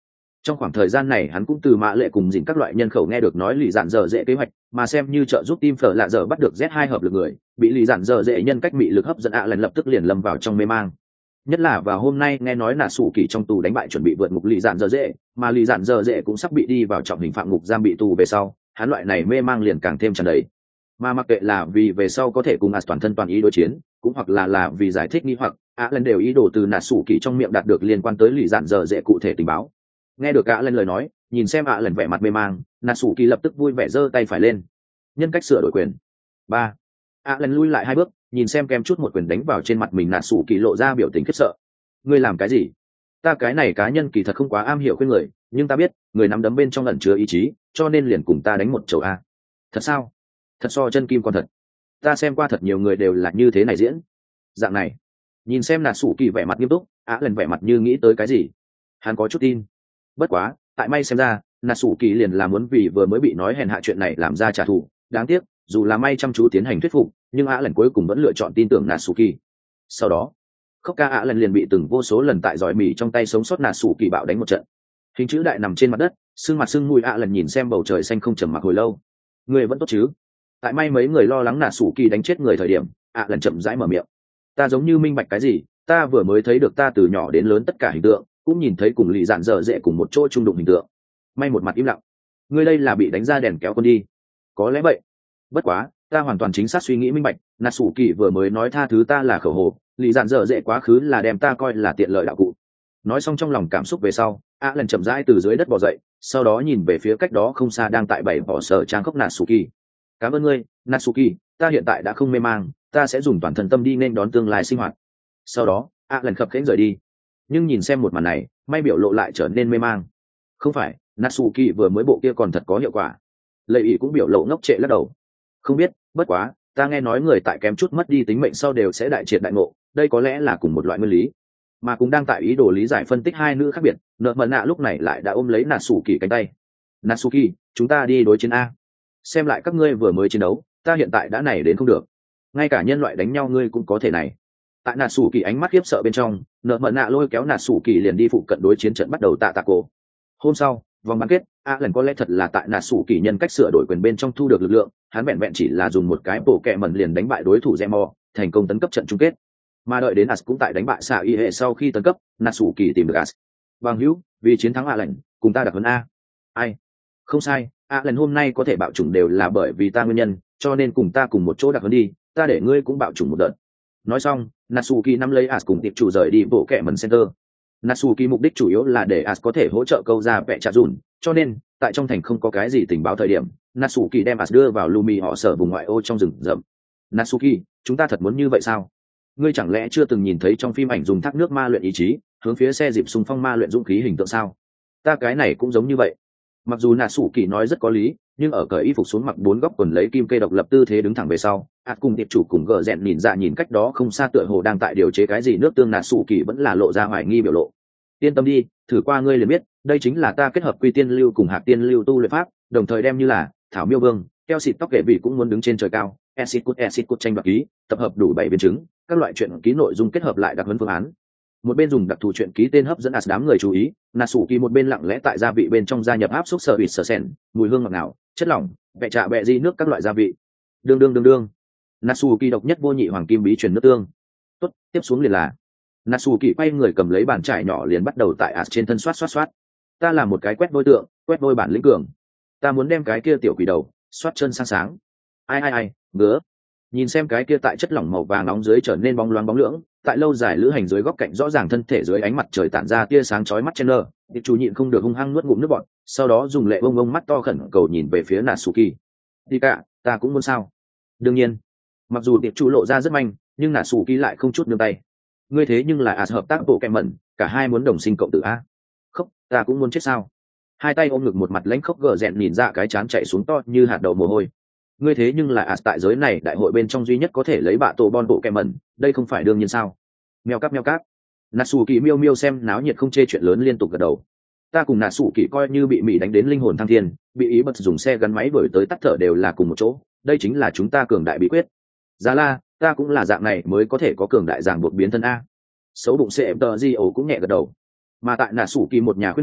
Trong khoảng thời gian này hắn cũng từ mã lệ cùng dìn các loại nhân khẩu nghe được nói lì dạn dở dễ kế hoạch, mà xem như trợ giúp team phở lạ dở bắt được Z2 hợp lực người, bị lì dạn dở dễ nhân cách bị lực hấp dẫn lần lập tức liền lâm vào trong mê mang. Nhất là vào hôm nay nghe nói là sủ kỳ trong tù đánh bại chuẩn bị vượt ngục lì dạn dở dễ, mà lì dạn dở dễ cũng sắp bị đi vào trọng hình phạm ngục giam bị tù về sau, hắn loại này mê mang liền càng thêm tràn đầy. Mà mặc kệ là vì về sau có thể cùng toàn thân toàn ý đối chiến, cũng hoặc là vì giải thích nghi hoặc lần đều ý đồ từ nà sủ kỳ trong miệng đạt được liên quan tới lì dạn dở dễ cụ thể tình báo. Nghe được lần lời nói, nhìn xem lần vẻ mặt mê mang, nà sủ kỳ lập tức vui vẻ giơ tay phải lên, nhân cách sửa đổi quyền. Ba, lần lui lại 2 bước, nhìn xem kem chút một quyền đánh vào trên mặt mình, nà sủ kỳ lộ ra biểu tình khiếp sợ. Ngươi làm cái gì? Ta cái này cá nhân kỳ thật không quá am hiểu khuyên người, nhưng ta biết người nắm đấm bên trong ẩn chứa ý chí, cho nên liền cùng ta đánh một chầu a. Thật sao? Thật so chân kim còn thật. Ta xem qua thật nhiều người đều là như thế này diễn. Dạng này, nhìn xem nà sủ kỳ vẻ mặt nghiêm túc, lần vẻ mặt như nghĩ tới cái gì. Hắn có chút tin. Bất quá, tại may xem ra, nà sủ kỳ liền là muốn vì vừa mới bị nói hèn hạ chuyện này làm ra trả thù. Đáng tiếc, dù là may chăm chú tiến hành thuyết phục, nhưng lần cuối cùng vẫn lựa chọn tin tưởng nà sủ kỳ. Sau đó, khóc ca lần liền bị từng vô số lần tại giỏi mì trong tay sống sót nà sủ kỳ bạo đánh một trận. Hình chữ đại nằm trên mặt đất, sưng mặt sưng mũi lần nhìn xem bầu trời xanh không trầm mặc hồi lâu. Người vẫn tốt chứ? Tại may mấy người lo lắng nà sủ kỳ đánh chết người thời điểm, lần chậm rãi mở miệng. Ta giống như minh bạch cái gì, ta vừa mới thấy được ta từ nhỏ đến lớn tất cả hình tượng, cũng nhìn thấy cùng lì dạn dở dễ cùng một chỗ trung đụng hình tượng. May một mặt im lặng. Ngươi đây là bị đánh ra đèn kéo con đi. Có lẽ vậy. Bất quá, ta hoàn toàn chính xác suy nghĩ minh bạch, nà sủ kỳ vừa mới nói tha thứ ta là khẩu hồ, lì dạn dở dễ quá khứ là đem ta coi là tiện lợi đạo cụ. Nói xong trong lòng cảm xúc về sau, lần chậm rãi từ dưới đất bò dậy, sau đó nhìn về phía cách đó không xa đang tại bảy bỏ sở trang khốc nà sủ kỳ. Cảm ơn ngươi, Natsuki, ta hiện tại đã không mê mang, ta sẽ dùng toàn thân tâm đi nên đón tương lai sinh hoạt. Sau đó, lần khập khiễng rời đi. Nhưng nhìn xem một màn này, may biểu lộ lại trở nên mê mang. Không phải, Natsuki vừa mới bộ kia còn thật có hiệu quả. Lệ ý cũng biểu lộ ngốc trệ lắc đầu. Không biết, bất quá, ta nghe nói người tại kém chút mất đi tính mệnh sau đều sẽ đại triệt đại ngộ, đây có lẽ là cùng một loại nguyên lý. Mà cũng đang tại ý đồ lý giải phân tích hai nữ khác biệt, nợ mận nạ lúc này lại đã ôm lấy Natsuki cánh tay. Natsuki, chúng ta đi đối chiến A. Xem lại các ngươi vừa mới chiến đấu, ta hiện tại đã này đến không được, ngay cả nhân loại đánh nhau ngươi cũng có thể này. Tại nà sủ kỳ ánh mắt khiếp sợ bên trong, nợ mận nạ lôi kéo nà sủ kỳ liền đi phụ cận đối chiến trận bắt đầu tạ cổ. Hôm sau, vòng bán kết, lần có lẽ thật là tại nà sủ kỳ nhân cách sửa đổi quyền bên trong thu được lực lượng, hắn vẹn vẹn chỉ là dùng một cái bổ kẹ mẩn liền đánh bại đối thủ Zemo, thành công tấn cấp trận chung kết. Mà đợi đến cũng tại đánh bại xạ y hệ sau khi tấn cấp, nà sủ kỳ tìm được bằng hữu, vì chiến thắng lệnh, cùng ta đặc huấn A. Ai? Không sai, lần hôm nay có thể bạo chủng đều là bởi vì ta nguyên nhân, cho nên cùng ta cùng một chỗ đặc huấn đi, ta để ngươi cũng bạo chủng một đợt. Nói xong, Natsuki nắm lấy cùng tiệp chủ rời đi bộ kẹ mẩn center. Natsuki mục đích chủ yếu là để có thể hỗ trợ câu ra vẽ trả dùn, cho nên tại trong thành không có cái gì tình báo thời điểm, Natsuki đem đưa vào Lumi họ sở vùng ngoại ô trong rừng rậm. Natsuki, chúng ta thật muốn như vậy sao? Ngươi chẳng lẽ chưa từng nhìn thấy trong phim ảnh dùng thác nước ma luyện ý chí, hướng phía xe dịp xung phong ma luyện dũng khí hình tượng sao? Ta cái này cũng giống như vậy. Mặc dù Natsuki nói rất có lý, nhưng ở cởi y phục xuống mặc 4 góc quần lấy kim cây độc lập tư thế đứng thẳng về sau, cùng tiệp chủ cùng gờ rẹn nhìn ra nhìn cách đó không xa tựa hồ đang tại điều chế cái gì nước tương Natsuki vẫn là lộ ra hoài nghi biểu lộ. Yên tâm đi, thử qua ngươi liền biết, đây chính là ta kết hợp quy tiên lưu cùng hạt tiên lưu tu luyện pháp, đồng thời đem như là thảo miêu vương, keo xịt tóc kệ vị cũng muốn đứng trên trời cao, acid cốt tranh đoạt ký, tập hợp đủ 7 biến chứng, các loại chuyện ký nội dung kết hợp lại đặc huấn phương án. Một bên dùng đặc thù chuyện ký tên hấp dẫn đám người chú ý, Natsuki một bên lặng lẽ tại gia vị bên trong gia nhập áp suất sở bịt sở sen, mùi hương ngọt ngào, chất lỏng, bẹ trạ bẹ di nước các loại gia vị. Đương. Natsuki độc nhất vô nhị hoàng kim bí truyền nước tương. Tốt, tiếp xuống liền là Natsuki quay người cầm lấy bàn chải nhỏ liền bắt đầu tại trên thân xoát. Ta là một cái quét vôi tượng, quét vôi bản lĩnh cường. Ta muốn đem cái kia tiểu quỷ đầu xoát chân sang sáng. Ai, ngứa. Nhìn xem cái kia tại chất lỏng màu vàng nóng dưới trở nên bóng loáng bóng lưỡng, tại lâu dài lữ hành dưới góc cạnh rõ ràng thân thể dưới ánh mặt trời tản ra tia sáng chói mắt chen lờ, thì chủ nhịn không được hung hăng nuốt ngụm nước bọt, sau đó dùng lệ bông mắt to khẩn cầu nhìn về phía Natsuki. Đi cả, ta cũng muốn sao? Đương nhiên. Mặc dù tiệp chủ lộ ra rất manh, nhưng Natsuki lại không chút nương tay. Ngươi thế nhưng là hợp tác bộ kẹm mẩn, cả hai muốn đồng sinh cộng tử a. Khóc, ta cũng muốn chết sao? Hai tay ôm ngực một mặt lãnh khốc gờ rẹn nhìn ra cái chán chạy xuống to như hạt đậu mồ hôi. Ngươi thế nhưng là tại giới này đại hội bên trong duy nhất có thể lấy bạ tổ bon bộ kẹm mẩn, đây không phải đương nhiên sao? Meo cáp. Natsuki miêu xem náo nhiệt không chê chuyện lớn liên tục gật đầu. Ta cùng Natsuki coi như bị Mỹ đánh đến linh hồn thăng thiên, bị ý bật dùng xe gắn máy đuổi tới tắt thở đều là cùng một chỗ, đây chính là chúng ta cường đại bí quyết. Giá la, ta cũng là dạng này mới có thể có cường đại ràng buộc biến thân a. Xấu bụng CMTGO cũng nhẹ gật đầu. Mà tại Natsuki một nhà khuyên bảo,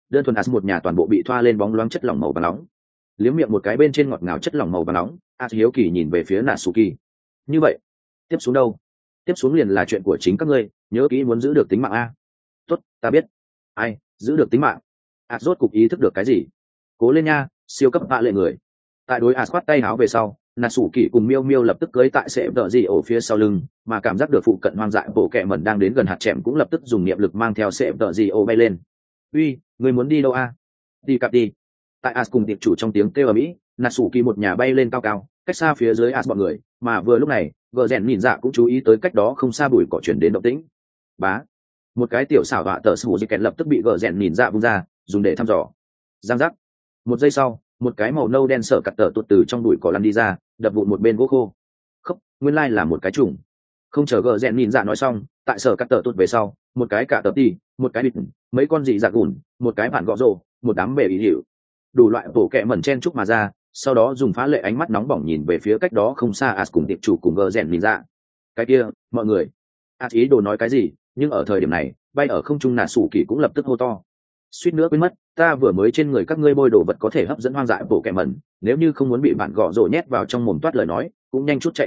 đơn thuần as một nhà toàn bộ bị thoa lên bóng loáng chất lỏng màu vàng nóng. Liếm miệng một cái bên trên ngọt ngào chất lỏng màu vàng nóng, as hiếu kỳ nhìn về phía Natsuki. Như vậy tiếp xuống đâu? Tiếp xuống liền là chuyện của chính các ngươi, nhớ kỹ muốn giữ được tính mạng a. Tốt, ta biết. Ai giữ được tính mạng? as rốt cục ý thức được cái gì. Cố lên nha, siêu cấp bạ lệ người. Tại đối as khoát tay áo về sau, Natsuki cùng Miêu Miêu lập tức cưới tại sệ đỡ gì ở phía sau lưng, mà cảm giác được phụ cận hoang dại bộ kẹ mẩn đang đến gần hạt chèm cũng lập tức dùng niệm lực mang theo sệ đỡ gì ở bay lên. Uy, người muốn đi đâu a? Đi cặp đi. Tại as cùng tiệp chủ trong tiếng kêu ở mỹ, Natsuki một nhà bay lên cao cao, cách xa phía dưới as bọn người, mà vừa lúc này, gờ rèn nhìn dạ cũng chú ý tới cách đó không xa bụi cỏ chuyển đến động tĩnh. Bá, một cái tiểu xảo họa tờ sủ di kèn lập tức bị gờ rèn nhìn dạ vung ra, dùng để thăm dò. Giang giác. Một giây sau, một cái màu nâu đen sợ cặt tờ tuột từ trong bụi cỏ lăn đi ra, đập vụn một bên gỗ khô. Khóc, nguyên lai là một cái trùng. Không chờ gờ rèn nhìn dạ nói xong, tại sở cắt tờ tuột về sau, một cái cả tờ tì, một cái bịt, mấy con dị dạ gùn, một cái bản gõ rồ, một đám bể ý hiệu, đủ loại bổ kẹ mẩn chen chúc mà ra, sau đó dùng phá lệ ánh mắt nóng bỏng nhìn về phía cách đó không xa as cùng tiệp chủ cùng gờ rèn nhìn ra. Cái kia mọi người, as ý đồ nói cái gì, nhưng ở thời điểm này bay ở không trung nà sủ kỳ cũng lập tức hô to, suýt nữa quên mất, ta vừa mới trên người các ngươi bôi đồ vật có thể hấp dẫn hoang dại bổ kẹ mẩn, nếu như không muốn bị bạn gõ rồ nhét vào trong mồm toát lời nói cũng nhanh chút chạy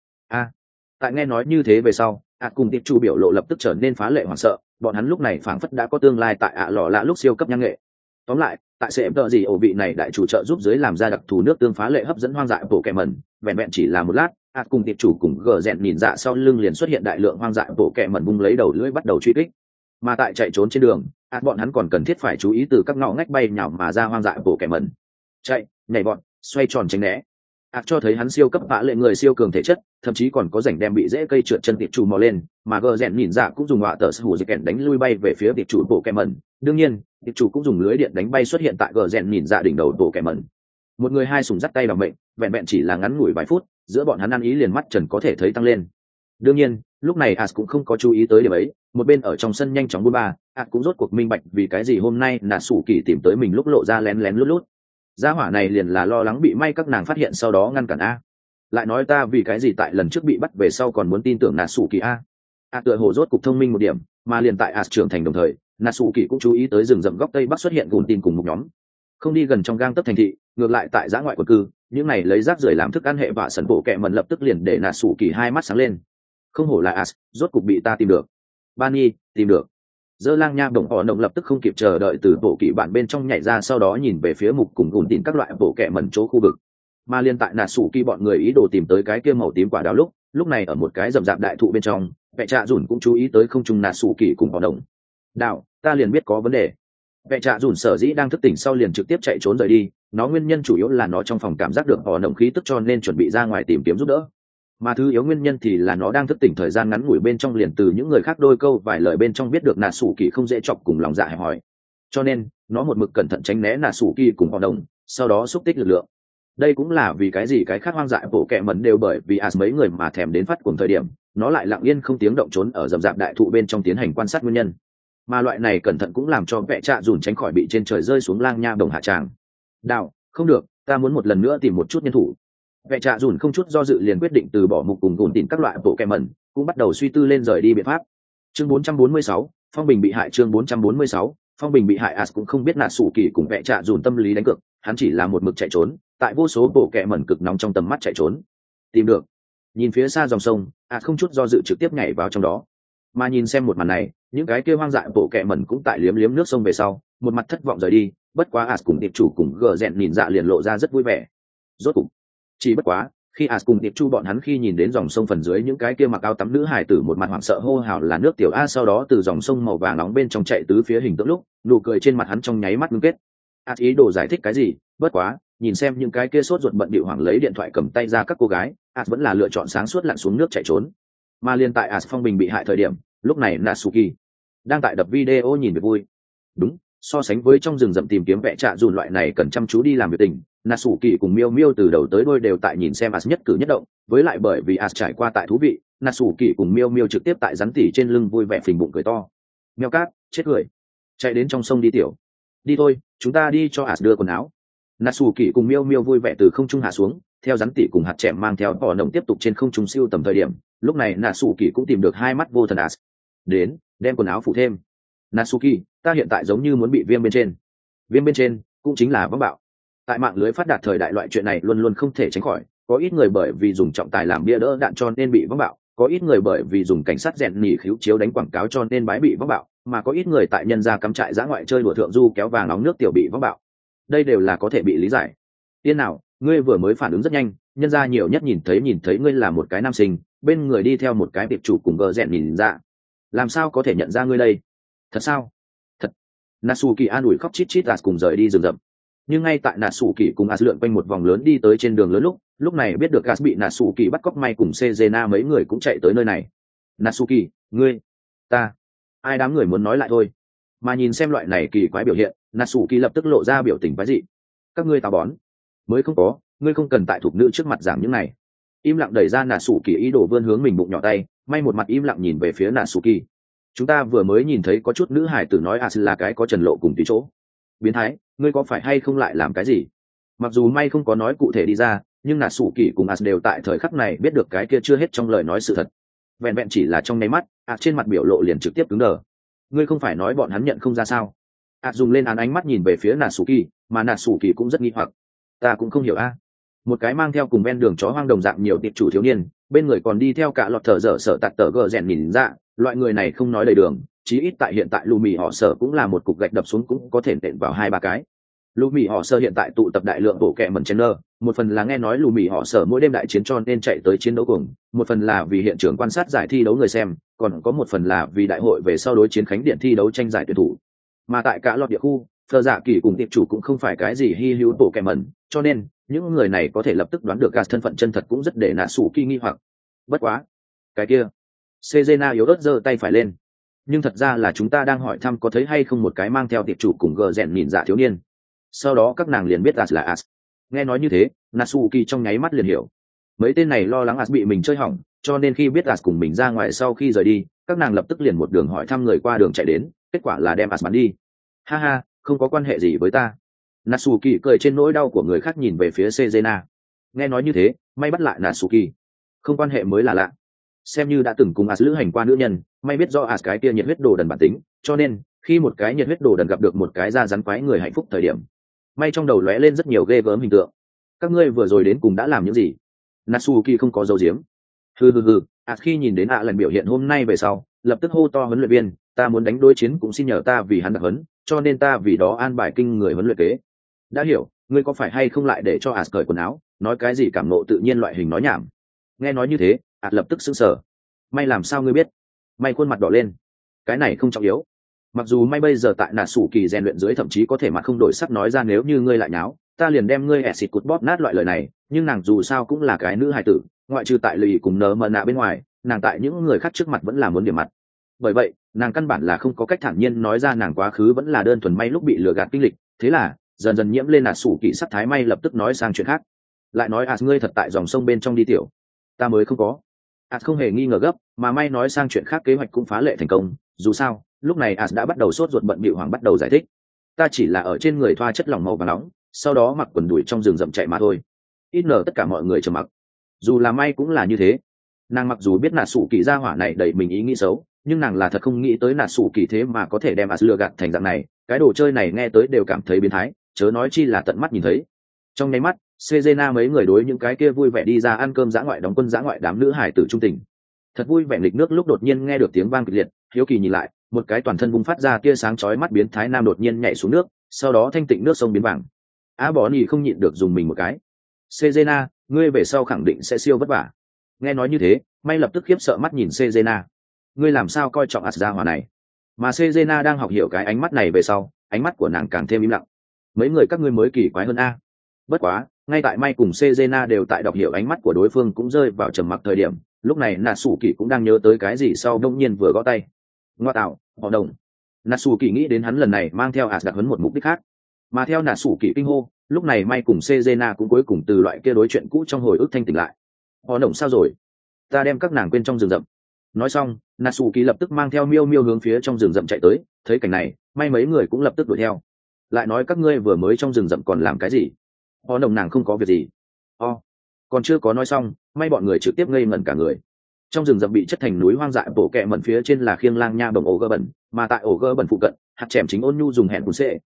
a. Tại nghe nói như thế về sau, cùng tiệp chủ biểu lộ lập tức trở nên phá lệ hoảng sợ, bọn hắn lúc này phảng phất đã có tương lai tại lọ lạ lúc siêu cấp nhang nghệ. Tóm lại, tại sệm tợ gì ổ vị này đại chủ trợ giúp dưới làm ra đặc thù nước tương phá lệ hấp dẫn hoang dại bổ kẹ mẩn, vẹn vẹn chỉ là một lát, cùng tiệp chủ cùng gờ rèn nhìn dạ sau lưng liền xuất hiện đại lượng hoang dại bổ kẹ mẩn bung lấy đầu lưỡi bắt đầu truy kích. Mà tại chạy trốn trên đường, bọn hắn còn cần thiết phải chú ý từ các ngõ ngách bay nhào mà ra hoang dại bổ kẹ mẩn. Chạy, nhảy bọn, xoay tròn tránh né. Cho thấy hắn siêu cấp bạ lệ người siêu cường thể chất, thậm chí còn có rảnh đem bị dễ cây trượt chân tiệp chủ mò lên, mà gờ rèn nhìn dạ cũng dùng họa tờ hủ dịch kèn đánh lui bay về phía tiệp chủ bộ kẹ mẩn. Đương nhiên, tiệp chủ cũng dùng lưới điện đánh bay xuất hiện tại gờ rèn nhìn dạ đỉnh đầu bộ kẹ mẩn. Một người hai sùng dắt tay bằng mệnh, vẹn vẹn chỉ là ngắn ngủi vài phút, giữa bọn hắn ăn ý liền mắt trần có thể thấy tăng lên. Đương nhiên, lúc này as cũng không có chú ý tới điểm ấy, một bên ở trong sân nhanh chóng buôn ba, as cũng rốt cuộc minh bạch vì cái gì hôm nay nà sủ kỳ tìm tới mình lúc lộ ra lén lén lút lút. Gia hỏa này liền là lo lắng bị may các nàng phát hiện sau đó ngăn cản a. Lại nói ta vì cái gì tại lần trước bị bắt về sau còn muốn tin tưởng Natsuki a. Tựa hồ rốt cục thông minh một điểm, mà liền tại trưởng thành đồng thời, Natsuki cũng chú ý tới rừng rậm góc tây bắc xuất hiện gùn tin cùng một nhóm. Không đi gần trong gang tấc thành thị, ngược lại tại giã ngoại quần cư, những này lấy rác rưởi làm thức ăn hệ vạ sần bộ kẹ mần lập tức liền để Natsuki hai mắt sáng lên. Không hổ là as, rốt cục bị ta tìm được. Bani, tìm được. Dơ lang nha đồng họ động lập tức không kịp chờ đợi từ bộ kỵ bạn bên trong nhảy ra, sau đó nhìn về phía mục cùng gùn tin các loại bộ kẹ mẩn chỗ khu vực. Mà liên tại Natsuki bọn người ý đồ tìm tới cái kia màu tím quả đào lúc này ở một cái rậm rạp đại thụ bên trong, Vệ Trạ Dùn cũng chú ý tới không trung Natsuki cùng họ động. Đạo, ta liền biết có vấn đề. Vệ Trạ Dùn sở dĩ đang thức tỉnh sau liền trực tiếp chạy trốn rời đi, nó nguyên nhân chủ yếu là nó trong phòng cảm giác được họ động khí tức cho nên chuẩn bị ra ngoài tìm kiếm giúp đỡ. Mà thứ yếu nguyên nhân thì là nó đang thức tỉnh thời gian ngắn ngủi bên trong liền từ những người khác đôi câu vài lời bên trong biết được Natsuki không dễ chọc cùng lòng dạ hẹp hòi, cho nên nó một mực cẩn thận tránh né Natsuki cùng họ động, sau đó xúc tích lực lượng. Đây cũng là vì cái gì cái khác hoang dại bộ kẹ mẩn đều bởi vì as mấy người mà thèm đến phát cuồng thời điểm nó lại lặng yên không tiếng động trốn ở rậm rạp đại thụ bên trong tiến hành quan sát nguyên nhân. Mà loại này cẩn thận cũng làm cho Vệ Trạ Dùn tránh khỏi bị trên trời rơi xuống lang nha đồng hạ tràng. Đạo, không được, ta muốn một lần nữa tìm một chút nhân thủ. Vệ Trạ Dùn không chút do dự liền quyết định từ bỏ mục cùng gùn tìm các loại bộ kẹ mẩn, cũng bắt đầu suy tư lên rời đi biện pháp. Chương 446, phong bình bị hại. Chương 446, phong bình bị hại. As cũng không biết Natsuki cùng Vệ Trạ Dùn tâm lý đánh cược, hắn chỉ là một mực chạy trốn, tại vô số bộ kẹ mẩn cực nóng trong tầm mắt chạy trốn. Tìm được. Nhìn phía xa dòng sông, không chút do dự trực tiếp nhảy vào trong đó. Mà nhìn xem một màn này, những cái kia hoang dại bộ kẹ mẩn cũng tại liếm liếm nước sông về sau, một mặt thất vọng rời đi. Bất quá as cùng tiệp chủ cùng gờ rèn nhìn dạ liền lộ ra rất vui vẻ. Rốt cục, chỉ bất quá khi as cùng tiệp chu bọn hắn khi nhìn đến dòng sông phần dưới những cái kia mặc áo tắm nữ hải tử một mặt hoảng sợ hô hào là nước tiểu a, sau đó từ dòng sông màu vàng nóng bên trong chạy tứ phía hình tượng lúc nụ cười trên mặt hắn trong nháy mắt ngưng kết. As ý đồ giải thích cái gì, bất quá nhìn xem những cái kia sốt ruột bận bịu hoảng lấy điện thoại cầm tay ra các cô gái, as vẫn là lựa chọn sáng suốt lặn xuống nước chạy trốn. Mà liên tại as phong bình bị hại thời điểm, lúc này Natsuki đang tại đập video nhìn về vui. Đúng, so sánh với trong rừng rậm tìm kiếm Vệ Trạ Dùn loại này cần chăm chú đi làm việc tình, Natsuki cùng Miêu Miêu từ đầu tới đuôi đều tại nhìn xem as nhất cử nhất động, với lại bởi vì as trải qua tại thú vị, Natsuki cùng Miêu Miêu trực tiếp tại rắn tỉ trên lưng vui vẻ phình bụng cười to. Mèo cát, chết cười. Chạy đến trong sông đi tiểu. Đi thôi, chúng ta đi cho as đưa quần áo. Natsuki cùng Miêu Miêu vui vẻ từ không trung hạ xuống, theo rắn tỉ cùng hạt chèm mang theo bỏ nồng tiếp tục trên không trung siêu tầm thời điểm, lúc này Natsuki cũng tìm được hai mắt vô thần as. Đến, đem quần áo phủ thêm. Natsuki, ta hiện tại giống như muốn bị viêm bên trên. Viêm bên trên cũng chính là vong bạo. Tại mạng lưới phát đạt thời đại, loại chuyện này luôn luôn không thể tránh khỏi. Có ít người bởi vì dùng trọng tài làm bia đỡ đạn cho nên bị vong bạo, có ít người bởi vì dùng cảnh sát rèn nỉ khíu chiếu đánh quảng cáo cho nên bái bị vong bạo, mà có ít người tại nhân gia cắm trại dã ngoại chơi đùa thượng du kéo vàng nóng nước tiểu bị vong bạo. Đây đều là có thể bị lý giải. Tiên nào, ngươi vừa mới phản ứng rất nhanh, nhân gia nhiều nhất nhìn thấy ngươi là một cái nam sinh, bên người đi theo một cái tiệp chủ cùng gờ rèn nhìn ra, làm sao có thể nhận ra ngươi đây? Thật sao? Thật. Natsuki an ủi khóc chít chít As cùng rời đi rừng rậm. Nhưng ngay tại Natsuki cùng As lượn quanh một vòng lớn đi tới trên đường lớn lúc này biết được As bị Natsuki bắt cóc, May cùng Sejena mấy người cũng chạy tới nơi này. Natsuki, ngươi, ta, ai đám người muốn nói lại thôi. Mà nhìn xem loại này kỳ quái biểu hiện, Natsuki lập tức lộ ra biểu tình quái dị. Các ngươi táo bón. Mới không có, ngươi không cần tại thuộc nữ trước mặt giảng những này. Im lặng đẩy ra Natsuki ý đồ vươn hướng mình bụng nhỏ tay, May một mặt im lặng nhìn về phía Natsuki. Chúng ta vừa mới nhìn thấy có chút nữ hải tử nói As là cái có trần lộ cùng tí chỗ. Biến thái, ngươi có phải hay không lại làm cái gì? Mặc dù May không có nói cụ thể đi ra, nhưng Natsuki cùng As đều tại thời khắc này biết được cái kia chưa hết trong lời nói sự thật. Vẹn vẹn chỉ là trong nháy mắt, As trên mặt biểu lộ liền trực tiếp cứng đờ. Ngươi không phải nói bọn hắn nhận không ra sao? As dùng lên ánh mắt nhìn về phía Natsuki, mà Natsuki cũng rất nghi hoặc. Ta cũng không hiểu a. Một cái mang theo cùng ven đường chó hoang đồng dạng nhiều tiệp chủ thiếu niên, bên người còn đi theo cả lọt thở dở sợ tạt tờ gờ rèn nhìn ra, loại người này không nói đầy đường, chí ít tại hiện tại lù mì họ sở cũng là một cục gạch đập xuống cũng có thể nện vào 2-3 cái. Lù mì họ sở hiện tại tụ tập đại lượng bộ kẹ mẩn chen nơ, một phần là nghe nói lù mì họ sở mỗi đêm đại chiến cho nên chạy tới chiến đấu cùng, một phần là vì hiện trường quan sát giải thi đấu người xem, còn có một phần là vì đại hội về sau đối chiến khánh điện thi đấu tranh giải tuyển thủ. Mà tại cả lọt địa khu, Phờ Dạ Kỳ cùng tiệp chủ cũng không phải cái gì hy hữu bộ kẹ mẩn, cho nên những người này có thể lập tức đoán được Gas thân phận chân thật cũng rất để Natsuki nghi hoặc. Bất quá, cái kia, Sejena yếu ớt giơ tay phải lên. Nhưng thật ra là chúng ta đang hỏi thăm có thấy hay không một cái mang theo tiệp chủ cùng gờ rèn nhìn dạ thiếu niên. Sau đó các nàng liền biết As là As. Nghe nói như thế, Natsuki trong nháy mắt liền hiểu. Mấy tên này lo lắng As bị mình chơi hỏng, cho nên khi biết As cùng mình ra ngoài sau khi rời đi, các nàng lập tức liền một đường hỏi thăm người qua đường chạy đến, kết quả là đem As bắn đi. Ha ha, không có quan hệ gì với ta. Natsuki cười trên nỗi đau của người khác nhìn về phía Sejena. Nghe nói như thế, May bắt lại Natsuki. Không quan hệ mới là lạ. Xem như đã từng cùng As lữ hành qua nữ nhân, May biết do As cái kia nhiệt huyết đồ đần bản tính, cho nên khi một cái nhiệt huyết đồ đần gặp được một cái da rắn quái người hạnh phúc thời điểm, May trong đầu lóe lên rất nhiều ghê gớm hình tượng. Các ngươi vừa rồi đến cùng đã làm những gì? Natsuki không có dấu diếm. Hừ, As khi nhìn đến lần biểu hiện hôm nay về sau, lập tức hô to huấn luyện viên, ta muốn đánh đối chiến cũng xin nhờ ta vì hắn đặc huấn, cho nên ta vì đó an bài kinh người huấn luyện kế. Đã hiểu, ngươi có phải hay không lại để cho As cởi quần áo, nói cái gì cảm nộ tự nhiên loại hình nói nhảm. Nghe nói như thế, As lập tức sững sờ. May làm sao ngươi biết? May khuôn mặt đỏ lên. Cái này không trọng yếu. Mặc dù May bây giờ tại Natsuki rèn luyện dưới thậm chí có thể mặt không đổi sắc nói ra nếu như ngươi lại nháo, ta liền đem ngươi xịt cút bóp nát loại lời này, nhưng nàng dù sao cũng là cái nữ hài tử, ngoại trừ tại lì cùng nở mờ nạ bên ngoài, nàng tại những người khác trước mặt vẫn là muốn điểm mặt. Bởi vậy, nàng căn bản là không có cách thản nhiên nói ra nàng quá khứ vẫn là đơn thuần May lúc bị lừa gạt kinh lịch, thế là dần dần nhiễm lên Natsuki sắc thái. May lập tức nói sang chuyện khác. Lại nói As ngươi thật tại dòng sông bên trong đi tiểu. Ta mới không có. As không hề nghi ngờ gấp, mà May nói sang chuyện khác kế hoạch cũng phá lệ thành công, dù sao, lúc này As đã bắt đầu sốt ruột bận bịu hoảng bắt đầu giải thích. Ta chỉ là ở trên người thoa chất lỏng màu vàng nóng, sau đó mặc quần đùi trong rừng rậm chạy mà thôi. Ít nở tất cả mọi người trầm mặc. Dù là May cũng là như thế. Nàng mặc dù biết Natsuki gia hỏa này đầy mình ý nghĩ xấu, nhưng nàng là thật không nghĩ tới Natsuki thế mà có thể đem As lừa gạt thành dạng này, cái đồ chơi này nghe tới đều cảm thấy biến thái, chớ nói chi là tận mắt nhìn thấy. Trong nháy mắt, Sejena mấy người đối những cái kia vui vẻ đi ra ăn cơm dã ngoại đóng quân dã ngoại đám nữ hải tử trung tình. Thật vui vẻ lịch nước lúc đột nhiên nghe được tiếng vang kịch liệt, hiếu kỳ nhìn lại, một cái toàn thân bùng phát ra tia sáng chói mắt biến thái nam đột nhiên nhảy xuống nước, sau đó thanh tịnh nước sông biến vàng. Bó nhì không nhịn được dùng mình một cái. Sejena, ngươi về sau khẳng định sẽ siêu vất vả. Nghe nói như thế, May lập tức khiếp sợ mắt nhìn Sejena. Ngươi làm sao coi trọng As gia hỏa này? Mà Sejena đang học hiểu cái ánh mắt này về sau, ánh mắt của nàng càng thêm im lặng. Mấy người các ngươi mới kỳ quái hơn a. Bất quá, ngay tại May cùng Sejena đều tại đọc hiểu ánh mắt của đối phương cũng rơi vào trầm mặc thời điểm, lúc này Natsuki cũng đang nhớ tới cái gì sau đông nhiên vừa gõ tay. Ngoa tạo, họ đồng. Natsuki nghĩ đến hắn lần này mang theo As đặc huấn một mục đích khác. Mà theo Natsuki kinh hô, lúc này May cùng Sejena cũng cuối cùng từ loại kia đối chuyện cũ trong hồi ức thanh tỉnh lại. Họ đồng sao rồi? Ta đem các nàng quên trong rừng rậm. Nói xong, Natsuki lập tức mang theo Miêu Miêu hướng phía trong rừng rậm chạy tới, thấy cảnh này, May mấy người cũng lập tức đuổi theo. Lại nói các ngươi vừa mới trong rừng rậm còn làm cái gì? Họ đồng nàng không có việc gì. Còn chưa có nói xong, May bọn người trực tiếp ngây ngẩn cả người. Trong rừng rậm bị chất thành núi hoang dại bổ kẹ mẩn phía trên là khiêng lang nha bồng ổ gơ bẩn, mà tại ổ gơ bẩn phụ cận, hạt chèm chính ôn nhu dùng hẹn cùn xệ,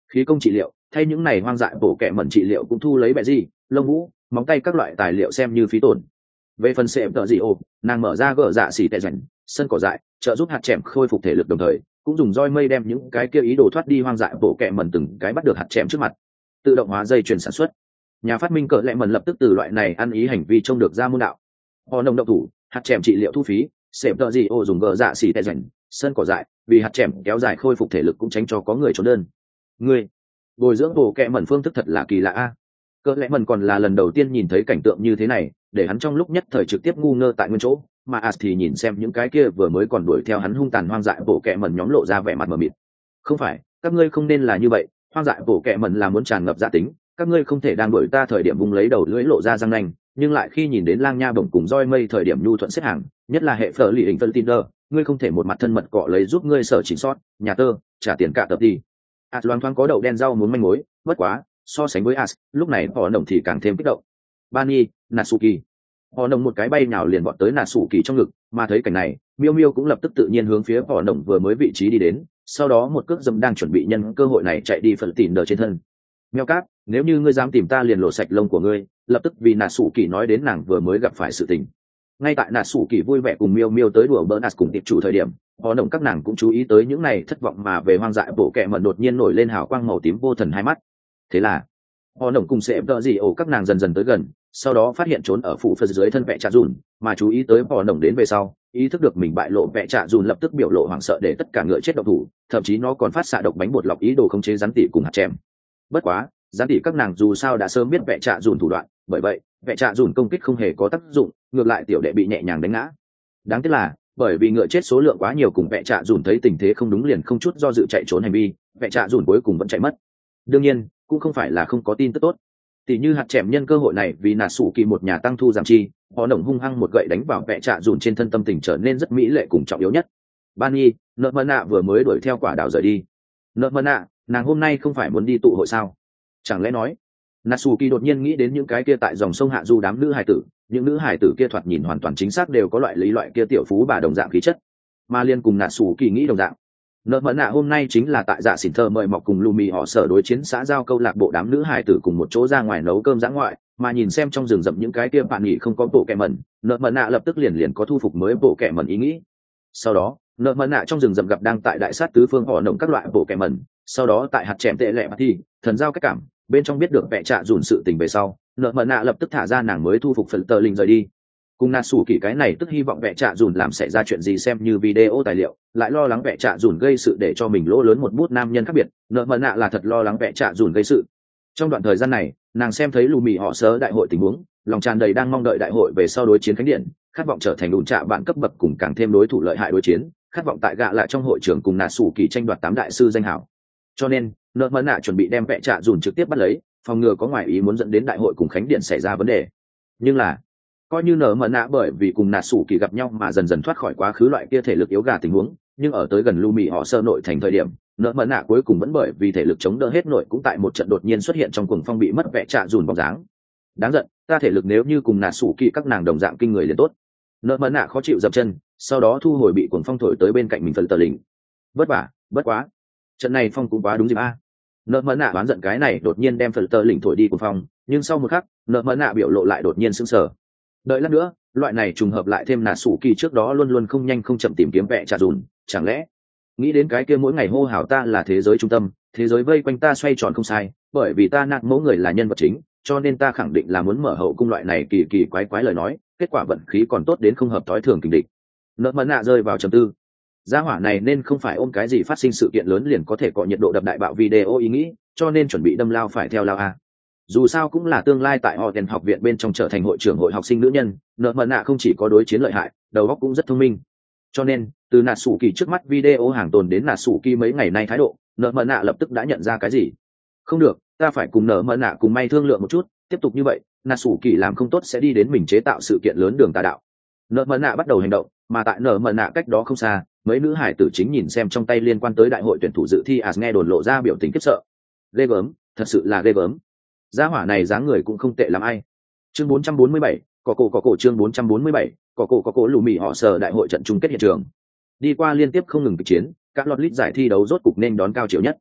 khí công trị liệu, thay những này hoang dại bổ kẹ mẩn trị liệu cũng thu lấy bẹ gì lông vũ móng tay các loại tài liệu xem như phí tổn. Về phần sệm tợ gì ô, nàng mở ra gỡ dạ xỉ tệ rảnh sân cỏ dại trợ giúp hạt chèm khôi phục thể lực, đồng thời cũng dùng roi mây đem những cái kia ý đồ thoát đi hoang dại bổ kẹ mẩn từng cái bắt được hạt chèm trước mặt, tự động hóa dây chuyền sản xuất. Nhà phát minh cỡ lẹ mẩn lập tức từ loại này ăn ý hành vi trông được ra môn đạo. Họ nồng động thủ, hạt chèm trị liệu thu phí, sệm tợ gì ô dùng gỡ dạ xỉ tệ rảnh sân cỏ dại vì hạt chèm kéo dài khôi phục thể lực cũng tránh cho có người trốn đơn. Người bồi dưỡng bổ kẹ mẩn phương thức thật là kỳ lạ a. Cỡ lẽ mần còn là lần đầu tiên nhìn thấy cảnh tượng như thế này, để hắn trong lúc nhất thời trực tiếp ngu ngơ tại nguyên chỗ, mà As thì nhìn xem những cái kia vừa mới còn đuổi theo hắn hung tàn hoang dại bổ kẹ mần nhóm lộ ra vẻ mặt mờ mịt. Không phải, các ngươi không nên là như vậy, hoang dại bổ kẹ mần là muốn tràn ngập dạ tính, các ngươi không thể đang đuổi ta thời điểm vùng lấy đầu lưỡi lộ ra răng nanh, nhưng lại khi nhìn đến lang nha bổng cùng roi mây thời điểm nhu thuận xếp hàng, nhất là hệ phở lì hình phân tin ngươi không thể một mặt thân mật cọ lấy giúp ngươi sở chỉnh sót, nhà tơ, trả tiền cả tập đi. As loang thoáng có đậu đen rau muốn manh mối, bất quá so sánh với As, lúc này họ nồng thì càng thêm kích động. Bani, Natsuki. Họ nồng một cái bay nhào liền bọn tới Natsuki trong ngực, mà thấy cảnh này, Miêu Miêu cũng lập tức tự nhiên hướng phía họ nồng vừa mới vị trí đi đến, sau đó một cước dâm đang chuẩn bị nhân cơ hội này chạy đi phần tỉn đờ trên thân. Mèo cáp, nếu như ngươi dám tìm ta liền lộ sạch lông của ngươi, lập tức vì Natsuki nói đến nàng vừa mới gặp phải sự tình. Ngay tại Natsuki vui vẻ cùng Miêu Miêu tới đùa bỡn As cùng tiệp chủ thời điểm, họ nồng các nàng cũng chú ý tới những này thất vọng mà về hoang dại bộ kệ mẩn đột nhiên nổi lên hào quang màu tím vô thần hai mắt. Thế là họ nồng cùng sẽ đỡ gì ổ các nàng dần dần tới gần, sau đó phát hiện trốn ở phụ phật dưới thân vẽ trạ dùn, mà chú ý tới họ nồng đến về sau, ý thức được mình bại lộ vẽ trạ dùn lập tức biểu lộ hoảng sợ để tất cả ngựa chết độc thủ, thậm chí nó còn phát xạ độc bánh bột lọc ý đồ khống chế rắn tỉ cùng hạt chèm. Bất quá rắn tỉ các nàng dù sao đã sớm biết vẽ trạ dùn thủ đoạn, bởi vậy vẽ trạ dùn công kích không hề có tác dụng, ngược lại tiểu đệ bị nhẹ nhàng đánh ngã. Đáng tiếc là bởi vì ngựa chết số lượng quá nhiều cùng vẽ trạ dùn thấy tình thế không đúng liền không chút do dự chạy trốn hành vi, vẽ trạ dùn cuối cùng vẫn chạy mất. Đương nhiên cũng không phải là không có tin tức tốt, tỷ như hạt chèm nhân cơ hội này vì Natsuki một nhà tăng thu giảm chi, họ nồng hung hăng một gậy đánh vào vẽ trạ dùn trên thân, tâm tình trở nên rất mỹ lệ cùng trọng yếu nhất. Bani, nợ mơ nạ vừa mới đuổi theo quả đảo rời đi. Nợ mơ nạ, nàng hôm nay không phải muốn đi tụ hội sao? Chẳng lẽ nói Natsuki đột nhiên nghĩ đến những cái kia tại dòng sông hạ du đám nữ hài tử, những nữ hài tử kia thoạt nhìn hoàn toàn chính xác đều có loại lý loại kia tiểu phú bà đồng dạng khí chất, mà liên cùng Natsuki nghĩ đồng dạng. Nợ mẫn nạ hôm nay chính là tại dạ xỉn thơ mời mọc cùng Lumi họ sở đối chiến xã giao câu lạc bộ đám nữ hài tử cùng một chỗ ra ngoài nấu cơm dã ngoại, mà nhìn xem trong rừng rậm những cái kia bạn nghỉ không có bộ kẹ mẩn, nợ mẫn nạ lập tức liền có thu phục mới bộ kẹ mẩn ý nghĩ. Sau đó nợ mẫn nạ trong rừng rậm gặp đang tại đại sát tứ phương họ nồng các loại bộ kẹ mẩn, sau đó tại hạt chèm tệ lệ mà thì thần giao cách cảm bên trong biết được vẽ trạ dùn sự tình về sau, nợ mẫn nạ lập tức thả ra nàng mới thu phục phần tờ linh rời đi. Cùng Natsuki cái này tức hy vọng vẽ trạ dùn làm xảy ra chuyện gì xem như video tài liệu, lại lo lắng vẽ trạ dùn gây sự để cho mình lỗ lớn một bút nam nhân khác biệt, nợ mẫn nạ là thật lo lắng vẽ trạ dùn gây sự. Trong đoạn thời gian này nàng xem thấy Lumi họ sớ đại hội tình huống, lòng tràn đầy đang mong đợi đại hội về sau đối chiến khánh điện, khát vọng trở thành đùn trạ bạn cấp bậc cùng càng thêm đối thủ lợi hại đối chiến, khát vọng tại gạ lại trong hội trưởng cùng Natsuki tranh đoạt 8 đại sư danh hảo. Cho nên nợ mẫn nạ chuẩn bị đem vẽ trạ dùn trực tiếp bắt lấy, phòng ngừa có ngoại ý muốn dẫn đến đại hội cùng khánh điện xảy ra vấn đề. Nhưng là coi như nở mờ nạ bởi vì cùng Natsuki gặp nhau mà dần dần thoát khỏi quá khứ loại kia thể lực yếu gà tình huống, nhưng ở tới gần Lumi họ sơ nội thành thời điểm, nở mờ nạ cuối cùng vẫn bởi vì thể lực chống đỡ hết nội cũng tại một trận đột nhiên xuất hiện trong cuồng phong bị mất vẽ trạ dùn bóng dáng. Đáng giận, ta thể lực nếu như cùng Natsuki các nàng đồng dạng kinh người liền tốt. Nở mờ nạ khó chịu dập chân, sau đó thu hồi bị cuồng phong thổi tới bên cạnh mình phần tờ lình. Bất quá, trận này phong cũng quá đúng dịp a. Nở mờ nạ đoán giận cái này đột nhiên đem phần tờ lình thổi đi cuồng phong, nhưng sau một khắc, nở mờ nạ biểu lộ lại đột nhiên sững sờ. Đợi lát nữa loại này trùng hợp lại thêm Natsuki trước đó luôn luôn không nhanh không chậm tìm kiếm vẽ trạ dùn, chẳng lẽ nghĩ đến cái kia mỗi ngày hô hào ta là thế giới trung tâm, thế giới vây quanh ta xoay tròn không sai, bởi vì ta nạt mẫu người là nhân vật chính, cho nên ta khẳng định là muốn mở hậu cung loại này kỳ kỳ quái quái lời nói, kết quả vận khí còn tốt đến không hợp tối thường kình địch. Nợ mẫn nạ rơi vào trầm tư. Gia hỏa này nên không phải ôm cái gì phát sinh sự kiện lớn liền có thể có nhiệt độ đập đại bạo video ý nghĩ, cho nên chuẩn bị đâm lao phải theo lao a. Dù sao cũng là tương lai tại Horden học viện bên trong trở thành hội trưởng hội học sinh nữ nhân, nợ mẫn nạ không chỉ có đối chiến lợi hại, đầu óc cũng rất thông minh. Cho nên từ Natsuki trước mắt video hàng tồn đến Natsuki mấy ngày nay thái độ, nợ mẫn nạ lập tức đã nhận ra cái gì. Không được, ta phải cùng nợ mẫn nạ cùng may thương lượng một chút, tiếp tục như vậy Natsuki làm không tốt sẽ đi đến mình chế tạo sự kiện lớn đường tà đạo. Nợ mẫn nạ bắt đầu hành động, mà tại nợ mẫn nạ cách đó không xa, mấy nữ hải tử chính nhìn xem trong tay liên quan tới đại hội tuyển thủ dự thi nghe đồn lộ ra biểu tình khiếp sợ. Ghê gớm, thật sự là ghê gớm. Gia hỏa này dáng người cũng không tệ lắm ai. Chương 447, có cổ chương 447, có cổ lù mì họ sờ đại hội trận chung kết hiện trường. Đi qua liên tiếp không ngừng kịch chiến, các lọt lít giải thi đấu rốt cục nên đón cao chiều nhất.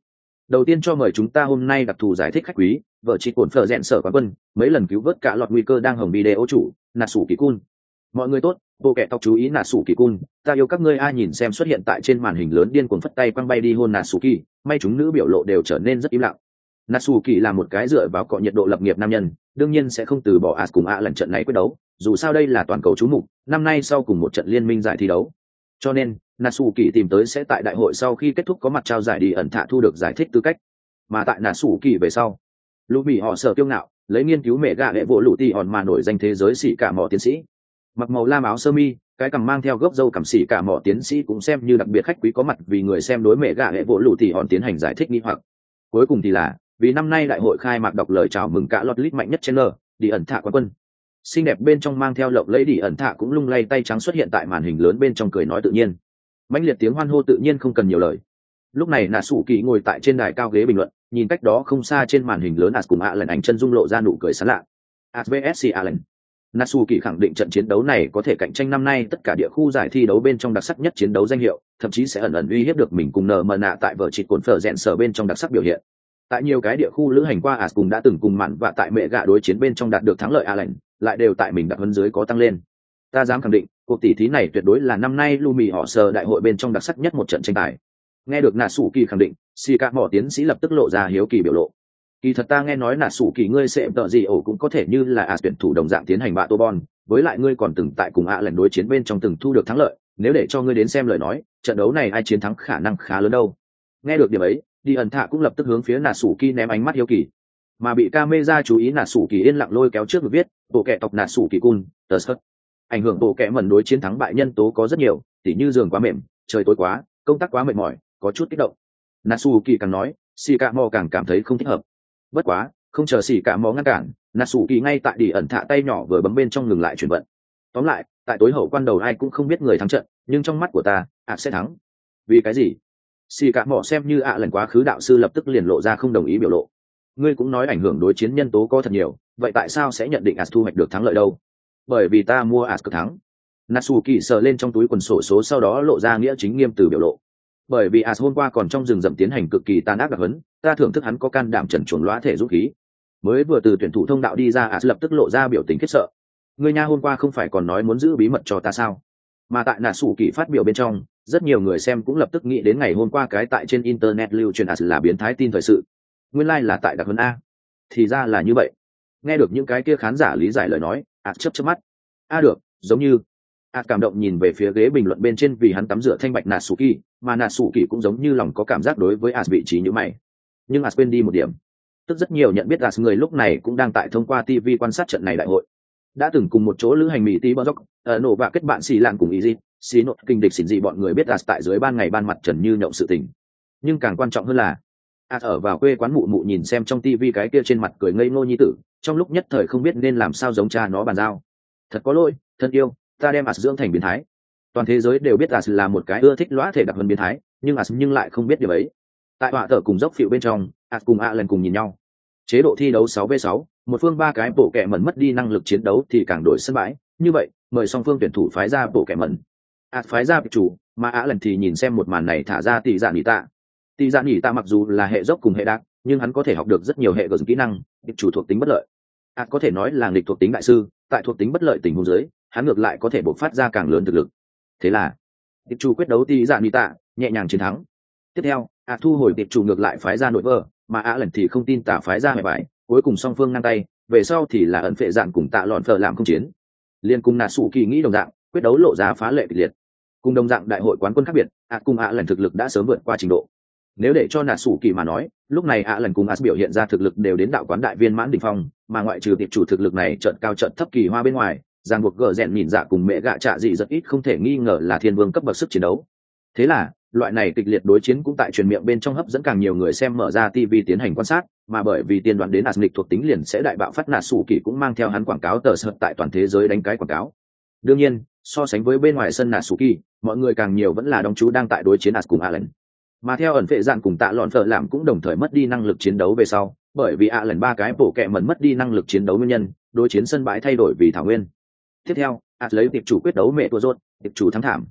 đầu tiên cho mời chúng ta hôm nay đặc thù giải thích khách quý, vợ chị cồn phở rẽn sở quán quân, mấy lần cứu vớt cả lọt nguy cơ đang hồng video chủ, nà sủ kỳ cun. Mọi người tốt, bộ kẻ tóc chú ý nà sủ kỳ cun, ta yêu các ngươi ai nhìn xem xuất hiện tại trên màn hình lớn điên cuồng phất tay quăng bay đi hôn nà sủ kỳ, may chúng nữ biểu lộ đều trở nên rất im lặng. Nà sủ kỳ là một cái dựa vào cọ nhiệt độ lập nghiệp nam nhân, đương nhiên sẽ không từ bỏ as cùng lần trận này quyết đấu, dù sao đây là toàn cầu chú mục, năm nay sau cùng một trận liên minh giải thi đấu. Cho nên, Natsuki tìm tới sẽ tại đại hội sau khi kết thúc có mặt trao giải đi ẩn thạ thu được giải thích tư cách. Mà tại Natsuki về sau, Lumi họ sở kiêu ngạo, lấy nghiên cứu mẹ gạ hệ bộ lũ tì hòn mà nổi danh thế giới xỉ cả mỏ tiến sĩ. Mặc màu lam áo sơ mi, cái cằm mang theo gốc râu cằm xỉ cả mỏ tiến sĩ cũng xem như đặc biệt khách quý có mặt vì người xem đối mẹ gạ hệ bộ lũ tì hòn tiến hành giải thích nghi hoặc. Cuối cùng thì là, vì năm nay đại hội khai mạc đọc lời chào mừng cả lọt lít mạnh nhất trên đi ẩn thạ quán quân. Xinh đẹp bên trong mang theo lộng lẫy đi ẩn thạ cũng lung lay tay trắng xuất hiện tại màn hình lớn bên trong cười nói tự nhiên. Mãnh liệt tiếng hoan hô tự nhiên không cần nhiều lời. Lúc này nà sủ kỳ ngồi tại trên đài cao ghế bình luận, nhìn cách đó không xa trên màn hình lớn as cùng lần ảnh chân dung lộ ra nụ cười sán lạ. As vs Allen. Nà sủ kỳ khẳng định trận chiến đấu này có thể cạnh tranh năm nay tất cả địa khu giải thi đấu bên trong đặc sắc nhất chiến đấu danh hiệu, thậm chí sẽ ẩn ẩn uy hiếp được mình cùng nở mờ nạ tại vở trịt cồn phở rèn sở bên trong đặc sắc biểu hiện. Tại nhiều cái địa khu lữ hành qua as cùng đã từng cùng mặn và tại mẹ gạ đối chiến bên trong đạt được thắng lợi Allen, lại đều tại mình đặc hơn dưới có tăng lên. Ta dám khẳng định, cuộc tỷ thí này tuyệt đối là năm nay Lumi họ sờ đại hội bên trong đặc sắc nhất một trận tranh tài. Nghe được nà sủ kỳ khẳng định, xì cả mỏ tiến sĩ lập tức lộ ra hiếu kỳ biểu lộ. Kỳ thật ta nghe nói nà sủ kỳ ngươi sẽ tợ gì ổ cũng có thể như là tuyển thủ đồng dạng tiến hành bạ tô bon, với lại ngươi còn từng tại cùng lần đối chiến bên trong từng thu được thắng lợi, nếu để cho ngươi đến xem lời nói, trận đấu này ai chiến thắng khả năng khá lớn đâu. Nghe được điểm ấy, đi ẩn thạ cũng lập tức hướng phía nà sủ kỳ ném ánh mắt hiếu kỳ, mà bị camera chú ý nà sủ kỳ yên lặng lôi kéo trước ngực viết bộ kệ tộc nà sủ kỳ cun tờ sất. Ảnh hưởng bộ kệ mẩn đối chiến thắng bại nhân tố có rất nhiều, tỉ như giường quá mềm, trời tối quá, công tác quá mệt mỏi, có chút kích động. Natsuki càng nói, Shikamo càng cảm thấy không thích hợp. Bất quá, không chờ Shikamo ngăn cản, Natsuki ngay tại đi ẩn thạ tay nhỏ vừa bấm bên trong ngừng lại chuyển vận. Tóm lại, tại tối hậu quan đầu ai cũng không biết người thắng trận, nhưng trong mắt của ta, sẽ thắng. Vì cái gì? Shikamo xem như lần quá khứ đạo sư lập tức liền lộ ra không đồng ý biểu lộ. Ngươi cũng nói ảnh hưởng đối chiến nhân tố có thật nhiều, vậy tại sao sẽ nhận định thu hoạch được thắng lợi đâu? Bởi vì ta mua cực thắng. Natsuki sờ lên trong túi quần sổ số sau đó lộ ra nghĩa chính nghiêm từ biểu lộ. Bởi vì hôm qua còn trong rừng rậm tiến hành cực kỳ tàn ác đặc huấn, ta thưởng thức hắn có can đảm trần chuồng lõa thể dũng khí. Mới vừa từ tuyển thủ thông đạo đi ra lập tức lộ ra biểu tình khiếp sợ. Người nha hôm qua không phải còn nói muốn giữ bí mật cho ta sao? Mà tại Natsuki phát biểu bên trong, rất nhiều người xem cũng lập tức nghĩ đến ngày hôm qua cái tại trên internet lưu truyền là biến thái tin thời sự. Nguyên lai là tại đặc huấn a. Thì ra là như vậy. Nghe được những cái kia khán giả lý giải lời nói, chớp mắt. Được, giống như cảm động nhìn về phía ghế bình luận bên trên vì hắn tắm rửa thanh bạch Natsuki, mà Natsuki cũng giống như lòng có cảm giác đối với vị trí như mày. Nhưng quên đi một điểm. Tức rất nhiều nhận biết người lúc này cũng đang tại thông qua TV quan sát trận này đại hội. Đã từng cùng một chỗ lữ hành Mỹ tí bờ dốc, nổ và kết bạn xì lạn cùng Easy, xí nốt kinh địch xỉn dị bọn người biết tại dưới ban ngày ban mặt trần như nhậu sự tình. Nhưng càng quan trọng hơn là ở vào quê quán mụ mụ nhìn xem trong TV cái kia trên mặt cười ngây ngô nhi tử, trong lúc nhất thời không biết nên làm sao giống cha nó bàn giao. Thật có lỗi, thân yêu, ta đem dưỡng thành biến thái. Toàn thế giới đều biết là một cái ưa thích lõa thể đặc hơn biến thái, nhưng lại không biết điều ấy. Tại họa tờ cùng dốc phiệu bên trong, cùng lần cùng nhìn nhau. Chế độ thi đấu 6v6, một phương ba cái bộ kẹ mẩn mất đi năng lực chiến đấu thì càng đổi sân bãi. Như vậy, mời song phương tuyển thủ phái ra bộ kẹ mẩn. Phái ra chủ, mà lần thì nhìn xem một màn này thả ra tỷ dạ nhỉ tạ. Tỷ dạ nhỉ tạ mặc dù là hệ dốc cùng hệ đặc, nhưng hắn có thể học được rất nhiều hệ gờ kỹ năng, chủ thuộc tính bất lợi. Có thể nói là nghịch thuộc tính đại sư, tại thuộc tính bất lợi tình huống dưới, hắn ngược lại có thể bộc phát ra càng lớn thực lực. Thế là tiệp chủ quyết đấu tỷ dạ nhỉ tạ nhẹ nhàng chiến thắng. Tiếp theo thu hồi tiệp chủ ngược lại phái ra nội vợ, mà lần thì không tin tả phái ra mẹ bại, cuối cùng song phương ngang tay, về sau thì là ẩn phệ dạn cùng tạ lọn phở làm không chiến. Liên cùng Natsuki nghĩ đồng dạng, quyết đấu lộ ra phá lệ kịch liệt. Cùng đồng dạng đại hội quán quân khác biệt, cùng lần thực lực đã sớm vượt qua trình độ. Nếu để cho Natsuki mà nói, lúc này lần cùng biểu hiện ra thực lực đều đến đạo quán đại viên mãn đỉnh phong, mà ngoại trừ tiệp chủ thực lực này trận cao trận thấp kỳ hoa bên ngoài, ràng buộc gờ rèn nhìn dạ cùng mẹ gạ trạ gì rất ít không thể nghi ngờ là thiên vương cấp bậc sức chiến đấu. Thế là loại này kịch liệt đối chiến cũng tại truyền miệng bên trong hấp dẫn càng nhiều người xem mở ra TV tiến hành quan sát, mà bởi vì tiên đoán đến nghịch thuộc tính liền sẽ đại bạo phát Natsuki cũng mang theo hắn quảng cáo tờ sợt tại toàn thế giới đánh cái quảng cáo. Đương nhiên, so sánh với bên ngoài sân Natsuki, mọi người càng nhiều vẫn là đóng chú đang tại đối chiến cùng Allen. Mà theo ẩn phệ dạn cùng tạ lọn phở làm cũng đồng thời mất đi năng lực chiến đấu về sau, bởi vì Allen ba cái bổ kẹ mẩn mất đi năng lực chiến đấu nguyên nhân, đối chiến sân bãi thay đổi vì thảo nguyên. Tiếp theo, lấy tiệp chủ quyết đấu mẹ tua rốt, tiệp chủ thắng thảm.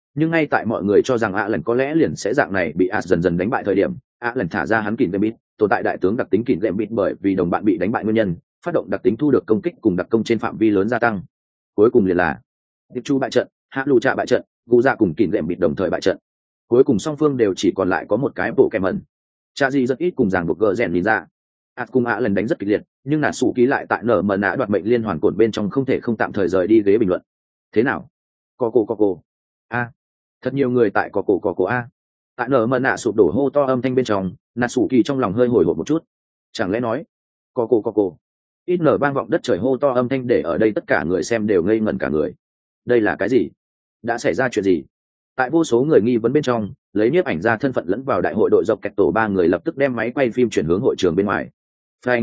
Nhưng ngay tại mọi người cho rằng lần có lẽ liền sẽ dạng này bị dần dần đánh bại thời điểm, lần thả ra hắn kìm gambit, tồn tại đại tướng đặc tính kìm gambit bởi vì đồng bạn bị đánh bại nguyên nhân, phát động đặc tính thu được công kích cùng đặc công trên phạm vi lớn gia tăng. Cuối cùng liền là Tiệp Chu bại trận, Hạ Lù Trạ bại trận, Gù Dạ cùng kìm gambit đồng thời bại trận. Cuối cùng song phương đều chỉ còn lại có một cái bộ kèm mẩn. Cha gì rất ít cùng ràng buộc gờ rèn nhìn ra. Cùng lần đánh rất kịch liệt, nhưng nạt sủ ký lại tại nở mờ nã đoạt mệnh liên hoàn cột bên trong không thể không tạm thời rời đi ghế bình luận. Thế nào? Có cô a, thật nhiều người tại có cô a. Tại nở mờ nã sụp đổ hô to âm thanh bên trong, nạt sủ kỳ trong lòng hơi hồi hộp một chút. Chẳng lẽ nói có cô ít nở vang vọng đất trời hô to âm thanh để ở đây tất cả người xem đều ngây ngẩn cả người. Đây là cái gì? Đã xảy ra chuyện gì? Tại vô số người nghi vấn bên trong, lấy nhiếp ảnh ra thân phận lẫn vào đại hội đội dọc kẹt tổ 3 người lập tức đem máy quay phim chuyển hướng hội trường bên ngoài. Phanh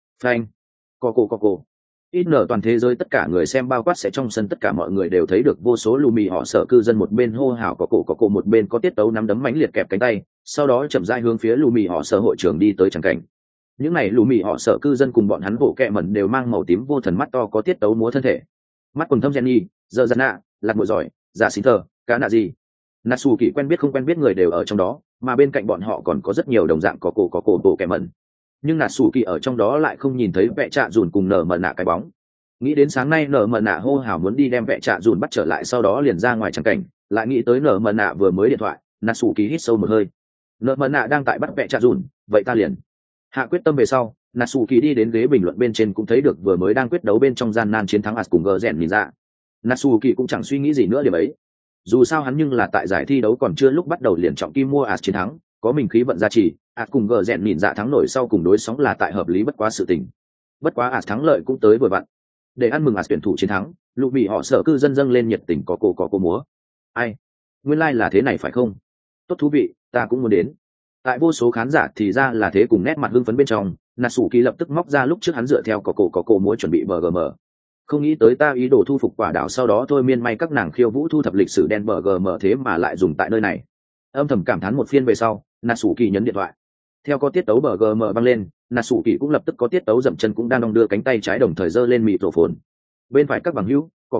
có cô ít nở toàn thế giới tất cả người xem bao quát sẽ trong sân tất cả mọi người đều thấy được vô số lù mì họ sở cư dân một bên hô hào có cổ một bên có tiết tấu nắm đấm mãnh liệt kẹp cánh tay, sau đó chậm rãi hướng phía lù mì họ sở hội trường đi tới chẳng cảnh. Những này lù mì họ sở cư dân cùng bọn hắn bộ kẹ mẩn đều mang màu tím vô thần mắt to có tiết tấu múa thân thể, mắt quần thâm Jenny, giờ giật nạ, lạc bộ giỏi, giả xín thờ, cá nạ gì. Natsu kỳ quen biết không quen biết người đều ở trong đó, mà bên cạnh bọn họ còn có rất nhiều đồng dạng có cổ bộ kẹ mẩn. Nhưng Natsu kỳ ở trong đó lại không nhìn thấy vẽ trạ dùn cùng nở mờ nạ cái bóng. Nghĩ đến sáng nay nở mờ nạ hô hào muốn đi đem vẽ trạ dùn bắt trở lại, sau đó liền ra ngoài chẳng cảnh, lại nghĩ tới nở mờ nạ vừa mới điện thoại, Natsu kỳ hít sâu một hơi. Nở mờ nạ đang tại bắt vẽ trạ dùn, vậy ta liền hạ quyết tâm về sau. Natsu kỳ đi đến ghế bình luận bên trên cũng thấy được vừa mới đang quyết đấu bên trong gian nan chiến thắng cùng gờ rèn nhìn ra. Natsu kỳ cũng chẳng suy nghĩ gì nữa điểm ấy. Dù sao hắn nhưng là tại giải thi đấu còn chưa lúc bắt đầu liền trọng kim mua chiến thắng, có mình khí vận gia trì, cùng gờ rèn nhìn dạ thắng nổi sau cùng đối sóng là tại hợp lý bất quá sự tình. Bất quá thắng lợi cũng tới vừa vặn. Để ăn mừng tuyển thủ chiến thắng, lũ bị họ sở cư dân dâng lên nhiệt tình có cô múa. Ai? Nguyên lai là thế này phải không? Tốt thú vị, ta cũng muốn đến. Tại vô số khán giả thì ra là thế cùng nét mặt hưng phấn bên trong, Natsuki lập tức móc ra lúc trước hắn dựa theo có cô múa chuẩn bị BGM. Không nghĩ tới ta ý đồ thu phục quả đảo sau đó thôi miên may các nàng khiêu vũ thu thập lịch sử đen BGM thế mà lại dùng tại nơi này. Âm thầm cảm thán một phiên về sau, Natsuki nhấn điện thoại. Theo có tiết tấu BGM vang lên, Natsuki cũng lập tức có tiết tấu dậm chân cũng đang đong đưa cánh tay trái đồng thời giơ lên microphone. Bên phải các bằng hữu, có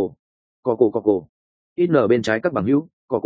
cô. Ít nở bên trái các bằng hữu, có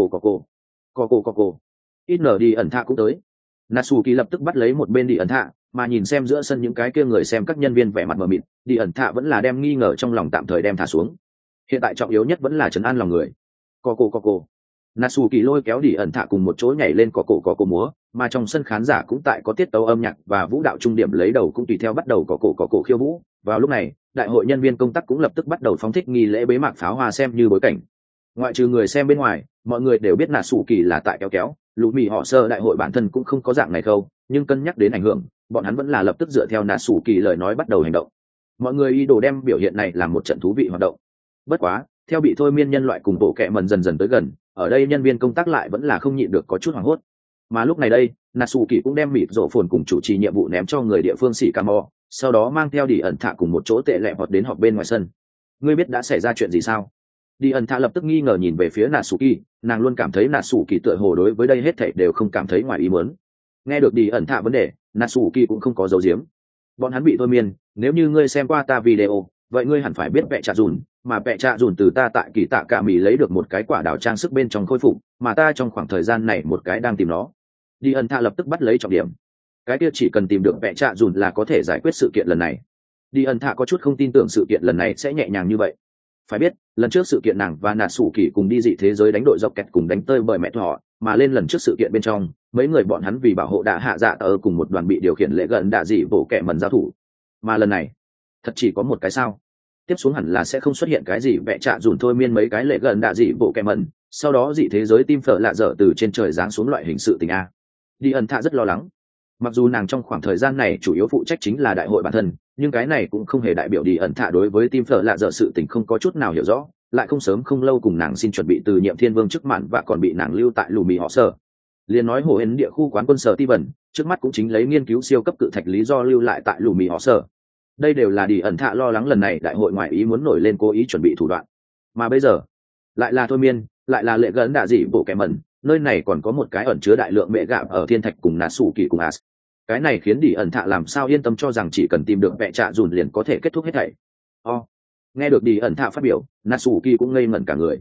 cô. Ít nở đi ẩn thạ cũng tới. Natsuki lập tức bắt lấy một bên đi ẩn thạ, mà nhìn xem giữa sân những cái kia người xem các nhân viên vẻ mặt mờ mịt, đi ẩn thạ vẫn là đem nghi ngờ trong lòng tạm thời đem thả xuống. Hiện tại trọng yếu nhất vẫn là trấn an lòng người. Có cô. Natsuki lôi kéo đi ẩn thạ cùng một chỗ nhảy lên có cô múa, mà trong sân khán giả cũng tại có tiết tấu âm nhạc và vũ đạo trung điểm lấy đầu cũng tùy theo bắt đầu có cổ khiêu vũ. Vào lúc này, đại hội nhân viên công tác cũng lập tức bắt đầu phóng thích nghi lễ bế mạc pháo hoa xem như bối cảnh. Ngoại trừ người xem bên ngoài, mọi người đều biết Natsuki là tại kéo lũ mì họ sơ đại hội bản thân cũng không có dạng này khâu, nhưng cân nhắc đến ảnh hưởng, bọn hắn vẫn là lập tức dựa theo Natsuki lời nói bắt đầu hành động. Mọi người ý đồ đem biểu hiện này làm một trận thú vị hoạt động. Bất quá, theo bị thôi miên nhân loại cùng bộ kệ mần dần dần tới gần, ở đây nhân viên công tác lại vẫn là không nhịn được có chút hoảng hốt. Mà lúc này đây, Natsuki cũng đem mịt rổ phồn cùng chủ trì nhiệm vụ ném cho người địa phương xỉ Camo, sau đó mang theo đi ẩn thạ cùng một chỗ tệ lẹ hoặc đến họp bên ngoài sân. Ngươi biết đã xảy ra chuyện gì sao? Đi ẩn thạ lập tức nghi ngờ nhìn về phía Natsuki, nàng luôn cảm thấy Natsuki tựa hồ đối với đây hết thảy đều không cảm thấy ngoài ý muốn. Nghe được đi ẩn thạ vấn đề, Natsuki cũng không có giấu giếm. Bọn hắn bị thôi miên, nếu như ngươi xem qua ta video, vậy ngươi hẳn phải biết vẽ trạ dùn, mà vẽ trạ dùn từ ta tại kỳ tạ cả mỹ lấy được một cái quả đảo trang sức bên trong khôi phục, mà ta trong khoảng thời gian này một cái đang tìm nó. Đi ẩn thạ lập tức bắt lấy trọng điểm. Cái kia chỉ cần tìm được vẽ trạ dùn là có thể giải quyết sự kiện lần này. Đi ẩn thạ có chút không tin tưởng sự kiện lần này sẽ nhẹ nhàng như vậy. Phải biết, lần trước sự kiện nàng và Natsuki cùng đi dị thế giới đánh đội dọc kẹt cùng đánh tơi bởi mẹ họ, mà lên lần trước sự kiện bên trong, mấy người bọn hắn vì bảo hộ đạ hạ dạ ở cùng một đoàn bị điều khiển lệ gần đạ dị bộ kẹ mần giao thủ. Mà lần này, thật chỉ có một cái sao? Tiếp xuống hẳn là sẽ không xuất hiện cái gì vẽ trạ dùn thôi miên mấy cái lệ gần đạ dị bộ kẹ mần, sau đó dị thế giới tim phở lạ dở từ trên trời giáng xuống loại hình sự tình a. Đi ẩn thạ rất lo lắng. Mặc dù nàng trong khoảng thời gian này chủ yếu phụ trách chính là đại hội bản thân, nhưng cái này cũng không hề đại biểu đi ẩn thạ đối với tim phở lạ dở sự tình không có chút nào hiểu rõ, lại không sớm không lâu cùng nàng xin chuẩn bị từ nhiệm thiên vương chức mạn và còn bị nàng lưu tại lù mì họ sở. Liên nói hồ hến địa khu quán quân sở ti vần, trước mắt cũng chính lấy nghiên cứu siêu cấp cự thạch lý do lưu lại tại lù mì họ sở. Đây đều là đi ẩn thạ lo lắng lần này đại hội ngoại ý muốn nổi lên cố ý chuẩn bị thủ đoạn. Mà bây giờ, lại là thôi miên, lại là lệ gấn đạ dị bộ kẻ mẩn, nơi này còn có một cái ẩn chứa đại lượng mẹ gạo ở thiên thạch cùng Natsuki cùng As. Cái này khiến đi ẩn thạ làm sao yên tâm cho rằng chỉ cần tìm được vẽ trạ dùn liền có thể kết thúc hết thảy. Nghe được đi ẩn thạ phát biểu, Natsuki cũng ngây ngẩn cả người.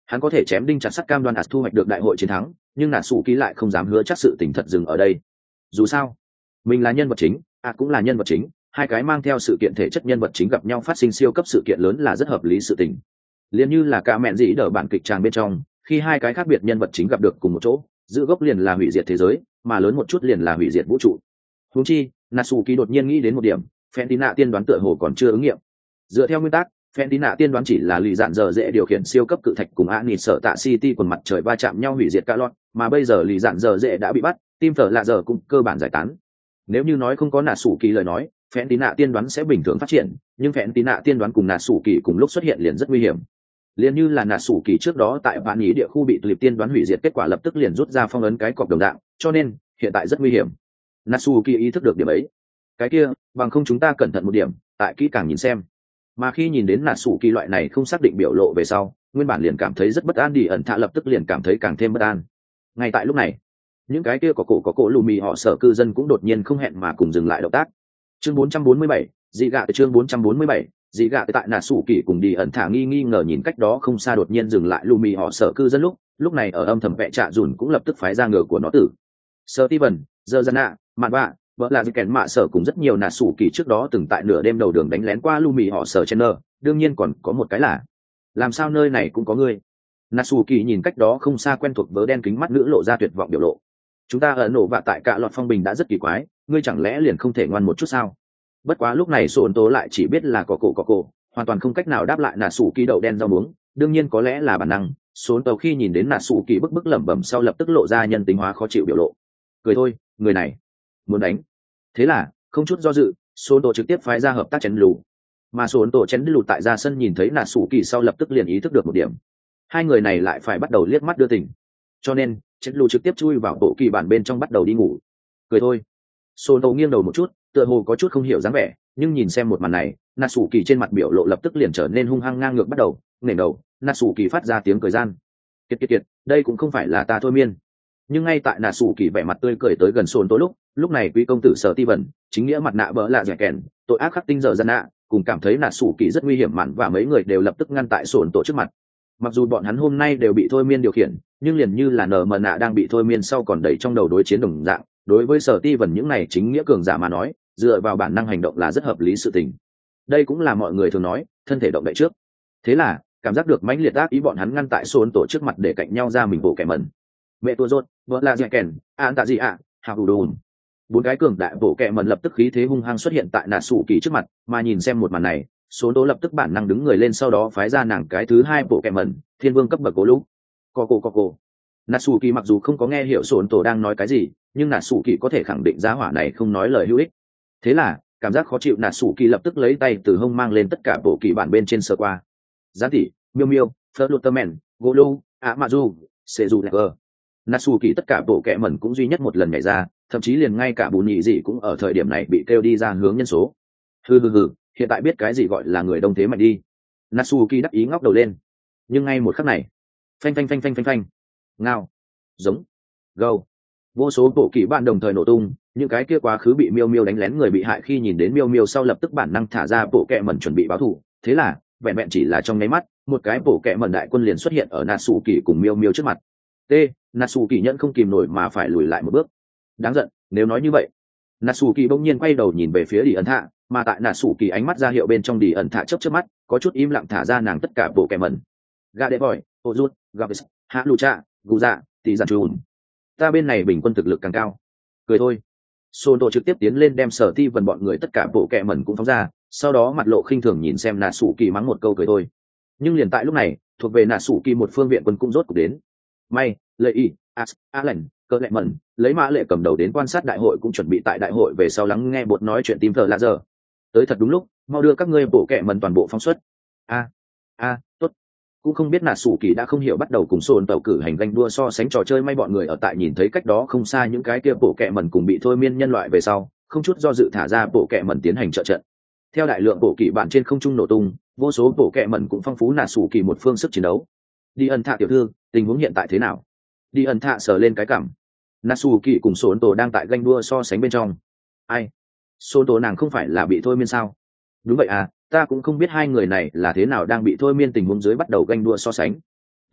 Hắn có thể chém đinh chặt sắt cam đoan ạt thu hoạch được đại hội chiến thắng, nhưng nà sủ kỳ lại không dám hứa chắc sự tình thật dừng ở đây. Dù sao mình là nhân vật chính, ạt cũng là nhân vật chính, hai cái mang theo sự kiện thể chất nhân vật chính gặp nhau phát sinh siêu cấp sự kiện lớn là rất hợp lý sự tình. Liền như là cả mẹn dĩ đỡ bản kịch tràng bên trong, khi hai cái khác biệt nhân vật chính gặp được cùng một chỗ, giữ gốc liền là hủy diệt thế giới, mà lớn một chút liền là hủy diệt vũ trụ. Huống chi Natsuki đột nhiên nghĩ đến một điểm, Fentina tiên đoán tựa hồ còn chưa ứng nghiệm. Dựa theo nguyên tắc, Fentina tiên đoán chỉ là lì dạn dở dễ điều khiển siêu cấp cự thạch cùng Anit sở tạ City quần mặt trời va chạm nhau hủy diệt cả lọt, mà bây giờ lì dạn dở dễ đã bị bắt, tim thở lạ giờ cũng cơ bản giải tán. Nếu như nói không có Natsuki lời nói, Fentina tiên đoán sẽ bình thường phát triển, nhưng Fentina tiên đoán cùng Natsuki cùng lúc xuất hiện liền rất nguy hiểm. Liền như là Natsuki trước đó tại bạn ý địa khu bị tuyệt tiên đoán hủy diệt kết quả lập tức liền rút ra phong ấn cái cọc đồng dạng, cho nên hiện tại rất nguy hiểm. Natsuki ý thức được điểm ấy. Cái kia, bằng không chúng ta cẩn thận một điểm, tại kỹ càng nhìn xem. Mà khi nhìn đến Natsuki loại này không xác định biểu lộ về sau, nguyên bản liền cảm thấy rất bất an, đi ẩn thạ lập tức liền cảm thấy càng thêm bất an. Ngay tại lúc này, những cái kia có cổ lù mì họ sở cư dân cũng đột nhiên không hẹn mà cùng dừng lại động tác. Chương 447, dị gạ chương 447, dị gạ tại Natsuki cùng đi ẩn thả nghi ngờ nhìn cách đó không xa đột nhiên dừng lại lù mì họ sở cư dân lúc này ở âm thầm vẽ trạ dùn cũng lập tức phái ra ngựa của nó tử. Steven, Zerjana, Mạn Bạ, vợ là kèn mạ sở cùng rất nhiều Natsuki trước đó từng tại nửa đêm đầu đường đánh lén qua lù mì họ sở Chenner, đương nhiên còn có một cái là làm sao nơi này cũng có người. Natsuki nhìn cách đó không xa quen thuộc vớ đen kính mắt nữ lộ ra tuyệt vọng biểu lộ. Chúng ta ở nổ vạ tại cạ lọt phong bình đã rất kỳ quái, ngươi chẳng lẽ liền không thể ngoan một chút sao? Bất quá lúc này Sổn Tố lại chỉ biết là có cổ, hoàn toàn không cách nào đáp lại Natsuki đậu đen rau muống, đương nhiên có lẽ là bản năng. Sổn Tố khi nhìn đến Natsuki bức lẩm bẩm sau lập tức lộ ra nhân tính hóa khó chịu biểu lộ. Cười thôi, người này muốn đánh. Thế là không chút do dự, Sổn Tố trực tiếp phái ra hợp tác chén lù. Mà Sổn Tố chén lù tại ra sân nhìn thấy Natsuki sau lập tức liền ý thức được một điểm. Hai người này lại phải bắt đầu liếc mắt đưa tình. Cho nên chén lù trực tiếp chui vào bộ kỳ bản bên trong bắt đầu đi ngủ. Cười thôi. Sổn Tố nghiêng đầu một chút, tựa hồ có chút không hiểu dáng vẻ, nhưng nhìn xem một màn này, Natsuki trên mặt biểu lộ lập tức liền trở nên hung hăng ngang ngược bắt đầu, ngẩng đầu, Natsuki phát ra tiếng cười gian. Kiệt, đây cũng không phải là ta thôi miên. Nhưng ngay tại Natsuki vẻ mặt tươi cười tới gần Sổn Tố lúc này quý công tử Steven, chính nghĩa mặt nạ bỡ lạ dẻ kèn, tội ác khắc tinh giờ dân nạ, cùng cảm thấy Natsuki rất nguy hiểm mặn và mấy người đều lập tức ngăn tại Sổn Tố trước mặt. Mặc dù bọn hắn hôm nay đều bị thôi miên điều khiển, nhưng liền như là nở mờ nạ đang bị thôi miên sau còn đẩy trong đầu đối chiến đồng dạng, đối với Steven những này chính nghĩa cường giả mà nói, dựa vào bản năng hành động là rất hợp lý sự tình. Đây cũng là mọi người thường nói thân thể động đậy trước. Thế là cảm giác được mãnh liệt ác ý bọn hắn ngăn tại Sổn Tố trước mặt để cạnh nhau ra mình bộ kẻ mẩn. Mẹ tua rốt vợ là dẻ kèn an tạ gì ạ hào đủ đồn. Bốn cái cường đại bộ kẻ mẩn lập tức khí thế hung hăng xuất hiện tại Natsuki trước mặt, mà nhìn xem một màn này, Sổn Tố lập tức bản năng đứng người lên, sau đó phái ra nàng cái thứ hai bộ kẻ mẩn thiên vương cấp bậc cố lũ co. Natsuki mặc dù không có nghe hiểu Sổn Tố đang nói cái gì, nhưng Natsuki có thể khẳng định giá hỏa này không nói lời hữu ích. Thế là cảm giác khó chịu Natsuki lập tức lấy tay từ hông mang lên tất cả bộ kỳ bản bên trên sơ qua. Gián tỷ, Miu Flutterman, Golu, Amazu, Sejunever. Natsuki tất cả bộ kẻ mẩn cũng duy nhất một lần nhảy ra, thậm chí liền ngay cả bù nhị dị cũng ở thời điểm này bị kêu đi ra hướng nhân số. Hừ, hiện tại biết cái gì gọi là người đông thế mạnh đi. Natsuki đắc ý ngóc đầu lên. Nhưng ngay một khắc này, phanh. Ngao, giống, gâu. Vô số bộ kỳ bạn đồng thời nổ tung, những cái kia quá khứ bị Miu đánh lén người bị hại khi nhìn đến Miu sau lập tức bản năng thả ra bộ kẹ mẩn chuẩn bị báo thù. Thế là vẹn chỉ là trong nháy mắt, một cái bộ kẹ mẩn đại quân liền xuất hiện ở Natsuki cùng Miu trước mặt. Natsuki nhận không kìm nổi mà phải lùi lại một bước. Đáng giận, nếu nói như vậy. Natsuki bỗng nhiên quay đầu nhìn về phía Đi ẩn thạ, mà tại Natsuki ánh mắt ra hiệu bên trong Đi ẩn thạ chớp mắt, có chút im lặng thả ra nàng tất cả bộ kẹ mẩn. Gadeboy, Ozut, Gabis, Halucha, Guza, Tỷ Giản Trùn. Ta bên này bình quân thực lực càng cao. Cười thôi. Sổn Tố trực tiếp tiến lên đem Sở Ti vần bọn người tất cả bộ kẹ mẩn cũng phóng ra, sau đó mặt lộ khinh thường nhìn xem Natsuki mắng một câu cười thôi. Nhưng liền tại lúc này, thuộc về Natsuki một phương viện quân cũng rốt cuộc đến. May, Lệ Y, Allen, Cơ Lệ Mẩn, lấy Mã Lệ cầm đầu đến quan sát đại hội cũng chuẩn bị tại đại hội về sau lắng nghe bột nói chuyện tim thờ lạ giờ. Tới thật đúng lúc, mau đưa các ngươi bộ kẹ mẩn toàn bộ phóng xuất. Tốt. Cũng không biết Natsuki đã không hiểu bắt đầu cùng Sổn Tố cử hành ganh đua so sánh trò chơi may bọn người ở tại nhìn thấy cách đó không xa những cái kia bộ kẹ mẩn cùng bị thôi miên nhân loại về sau, không chút do dự thả ra bộ kẹ mẩn tiến hành trợ trận. Theo đại lượng bộ kỵ bạn trên không trung nổ tung, vô số bộ kẹ mẩn cũng phong phú Natsuki một phương sức chiến đấu. Đi ẩn thạ tiểu thư, tình huống hiện tại thế nào? Đi ẩn thạ sờ lên cái cằm. Natsuki cùng Sổn Tố đang tại ganh đua so sánh bên trong. Ai? Sổn Tố nàng không phải là bị thôi miên sao? Đúng vậy à, ta cũng không biết hai người này là thế nào đang bị thôi miên tình huống dưới bắt đầu ganh đua so sánh.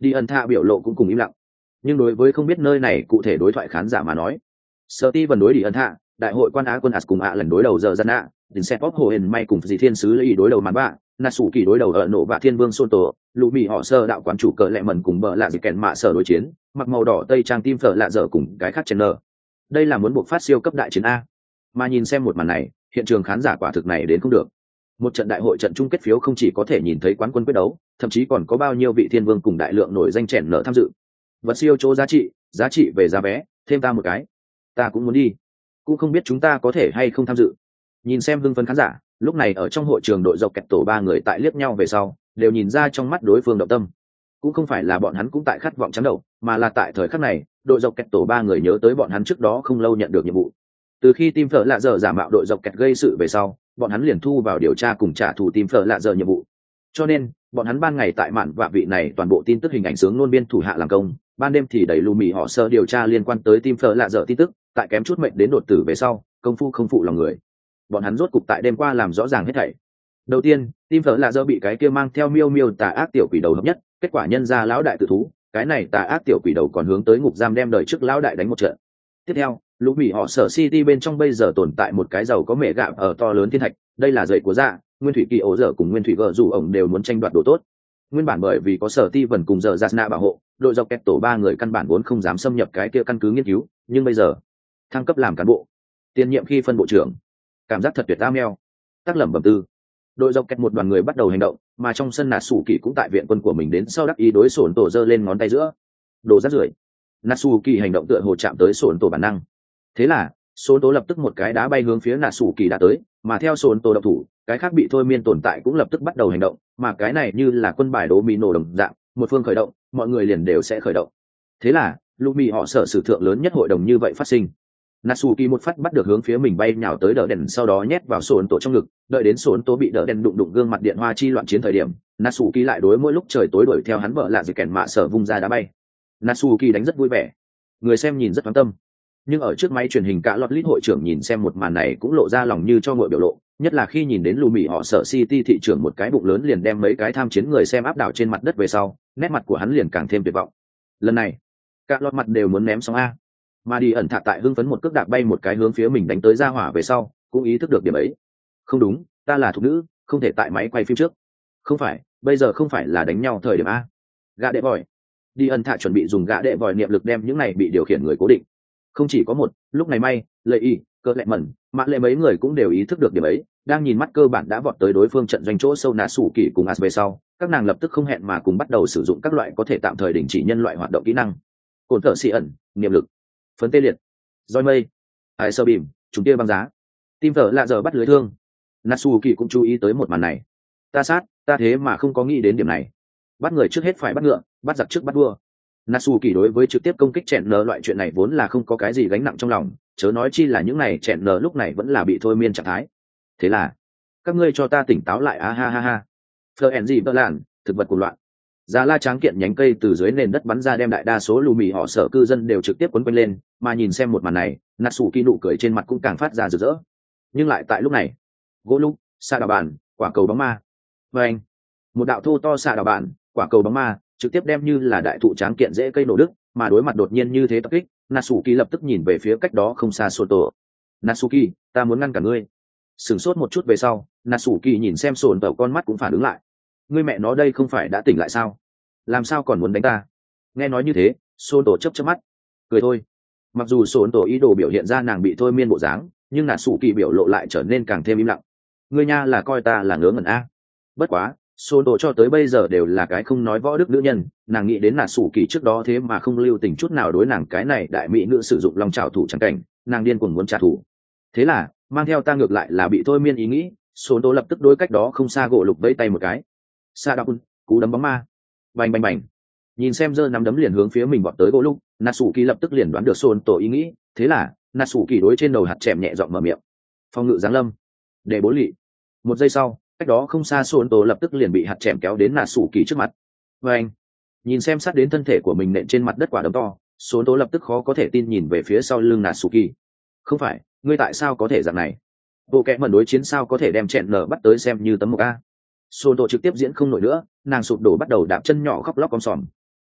Đi ẩn thạ biểu lộ cũng cùng im lặng, nhưng đối với không biết nơi này cụ thể đối thoại khán giả mà nói, sở ti vần đối đi ẩn thạ, đại hội quan á quân as cùng ạ lần đối đầu giờ gian ạ, đình xe pop hồ hển may cùng dì thiên sứ lấy đối đầu màn bạ, nà sủ kỳ đối đầu ở nổ và thiên vương xôn tổ, lũ mì họ sơ đạo quán chủ cờ lẹ mần cùng bờ lạ gì kèn mạ sở đối chiến, mặc màu đỏ tây trang tim phở lạ dở cùng cái khác chen nơ. Đây là muốn buộc phát siêu cấp đại chiến a. Mà nhìn xem một màn này, hiện trường khán giả quả thực này đến không được. Một trận đại hội trận chung kết phiếu không chỉ có thể nhìn thấy quán quân quyết đấu, thậm chí còn có bao nhiêu vị thiên vương cùng đại lượng nổi danh chèn nở tham dự. Vật siêu chỗ giá trị về giá vé, thêm ta một cái, ta cũng muốn đi, cũng không biết chúng ta có thể hay không tham dự. Nhìn xem hưng phấn khán giả, lúc này ở trong hội trường đội dọc kẹt tổ ba người tại liếc nhau về sau, đều nhìn ra trong mắt đối phương động tâm. Cũng không phải là bọn hắn cũng tại khát vọng chấm đầu, mà là tại thời khắc này, đội dọc kẹt tổ ba người nhớ tới bọn hắn trước đó không lâu nhận được nhiệm vụ. Từ khi team phở lạ giờ giả mạo đội dọc kẹt gây sự về sau, bọn hắn liền thu vào điều tra cùng trả thù team phở lạ giờ nhiệm vụ. Cho nên, bọn hắn ban ngày tại mạn vạ vị này toàn bộ tin tức hình ảnh sướng nôn biên thủ hạ làm công, ban đêm thì đẩy lù mì họ sơ điều tra liên quan tới team phở lạ giờ tin tức, tại kém chút mệnh đến đột tử về sau, công phu không phụ lòng người. Bọn hắn rốt cục tại đêm qua làm rõ ràng hết thảy. Đầu tiên, team phở lạ giờ bị cái kia mang theo miêu miêu tà ác tiểu quỷ đầu hợp nhất, kết quả nhân ra lão đại tự thú, cái này tà ác tiểu quỷ đầu còn hướng tới ngục giam đem đời trước lão đại đánh một trận. Tiếp theo, lũ mì họ sở city bên trong bây giờ tồn tại một cái giàu có mẹ gạo ở to lớn thiên thạch, đây là dậy của dạ, nguyên thủy kỳ ổ dở cùng nguyên thủy gờ dù ổng đều muốn tranh đoạt đồ tốt. Nguyên bản bởi vì có sở ti vần cùng giờ Jasna bảo hộ, đội dọc kẹt tổ ba người căn bản vốn không dám xâm nhập cái kia căn cứ nghiên cứu, nhưng bây giờ thăng cấp làm cán bộ, tiền nhiệm khi phân bộ trưởng, cảm giác thật tuyệt meo. Tác lẩm bẩm tư, đội dọc kẹt một đoàn người bắt đầu hành động, mà trong sân nạt sủ kỳ cũng tại viện quân của mình đến sau đắc ý đối sổn tổ giơ lên ngón tay giữa, đồ rác rưởi. Natsuki hành động tựa hồ chạm tới sổn tổ bản năng, thế là sổn tổ lập tức một cái đá bay hướng phía Natsuki đã tới, mà theo sổn tổ độc thủ, cái khác bị thôi miên tồn tại cũng lập tức bắt đầu hành động, mà cái này như là quân bài đố mì nổ đồng dạng, một phương khởi động, mọi người liền đều sẽ khởi động. Thế là Lumi họ sở sử thượng lớn nhất hội đồng như vậy phát sinh. Natsuki một phát bắt được hướng phía mình bay nhào tới đỡ đèn, sau đó nhét vào sổn tổ trong ngực, đợi đến sổn tổ bị đỡ đèn đụng gương mặt điện hoa chi loạn chiến thời điểm, Natsuki lại đối mỗi lúc trời tối đuổi theo hắn vợ lạ gì kèn mạ sở vung ra đá bay. Natsuki đánh rất vui vẻ, người xem nhìn rất quan tâm, nhưng ở trước máy truyền hình cả lọt lít hội trưởng nhìn xem một màn này cũng lộ ra lòng như cho ngội biểu lộ, nhất là khi nhìn đến Lumi họ sở city thị trưởng một cái bụng lớn liền đem mấy cái tham chiến người xem áp đảo trên mặt đất về sau, nét mặt của hắn liền càng thêm tuyệt vọng. Lần này cả lọt mặt đều muốn ném xong a, mà đi ẩn thạ tại hưng phấn một cước đạp bay một cái hướng phía mình đánh tới ra hỏa về sau cũng ý thức được điểm ấy. Không đúng, ta là thục nữ, không thể tại máy quay phim trước. Không phải, bây giờ không phải là đánh nhau thời điểm a. Gã đệ vòi. Đi ẩn thạ chuẩn bị dùng gã đệ vòi niệm lực đem những này bị điều khiển người cố định. Không chỉ có một, lúc này may lợi y cơ lẹ mẩn mạ lệ mấy người cũng đều ý thức được điểm ấy, đang nhìn mắt cơ bản đã vọt tới đối phương trận doanh chỗ sâu nạ sủ kỳ cùng as về sau, các nàng lập tức không hẹn mà cùng bắt đầu sử dụng các loại có thể tạm thời đình chỉ nhân loại hoạt động kỹ năng. Cồn thợ xì ẩn, niệm lực, phấn tê liệt, roi mây, ai sơ bìm, chúng tia băng giá, tim thở lạ giờ bắt lưới thương. Natsuki cũng chú ý tới một màn này. Ta sát, ta thế mà không có nghĩ đến điểm này. Bắt người trước hết phải bắt ngựa, bắt giặc trước bắt vua. Natsuki đối với trực tiếp công kích chèn nở loại chuyện này vốn là không có cái gì gánh nặng trong lòng, chớ nói chi là những này chèn nở lúc này vẫn là bị thôi miên trạng thái. Thế là, các ngươi cho ta tỉnh táo lại a ha ha ha. Fleur vỡ lạn, thực vật cuồng loạn. Già la tráng kiện nhánh cây từ dưới nền đất bắn ra đem đại đa số lù mì họ sở cư dân đều trực tiếp quấn quanh lên, mà nhìn xem một màn này, Natsuki nụ cười trên mặt cũng càng phát ra rực rỡ. Nhưng lại tại lúc này, gỗ lúc, xạ đào bản, quả cầu bóng ma. Và anh, một đạo thô to xạ đào bản, quả cầu bóng ma, trực tiếp đem như là đại thụ tráng kiện dễ cây nổ đứt, mà đối mặt đột nhiên như thế tập kích, Natsuki lập tức nhìn về phía cách đó không xa Soto. Natsuki, ta muốn ngăn cả ngươi. Sửng sốt một chút về sau, Natsuki nhìn xem Soto, con mắt cũng phản ứng lại. Ngươi mẹ nó đây không phải đã tỉnh lại sao? Làm sao còn muốn đánh ta? Nghe nói như thế, Soto chớp mắt, cười thôi. Mặc dù Soto ý đồ biểu hiện ra nàng bị thôi miên bộ dáng, nhưng Natsuki biểu lộ lại trở nên càng thêm im lặng. Ngươi nha là coi ta là ngớ ngẩn a. Bất quá, Soto cho tới bây giờ đều là cái không nói võ đức nữ nhân, nàng nghĩ đến Natsuki trước đó thế mà không lưu tình chút nào đối nàng cái này đại mỹ nữ sử dụng long trảo thủ chẳng cảnh, nàng điên cuồng muốn trả thù. Thế là, mang theo ta ngược lại là bị thôi miên ý nghĩ, Soto lập tức đối cách đó không xa gỗ lục vẫy tay một cái. Sa đạp, cú đấm bóng ma. Bành bành bành. Nhìn xem giơ nắm đấm liền hướng phía mình vọt tới gỗ lục, Natsuki lập tức liền đoán được Soto ý nghĩ, thế là, Natsuki đối trên đầu hạt chèm nhẹ giọng mở miệng. Phong ngự giáng lâm. Để bố lị. Một giây sau, cách đó không xa Soto lập tức liền bị hạt chèm kéo đến Natsuki trước mặt. Và anh, nhìn xem sát đến thân thể của mình nện trên mặt đất quả đấm to, Soto lập tức khó có thể tin nhìn về phía sau lưng Natsuki. Không phải, ngươi tại sao có thể dạng này? Bộ kẽ mẩn đối chiến sao có thể đem chẹn nở bắt tới xem như tấm mộc a? Soto trực tiếp diễn không nổi nữa, nàng sụp đổ bắt đầu đạp chân nhỏ khóc lóc om sòm.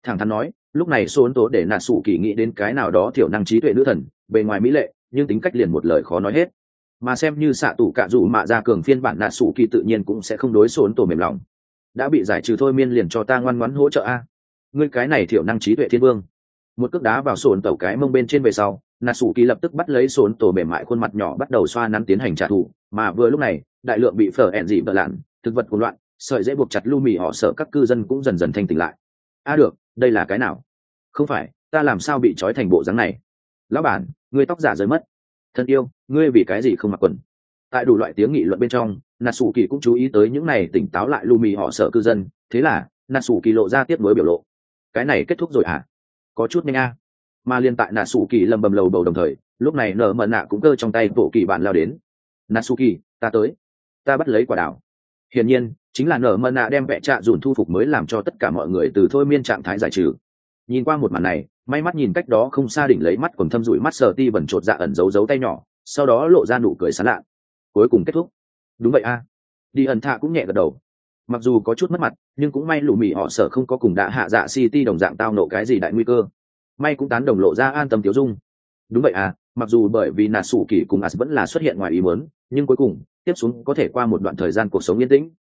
thẳng thắn nói, lúc này số ấn tố để nạt sủ kỳ nghĩ đến cái nào đó thiểu năng trí tuệ nữ thần, bề ngoài mỹ lệ nhưng tính cách liền một lời khó nói hết. Mà xem như xạ tủ cạ dù mạ ra cường phiên bản nạt sủ kỳ tự nhiên cũng sẽ không đối số ấn tổ mềm lòng. Đã bị giải trừ thôi miên liền cho ta ngoan ngoãn hỗ trợ a. Ngươi cái này thiểu năng trí tuệ thiên vương. Một cước đá vào sồn tàu cái mông bên trên về sau, nạt sủ kỳ lập tức bắt lấy sồn tổ mềm mại khuôn mặt nhỏ bắt đầu xoa nắn tiến hành trả thù. Mà vừa lúc này, đại lượng bị phở ẹn dị vợ lạn thực vật cuồng loạn, sợi dễ buộc chặt lu mì họ sợ các cư dân cũng dần dần thanh tỉnh lại. Được, đây là cái nào? Không phải, ta làm sao bị trói thành bộ dáng này? Lão bản, ngươi tóc giả rơi mất. Thân yêu, ngươi vì cái gì không mặc quần? Tại đủ loại tiếng nghị luận bên trong, Natsuki cũng chú ý tới những này tỉnh táo lại Lumi họ sợ cư dân, thế là Natsuki lộ ra tiếp nối biểu lộ. Cái này kết thúc rồi à? Có chút nhanh a. Mà liên tại Natsuki lầm bầm lầu bầu đồng thời, lúc này nở mận nạ cũng cơ trong tay bộ kỳ bạn lao đến. Natsuki, ta tới. Ta bắt lấy quả đào. Hiển nhiên, chính là nở mận nạ đem vẽ trạ dùn thu phục mới làm cho tất cả mọi người từ thôi miên trạng thái giải trừ. Nhìn qua một màn này, may mắt nhìn cách đó không xa đỉnh lấy mắt còn thâm rủi mắt sờ ti bẩn chột dạ ẩn giấu tay nhỏ, sau đó lộ ra nụ cười sán lạ. Cuối cùng kết thúc. Đúng vậy a. Đi ẩn thạ cũng nhẹ gật đầu. Mặc dù có chút mất mặt, nhưng cũng may lũ mì họ sợ không có cùng đã hạ dạ city đồng dạng tao nộ cái gì đại nguy cơ. May cũng tán đồng lộ ra an tâm tiếu dung. Đúng vậy à, mặc dù bởi vì nà sủ kỳ cùng as vẫn là xuất hiện ngoài ý muốn, nhưng cuối cùng tiếp xuống có thể qua một đoạn thời gian cuộc sống yên tĩnh.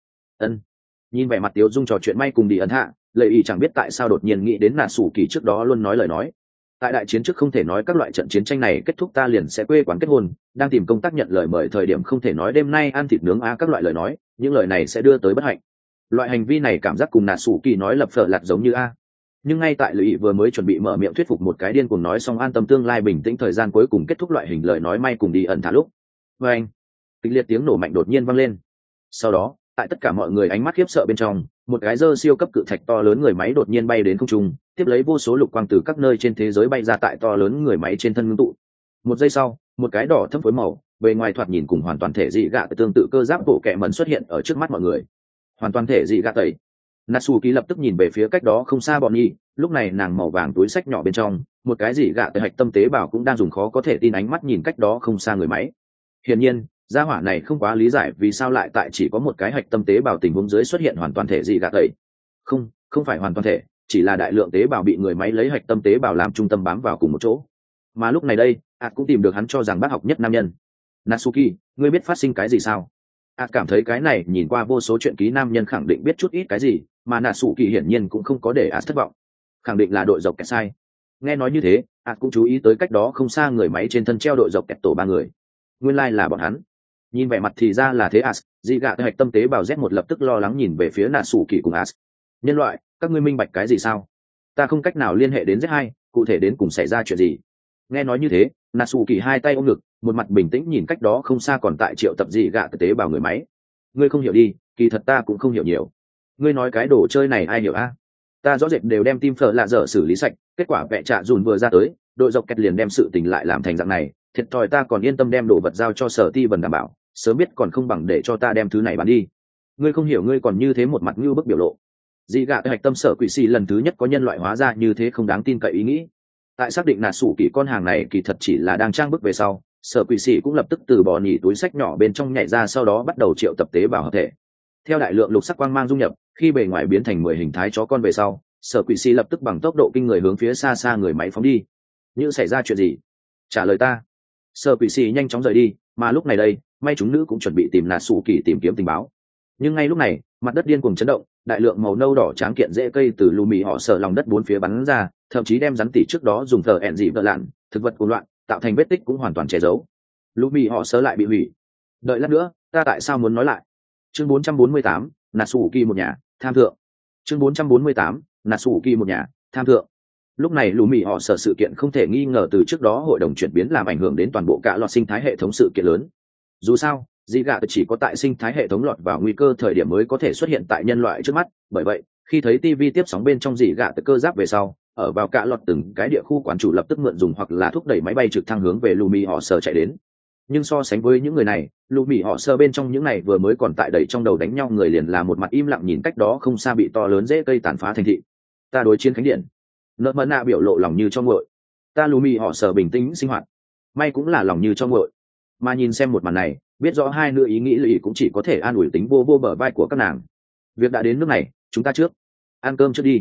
Nhìn vẻ mặt tiếu dung trò chuyện may cùng đi ẩn hạ, lệ ý chẳng biết tại sao đột nhiên nghĩ đến nà sủ kỳ trước đó luôn nói lời nói. Tại đại chiến trước không thể nói các loại trận chiến tranh này kết thúc ta liền sẽ quê quán kết hôn, đang tìm công tác nhận lời mời thời điểm không thể nói đêm nay ăn thịt nướng các loại lời nói, những lời này sẽ đưa tới bất hạnh. Loại hành vi này cảm giác cùng nà sủ kỳ nói lập phở lạt giống như nhưng ngay tại lụy vừa mới chuẩn bị mở miệng thuyết phục một cái điên cùng nói xong an tâm tương lai bình tĩnh thời gian cuối cùng kết thúc loại hình lời nói may cùng đi ẩn thả lúc anh kịch liệt tiếng nổ mạnh đột nhiên vang lên. Sau đó tại tất cả mọi người ánh mắt khiếp sợ bên trong, một cái dơ siêu cấp cự thạch to lớn người máy đột nhiên bay đến không trung, tiếp lấy vô số lục quang từ các nơi trên thế giới bay ra tại to lớn người máy trên thân ngưng tụ. Một giây sau, một cái đỏ thẫm phối màu, bề ngoài thoạt nhìn cùng hoàn toàn thể dị gạ tương tự cơ giáp bộ kệ mẩn xuất hiện ở trước mắt mọi người. Hoàn toàn thể dị gạ tẩy. Natsuki lập tức nhìn về phía cách đó không xa bọn nhi, lúc này nàng màu vàng túi sách nhỏ bên trong, một cái dị gạ tẩy hạch tâm tế bào cũng đang dùng khó có thể tin ánh mắt nhìn cách đó không xa người máy. Hiển nhiên, gia hỏa này không quá lý giải vì sao lại tại chỉ có một cái hạch tâm tế bào tình huống dưới xuất hiện hoàn toàn thể dị gạ tẩy. Không phải hoàn toàn thể, chỉ là đại lượng tế bào bị người máy lấy hạch tâm tế bào làm trung tâm bám vào cùng một chỗ. Mà lúc này đây, cũng tìm được hắn cho rằng bác học nhất nam nhân. Natsuki, ngươi biết phát sinh cái gì sao? Cảm thấy cái này nhìn qua vô số chuyện ký nam nhân khẳng định biết chút ít cái gì, mà Natsuki hiển nhiên cũng không có để thất vọng. Khẳng định là đội dọc kẹt sai. Nghe nói như thế, cũng chú ý tới cách đó không xa người máy trên thân treo đội dọc kẹt tổ 3 người. Nguyên lai là bọn hắn. Nhìn vẻ mặt thì ra là thế dị gạ hạch tâm tế bào Z1 lập tức lo lắng nhìn về phía Natsuki cùng nhân loại, các ngươi minh bạch cái gì sao? Ta không cách nào liên hệ đến Z2, cụ thể đến cùng xảy ra chuyện gì? Nghe nói như thế, Natsuki hai tay ôm ngực, một mặt bình tĩnh nhìn cách đó không xa còn tại triệu tập dị gạ tế bào người máy. Ngươi không hiểu đi, kỳ thật ta cũng không hiểu nhiều. Ngươi nói cái đồ chơi này ai hiểu Ta rõ rệt đều đem tim phở lạ dở xử lý sạch, kết quả vẽ trạ dùn vừa ra tới, đội dọc kẹt liền đem sự tình lại làm thành dạng này, thiệt thòi ta còn yên tâm đem đồ vật giao cho sở ti vần đảm bảo, sớm biết còn không bằng để cho ta đem thứ này bán đi. Ngươi không hiểu ngươi còn như thế một mặt như bức biểu lộ. Dị gạ hạch tâm sở quỷ xì lần thứ nhất có nhân loại hóa ra như thế không đáng tin cậy ý nghĩ. Tại xác định nà sủ kỳ con hàng này kỳ thật chỉ là đang trang bức về sau, sở quỷ xì cũng lập tức từ bỏ nhỉ túi sách nhỏ bên trong nhảy ra, sau đó bắt đầu triệu tập tế bào hợp thể. Theo đại lượng lục sắc quang mang dung nhập, khi bề ngoài biến thành 10 hình thái chó con về sau, sở quỷ xì lập tức bằng tốc độ kinh người hướng phía xa xa người máy phóng đi. Như xảy ra chuyện gì? Trả lời ta. Sở quỷ xì nhanh chóng rời đi, mà lúc này đây, may chúng nữ cũng chuẩn bị tìm nà sủ kỳ tìm kiếm tình báo. Nhưng ngay lúc này, mặt đất điên cuồng chấn động, đại lượng màu nâu đỏ tráng kiện rễ cây từ lù mì họ sở lòng đất bốn phía bắn ra, thậm chí đem rắn tỉ trước đó dùng thờ ẹn dị vợ lạn thực vật cuồng loạn tạo thành vết tích cũng hoàn toàn che giấu. Lù mì họ sở lại bị hủy. Đợi lát nữa, ta tại sao muốn nói lại? Chương 448, Natsuki một nhà tham thượng. Chương 448, Natsuki một nhà tham thượng. Lúc này lù mì họ sở sự kiện không thể nghi ngờ từ trước đó hội đồng chuyển biến làm ảnh hưởng đến toàn bộ cả loạt sinh thái hệ thống sự kiện lớn. Dù sao, dị gạ chỉ có tại sinh thái hệ thống lọt vào nguy cơ thời điểm mới có thể xuất hiện tại nhân loại trước mắt, bởi vậy khi thấy TV tiếp sóng bên trong dị gạ cơ giáp về sau, ở vào cả loạt từng cái địa khu quán chủ lập tức mượn dùng hoặc là thúc đẩy máy bay trực thăng hướng về Lumi họ sơ chạy đến. Nhưng so sánh với những người này, Lumi họ sơ bên trong những này vừa mới còn tại đầy trong đầu đánh nhau người liền là một mặt im lặng nhìn cách đó không xa bị to lớn rễ cây tàn phá thành thị. Ta đối chiến khánh điện. Nợ mẫn nạ biểu lộ lòng như cho nguội. Ta Lumi họ sơ bình tĩnh sinh hoạt. May cũng là lòng như cho nguội. Mà nhìn xem một màn này, biết rõ hai nữ ý nghĩ lụy cũng chỉ có thể an ủi tính vô bờ vai của các nàng. Việc đã đến nước này, chúng ta trước ăn cơm trước đi.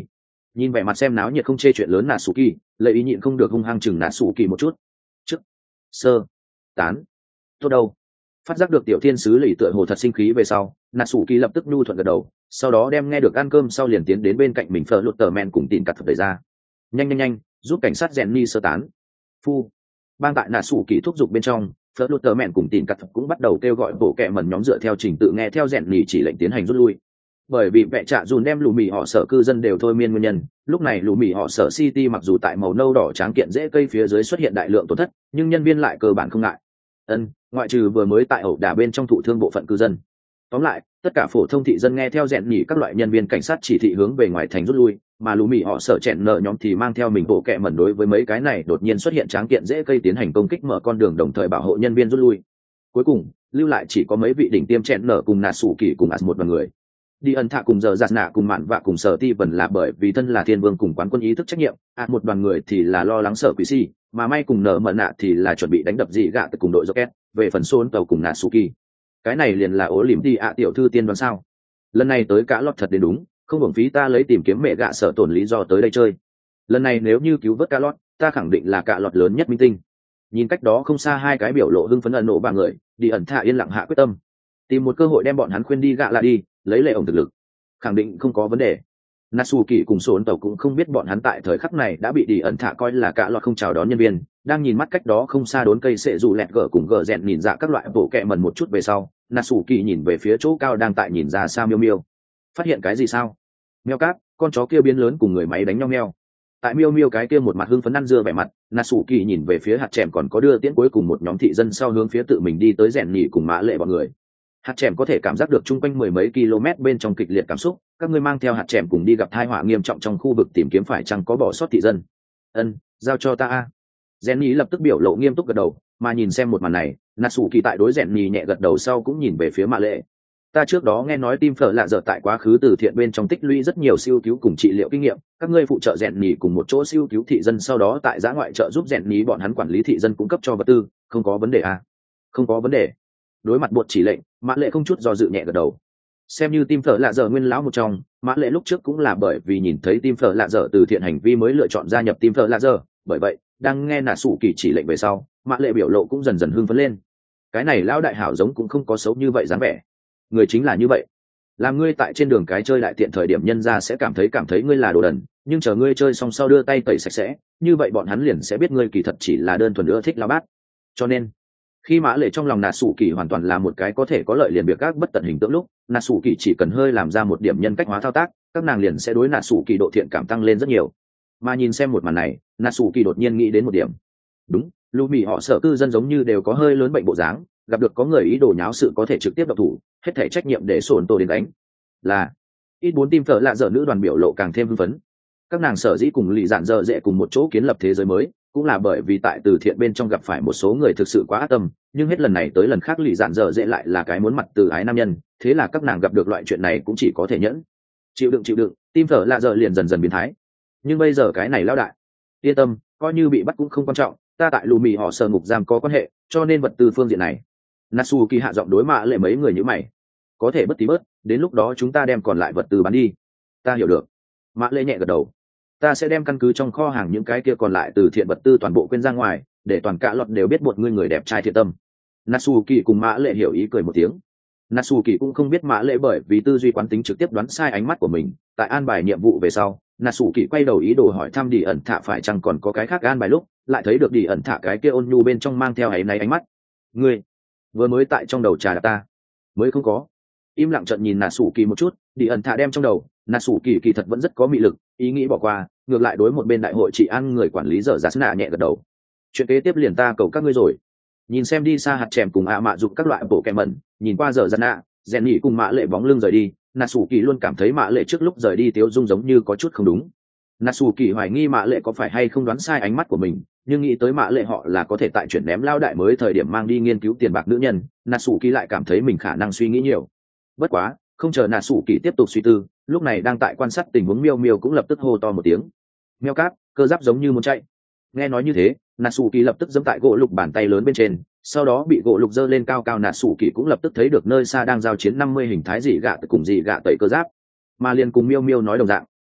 Nhìn vẻ mặt xem náo nhiệt không chê chuyện lớn Natsuki, lợi ý nhịn không được hung hăng chừng Natsuki một chút. Trước sơ tán tốt đâu. Phát giác được tiểu thiên sứ lì tựa hồ thật sinh khí về sau, Natsuki lập tức nhu thuận gật đầu, sau đó đem nghe được ăn cơm sau liền tiến đến bên cạnh mình phở lụt tờ men cùng tìm cặt thật đẩy ra. Nhanh giúp cảnh sát Jenny sơ tán. Phu bang tại Natsuki thúc giục bên trong, phở lụt tờ men cùng tìm cặt cũng bắt đầu kêu gọi bộ kệ mẩn nhóm dựa theo trình tự nghe theo Jenny chỉ lệnh tiến hành rút lui. Bởi vì vẽ trạ dùn đem lù mì họ sở cư dân đều thôi miên nguyên nhân, lúc này lù mì họ sở city mặc dù tại màu nâu đỏ tráng kiện dễ cây phía dưới xuất hiện đại lượng tổn thất, nhưng nhân viên lại cơ bản không ngại. Ngoại trừ vừa mới tại ẩu đả bên trong thụ thương bộ phận cư dân. Tóm lại, tất cả phổ thông thị dân nghe theo rèn nhỉ các loại nhân viên cảnh sát chỉ thị hướng về ngoài thành rút lui, mà lù mì họ sở chèn nợ nhóm thì mang theo mình bộ kệ mẩn đối với mấy cái này đột nhiên xuất hiện tráng kiện dễ cây tiến hành công kích mở con đường đồng thời bảo hộ nhân viên rút lui. Cuối cùng, lưu lại chỉ có mấy vị đỉnh tiêm chèn nợ cùng nạt sủ kỳ cùng một người. Đi ẩn thạ cùng giờ giặt nạ cùng mạn vạ cùng sở ti vần là bởi vì thân là thiên vương cùng quán quân ý thức trách nhiệm, một đoàn người thì là lo lắng sợ quỷ si, mà may cùng nợ mận nạ thì là chuẩn bị đánh đập dị gạ từ cùng đội rocket về phần xôn tàu cùng Natsuki. Cái này liền là ố lỉm đi tiểu thư tiên đoán sao. Lần này tới cả lọt thật đến đúng, không hưởng phí ta lấy tìm kiếm mẹ gạ sở tổn lý do tới đây chơi. Lần này nếu như cứu vớt cả lọt, ta khẳng định là cả lọt lớn nhất minh tinh. Nhìn cách đó không xa hai cái biểu lộ hưng phấn ẩn nộ ba người, đi ẩn thạ yên lặng hạ quyết tâm tìm một cơ hội đem bọn hắn khuyên đi gạ lại đi, lấy lệ ổng thực lực khẳng định không có vấn đề. Natsuki cùng sốn tàu cũng không biết bọn hắn tại thời khắc này đã bị đi ẩn thạ coi là cả lọt không chào đón nhân viên, đang nhìn mắt cách đó không xa đốn cây sệ dù lẹt gở cùng gở rẹn nhìn ra các loại bộ kẹ mần một chút về sau, Natsuki nhìn về phía chỗ cao đang tại nhìn ra xa miêu miêu. Phát hiện cái gì sao? Meo cáp, con chó kia biến lớn cùng người máy đánh nhau meo. Tại miêu miêu cái kia một mặt hưng phấn ăn dưa vẻ mặt, Natsuki nhìn về phía hạt chèm còn có đưa tiễn cuối cùng một nhóm thị dân sau hướng phía tự mình đi tới rèn nhỉ cùng mã lệ bọn người. Hạt chèm có thể cảm giác được chung quanh mười mấy km bên trong kịch liệt cảm xúc, các ngươi mang theo hạt chèm cùng đi gặp tai họa nghiêm trọng trong khu vực tìm kiếm phải chăng có bỏ sót thị dân. Giao cho ta a. Jenny lập tức biểu lộ nghiêm túc gật đầu, mà nhìn xem một màn này, Natsuki tại đối Jenny nhẹ gật đầu sau cũng nhìn về phía mã lệ. Ta trước đó nghe nói tim phở lạ dở tại quá khứ từ thiện bên trong tích lũy rất nhiều siêu cứu cùng trị liệu kinh nghiệm, các ngươi phụ trợ Jenny cùng một chỗ siêu cứu thị dân sau đó tại giã ngoại trợ giúp Jenny bọn hắn quản lý thị dân cung cấp cho vật tư, không có vấn đề à? Không có vấn đề. Đối mặt buộc chỉ lệnh, mã lệ không chút do dự nhẹ gật đầu. Xem như tim phở lạ dở nguyên lão một trong, mã lệ lúc trước cũng là bởi vì nhìn thấy tim phở lạ dở từ thiện hành vi mới lựa chọn gia nhập tim phở lạ dở, bởi vậy đang nghe Natsuki chỉ lệnh về sau, mã lệ biểu lộ cũng dần dần hưng phấn lên. Cái này lão đại hảo giống cũng không có xấu như vậy dáng vẻ. Người chính là như vậy, làm ngươi tại trên đường cái chơi đại tiện thời điểm nhân ra sẽ cảm thấy ngươi là đồ đần, nhưng chờ ngươi chơi xong sau đưa tay tẩy sạch sẽ, như vậy bọn hắn liền sẽ biết ngươi kỳ thật chỉ là đơn thuần ưa thích lao bát. Cho nên khi mã lệ trong lòng Natsuki hoàn toàn là một cái có thể có lợi liền việc các bất tận hình tượng lúc, Natsuki chỉ cần hơi làm ra một điểm nhân cách hóa thao tác, các nàng liền sẽ đối Natsuki độ thiện cảm tăng lên rất nhiều. Mà nhìn xem một màn này, Natsuki đột nhiên nghĩ đến một điểm. Đúng, Lumi họ sở cư dân giống như đều có hơi lớn bệnh bộ dáng, gặp được có người ý đồ nháo sự có thể trực tiếp độc thủ, hết thể trách nhiệm để sổn tổ đến đánh. Là ít bốn tim phở lạ dở nữ đoàn biểu lộ càng thêm hưng phấn. Các nàng sở dĩ cùng lì dạn dở dễ cùng một chỗ kiến lập thế giới mới, cũng là bởi vì tại từ thiện bên trong gặp phải một số người thực sự quá ác tâm, nhưng hết lần này tới lần khác lì dạn dở dễ lại là cái muốn mặt từ ái nam nhân, thế là các nàng gặp được loại chuyện này cũng chỉ có thể nhẫn. Chịu đựng, tim phở lạ dở liền dần dần biến thái. Nhưng bây giờ cái này lao đại, yên tâm, coi như bị bắt cũng không quan trọng, ta tại Lumi họ sở ngục giam có quan hệ, cho nên vật tư phương diện này. Natsuki hạ giọng đối mạ lệ mấy người như mày, có thể bất tí bớt, đến lúc đó chúng ta đem còn lại vật tư bán đi. Ta hiểu được. Mạ lệ nhẹ gật đầu. Ta sẽ đem căn cứ trong kho hàng những cái kia còn lại từ thiện vật tư toàn bộ quên ra ngoài, để toàn cả lọt đều biết một người đẹp trai thiện tâm. Natsuki cùng mạ lệ hiểu ý cười một tiếng. Natsuki cũng không biết mạ lệ bởi vì tư duy quán tính trực tiếp đoán sai ánh mắt của mình, tại an bài nhiệm vụ về sau, Natsuki quay đầu ý đồ hỏi thăm đi ẩn thạ phải chăng còn có cái khác an bài lúc, lại thấy được đi ẩn thạ cái kia ôn nhu bên trong mang theo ấy náy ánh mắt. Ngươi vừa mới tại trong đầu trà đạp ta mới không có. Im lặng trận nhìn Natsuki một chút, đi ẩn thạ đem trong đầu Natsuki kỳ thật vẫn rất có mị lực, ý nghĩ bỏ qua, ngược lại đối một bên đại hội trị an người quản lý dở ra nạ nhẹ gật đầu. Chuyện kế tiếp liền ta cầu các ngươi rồi. Nhìn xem đi xa hạt chèm cùng mạ dục các loại bộ kẹm mẩn, nhìn qua dở ra nạ, rèn nhỉ cùng mạ lệ bóng lưng rời đi, Natsuki luôn cảm thấy mạ lệ trước lúc rời đi tiếu dung giống như có chút không đúng. Natsuki hoài nghi mạ lệ có phải hay không đoán sai ánh mắt của mình, nhưng nghĩ tới mạ lệ họ là có thể tại chuyển ném lao đại mới thời điểm mang đi nghiên cứu tiền bạc nữ nhân, Natsuki lại cảm thấy mình khả năng suy nghĩ nhiều. Bất quá, không chờ Natsuki tiếp tục suy tư, lúc này đang tại quan sát tình huống miêu miêu cũng lập tức hô to một tiếng. Meo cáp, cơ giáp giống như muốn chạy. Nghe nói như thế, Natsuki lập tức giẫm tại gỗ lục bàn tay lớn bên trên, sau đó bị gỗ lục giơ lên cao cao. Natsuki cũng lập tức thấy được nơi xa đang giao chiến 50 hình thái dị gạ cùng dị gạ tẩy cơ giáp. Mà liền cùng miêu miêu nói đồng dạng,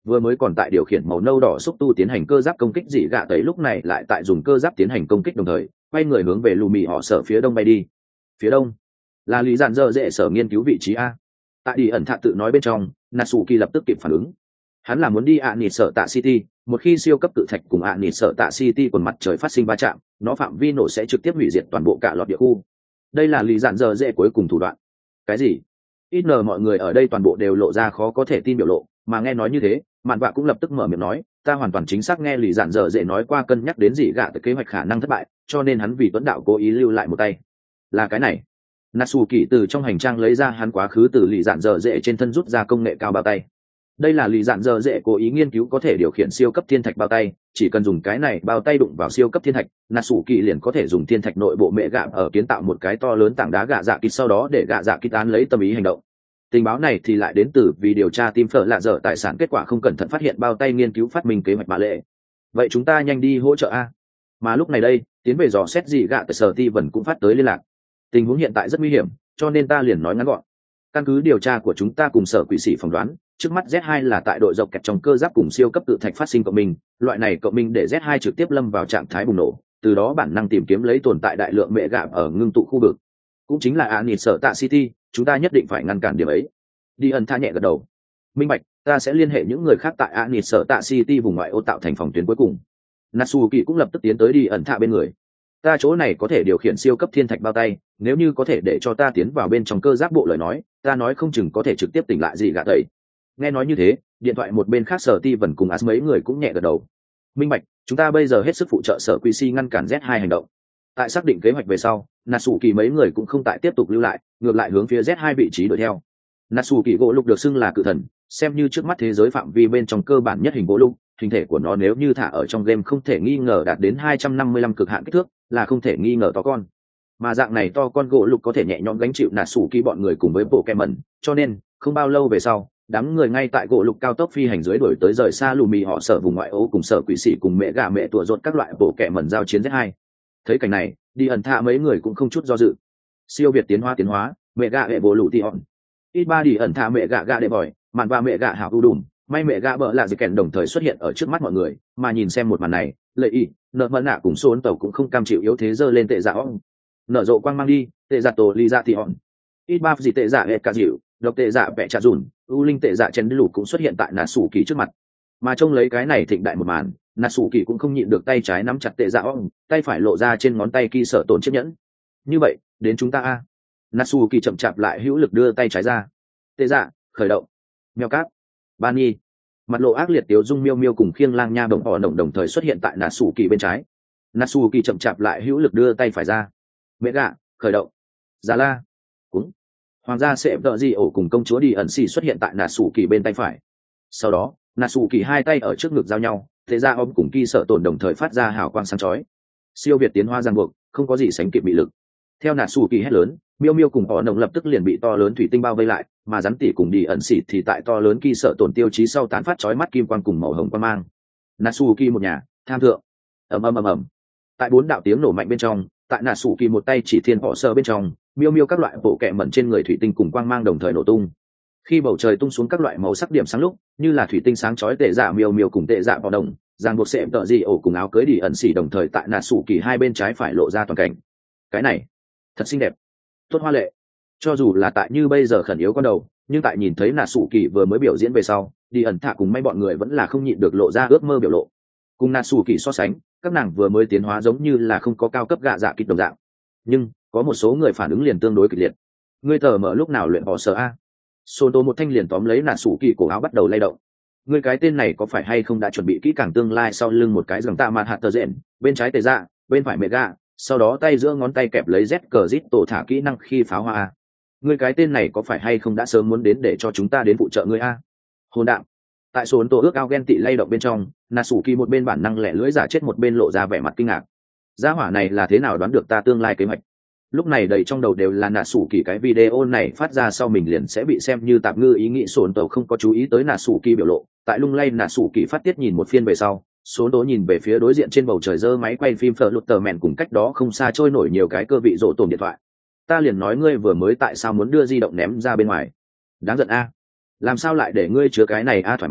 vừa mới còn tại điều khiển màu nâu đỏ xúc tu tiến hành cơ giáp công kích dị gạ tẩy lúc này lại tại dùng cơ giáp tiến hành công kích đồng thời quay người hướng về lù mì họ sở phía đông bay đi. Phía đông là lý dạn dơ dễ sở nghiên cứu vị trí a. Tại đi ẩn thạ tự nói bên trong, Natsuki lập tức kịp phản ứng. Hắn là muốn đi ạ nịt sở tạ city, một khi siêu cấp cự thạch cùng ạ nịt sở tạ city quần mặt trời phát sinh va chạm, nó phạm vi nổ sẽ trực tiếp hủy diệt toàn bộ cả lọt địa khu. Đây là lý dạn dơ dễ cuối cùng thủ đoạn. Cái gì? Ít ngờ mọi người ở đây toàn bộ đều lộ ra khó có thể tin biểu lộ, mà nghe nói như thế, mạn vạ cũng lập tức mở miệng nói, ta hoàn toàn chính xác nghe lý dạn dơ dễ nói qua cân nhắc đến gì gạ tới kế hoạch khả năng thất bại, cho nên hắn vì tuấn đạo cố ý lưu lại một tay. Là cái này. Natsuki từ trong hành trang lấy ra hắn quá khứ từ lì dạn dở dễ trên thân rút ra công nghệ cao bao tay. Đây là lì dạn dở dễ cố ý nghiên cứu có thể điều khiển siêu cấp thiên thạch bao tay, chỉ cần dùng cái này bao tay đụng vào siêu cấp thiên thạch, Natsuki liền có thể dùng thiên thạch nội bộ mẹ gạ ở kiến tạo một cái to lớn tảng đá gạ dạ kít, sau đó để gạ dạ kít án lấy tâm ý hành động. Tình báo này thì lại đến từ vì điều tra tim phở lạ dở tài sản kết quả không cẩn thận phát hiện bao tay nghiên cứu phát minh kế hoạch bạ lệ. Vậy chúng ta nhanh đi hỗ trợ a. Mà lúc này đây, tiến về dò xét gì gạ tại sở ti vẫn cũng phát tới liên lạc. Tình huống hiện tại rất nguy hiểm, cho nên ta liền nói ngắn gọn. Căn cứ điều tra của chúng ta cùng sở quỷ sĩ phỏng đoán, trước mắt Z2 là tại đội dọc kẹt trong cơ giáp cùng siêu cấp tự thạch phát sinh cộng minh, loại này cộng minh để Z2 trực tiếp lâm vào trạng thái bùng nổ, từ đó bản năng tìm kiếm lấy tồn tại đại lượng mẹ gạ ở ngưng tụ khu vực. Cũng chính là Anit sở tạ City, chúng ta nhất định phải ngăn cản điểm ấy. Đi ẩn tha nhẹ gật đầu. Minh bạch, ta sẽ liên hệ những người khác tại Anit sở tạ City vùng ngoại ô tạo thành phòng tuyến cuối cùng. Natsuki cũng lập tức tiến tới đi ẩn thạ bên người. Ta chỗ này có thể điều khiển siêu cấp thiên thạch bao tay, nếu như có thể để cho ta tiến vào bên trong cơ giáp bộ lời nói, ta nói không chừng có thể trực tiếp tỉnh lại gì gạ tẩy. Nghe nói như thế, điện thoại một bên khác sở ti vẫn cùng as mấy người cũng nhẹ gật đầu. Minh bạch, chúng ta bây giờ hết sức phụ trợ sở quy si ngăn cản Z2 hành động. Tại xác định kế hoạch về sau, Natsuki mấy người cũng không tại tiếp tục lưu lại, ngược lại hướng phía Z2 vị trí đuổi theo. Natsuki gỗ lục được xưng là cự thần, xem như trước mắt thế giới phạm vi bên trong cơ bản nhất hình gỗ lục, hình thể của nó nếu như thả ở trong game không thể nghi ngờ đạt đến 255 cực hạn kích thước, là không thể nghi ngờ to con. Mà dạng này to con gỗ lục có thể nhẹ nhõm gánh chịu Natsuki bọn người cùng với Pokemon, cho nên không bao lâu về sau, đám người ngay tại gỗ lục cao tốc phi hành dưới đuổi tới rời xa lù mì họ sở vùng ngoại ô cùng sở quỷ sĩ cùng mẹ gà mẹ tủa rột các loại Pokemon giao chiến Z2. Thấy cảnh này, đi ẩn thạ mấy người cũng không chút do dự. Siêu việt tiến hóa, mẹ gà hệ bồ lụ tị hòn. Ít ba đi ẩn thạ mẹ gà đệ bòi, màn và mẹ gà hảo ưu đùm, may mẹ gà bợ là gì kèn đồng thời xuất hiện ở trước mắt mọi người, mà nhìn xem một màn này, lợi ý nợ mẫn nạ cùng xôn tàu cũng không cam chịu yếu thế giơ lên tệ dạ ong, nở rộ quang mang đi tệ dạ tổ ly dạ tị hòn. Ít ba gì tệ dạ hệ cả dịu, độc tệ dạ vẽ trà dùn, u linh tệ dạ chén lục cũng xuất hiện tại Natsuki trước mặt. Mà trông lấy cái này thịnh đại một màn, Natsuki cũng không nhịn được tay trái nắm chặt tệ dạ ong, tay phải lộ ra trên ngón tay kỳ sở tổn chiếc nhẫn. Như vậy, đến chúng ta a. Natsuki chậm chạp lại hữu lực đưa tay trái ra. Tệ dạ khởi động. Mèo cát, Bani, mặt lộ ác liệt tiếu dung miêu miêu cùng khiêng lang nha đồng họ đồng thời xuất hiện tại Natsuki bên trái. Natsuki chậm chạp lại hữu lực đưa tay phải ra. Mẹ gạ khởi động. Giá la cúng. Hoàng gia sẽ đợi gì ổ cùng công chúa đi ẩn xì xuất hiện tại Natsuki bên tay phải. Sau đó, Natsuki hai tay ở trước ngực giao nhau, thế ra ôm cùng kỳ sợ tổn đồng thời phát ra hào quang sáng chói. Siêu việt tiến hóa giang buộc, không có gì sánh kịp bị lực. Theo Natsuki hét lớn, miêu miêu cùng họ nồng lập tức liền bị to lớn thủy tinh bao vây lại, mà rắn tỉ cùng đi ẩn xì thì tại to lớn kỳ sợ tổn tiêu chí sau tán phát chói mắt kim quang cùng màu hồng quang mang. Natsuki một nhà, tham thượng. Ầm. Tại bốn đạo tiếng nổ mạnh bên trong, tại Natsuki một tay chỉ thiên họ sơ bên trong, miêu miêu các loại bộ kệ mẩn trên người thủy tinh cùng quang mang đồng thời nổ tung. Khi bầu trời tung xuống các loại màu sắc điểm sáng lúc, như là thủy tinh sáng chói tệ dạ miêu miêu cùng tệ dạ vào đồng, giang buộc xệm tợ gì ổ cùng áo cưới đi ẩn xỉ đồng thời tại Natsuki hai bên trái phải lộ ra toàn cảnh. Cái này thật xinh đẹp, tốt hoa lệ. Cho dù là tại như bây giờ khẩn yếu con đầu, nhưng tại nhìn thấy Natsuki vừa mới biểu diễn về sau, đi ẩn thạ cùng mấy bọn người vẫn là không nhịn được lộ ra ước mơ biểu lộ. Cùng Natsuki so sánh, các nàng vừa mới tiến hóa giống như là không có cao cấp gạ dạ kích đồng dạng. Nhưng có một số người phản ứng liền tương đối kịch liệt. Ngươi tờ mở lúc nào luyện bỏ sở a? Soto một thanh liền tóm lấy Natsuki cổ áo bắt đầu lay động. Ngươi cái tên này có phải hay không đã chuẩn bị kỹ càng tương lai sau lưng một cái rằng tạ mạt hạt tờ rện, bên trái tề dạ, bên phải mega, sau đó tay giữa ngón tay kẹp lấy Z cờ rít tổ thả kỹ năng khi pháo hoa a. Ngươi cái tên này có phải hay không đã sớm muốn đến để cho chúng ta đến phụ trợ ngươi a? Hồn đạm. Tại sồn tổ ước ao ghen tị lay động bên trong, Natsuki một bên bản năng lẻ lưỡi giả chết một bên lộ ra vẻ mặt kinh ngạc. Gia hỏa này là thế nào đoán được ta tương lai kế hoạch? Lúc này đầy trong đầu đều là Natsuki cái video này phát ra sau mình liền sẽ bị xem như tạp ngư ý nghĩ sồn tổ không có chú ý tới Natsuki biểu lộ. Tại lung lay Natsuki phát tiết nhìn một phiên về sau, sồn tổ nhìn về phía đối diện trên bầu trời giơ máy quay phim phở lụt tờ mèn cùng cách đó không xa trôi nổi nhiều cái cơ vị rộ tổn điện thoại. Ta liền nói ngươi vừa mới tại sao muốn đưa di động ném ra bên ngoài? Đáng giận a. Làm sao lại để ngươi chứa cái này a thoải mái,